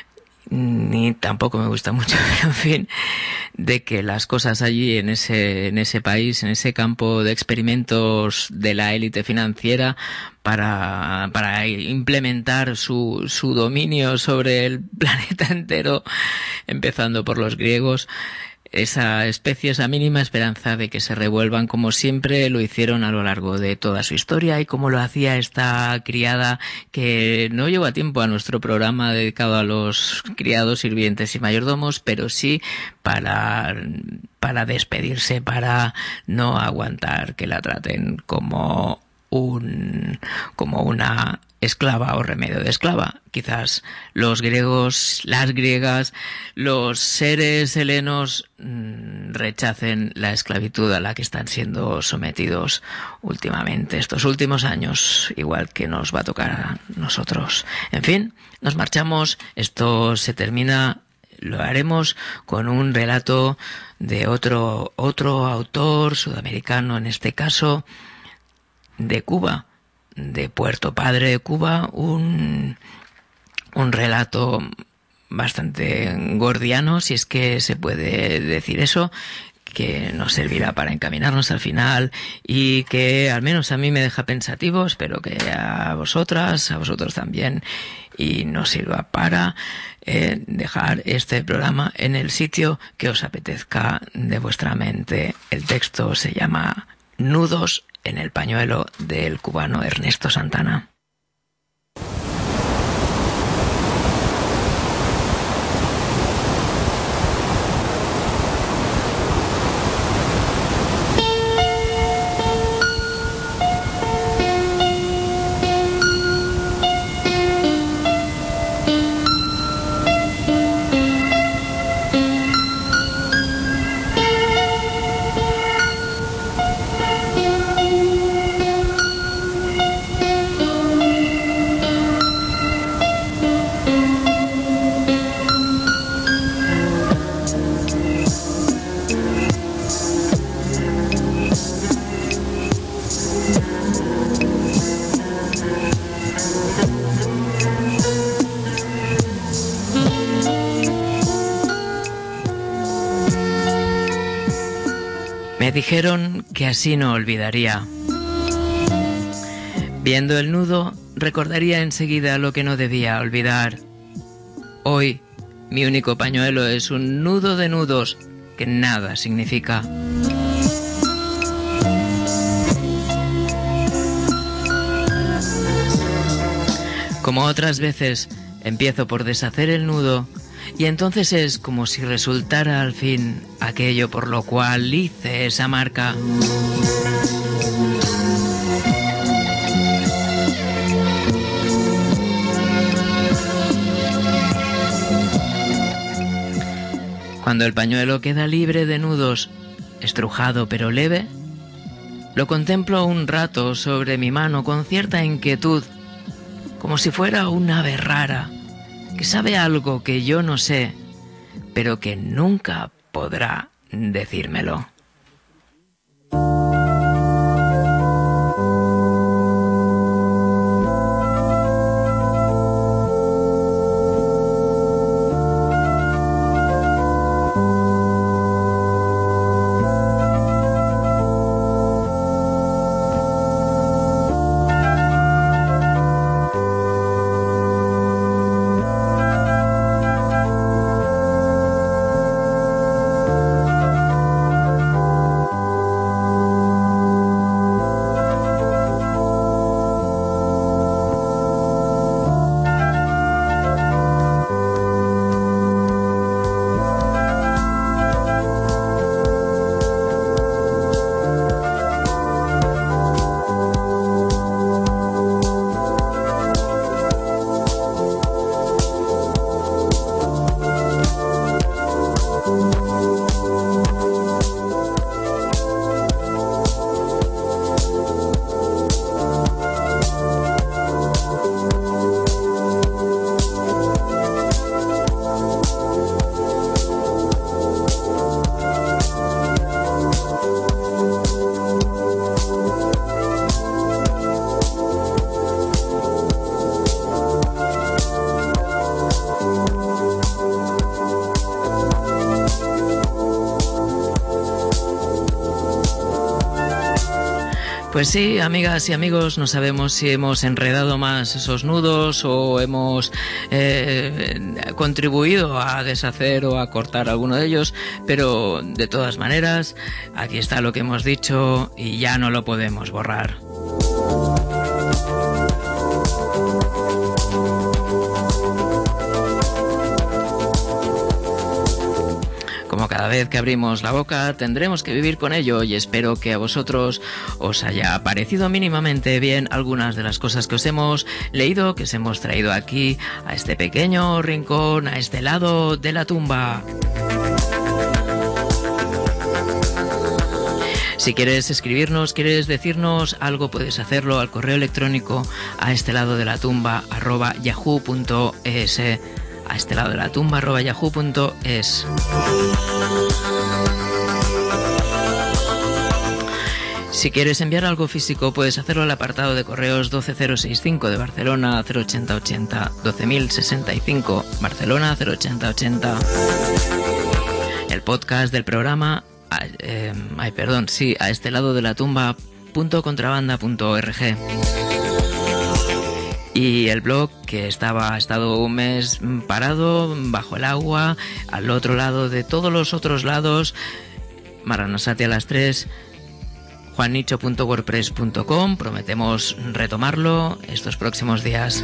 ni tampoco me gusta mucho, pero en fin, de que las cosas allí en ese en ese país, en ese campo de experimentos de la élite financiera para para implementar su su dominio sobre el planeta entero, empezando por los griegos, esa especie, esa mínima esperanza de que se revuelvan como siempre lo hicieron a lo largo de toda su historia y como lo hacía esta criada que no llegó a tiempo a nuestro programa dedicado a los criados, sirvientes y mayordomos, pero sí para, para despedirse, para no aguantar que la traten como un, como una esclava o remedio de esclava. Quizás los griegos, las griegas, los seres helenos mmm, rechacen la esclavitud a la que están siendo sometidos últimamente, estos últimos años, igual que nos va a tocar a nosotros. En fin, nos marchamos, esto se termina, lo haremos con un relato de otro, otro autor sudamericano, en este caso de Cuba, de Puerto Padre de Cuba, un, un relato bastante gordiano, si es que se puede decir eso, que nos servirá para encaminarnos al final y que al menos a mí me deja pensativo, espero que a vosotras, a vosotros también, y nos sirva para eh, dejar este programa en el sitio que os apetezca de vuestra mente. El texto se llama Nudos en el pañuelo, del cubano Ernesto Santana. Me dijeron que así no olvidaría. Viendo el nudo, recordaría enseguida lo que no debía olvidar. Hoy, mi único pañuelo es un nudo de nudos que nada significa. Como otras veces, empiezo por deshacer el nudo y entonces es como si resultara al fin aquello por lo cual hice esa marca. Cuando el pañuelo queda libre de nudos, estrujado pero leve, lo contemplo un rato sobre mi mano con cierta inquietud, como si fuera un ave rara, que sabe algo que yo no sé, pero que nunca podrá decírmelo. Pues sí, amigas y amigos, no sabemos si hemos enredado más esos nudos o hemos eh, contribuido a deshacer o a cortar alguno de ellos, pero de todas maneras, aquí está lo que hemos dicho y ya no lo podemos borrar. Como cada vez que abrimos la boca, tendremos que vivir con ello y espero que a vosotros os haya parecido mínimamente bien algunas de las cosas que os hemos leído, que os hemos traído aquí, a este pequeño rincón, a este lado de la tumba. Si quieres escribirnos, quieres decirnos algo, puedes hacerlo al correo electrónico a este lado de la tumba arroba yahoo punto es. A este lado de la tumba arroba yahoo punto es. Si quieres enviar algo físico, puedes hacerlo al apartado de correos doce mil sesenta y cinco de Barcelona cero ochenta ochenta, doce mil sesenta y cinco Barcelona cero ochenta ochenta. El podcast del programa, eh, ay perdón, sí, a este lado de la tumba punto contrabanda punto org. Y el blog, que estaba ha estado un mes parado, bajo el agua, al otro lado de todos los otros lados, Maranasati a las tres, juannicho punto wordpress punto com. Prometemos retomarlo estos próximos días.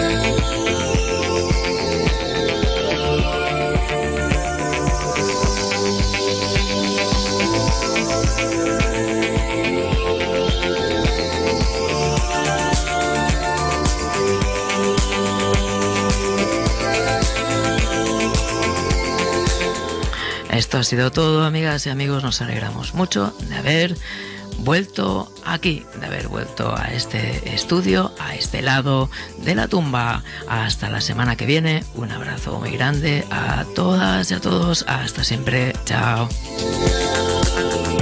Esto ha sido todo, amigas y amigos. Nos alegramos mucho de haber vuelto aquí, de haber vuelto a este estudio, a este lado de la tumba. Hasta la semana que viene. Un abrazo muy grande a todas y a todos. Hasta siempre. Chao.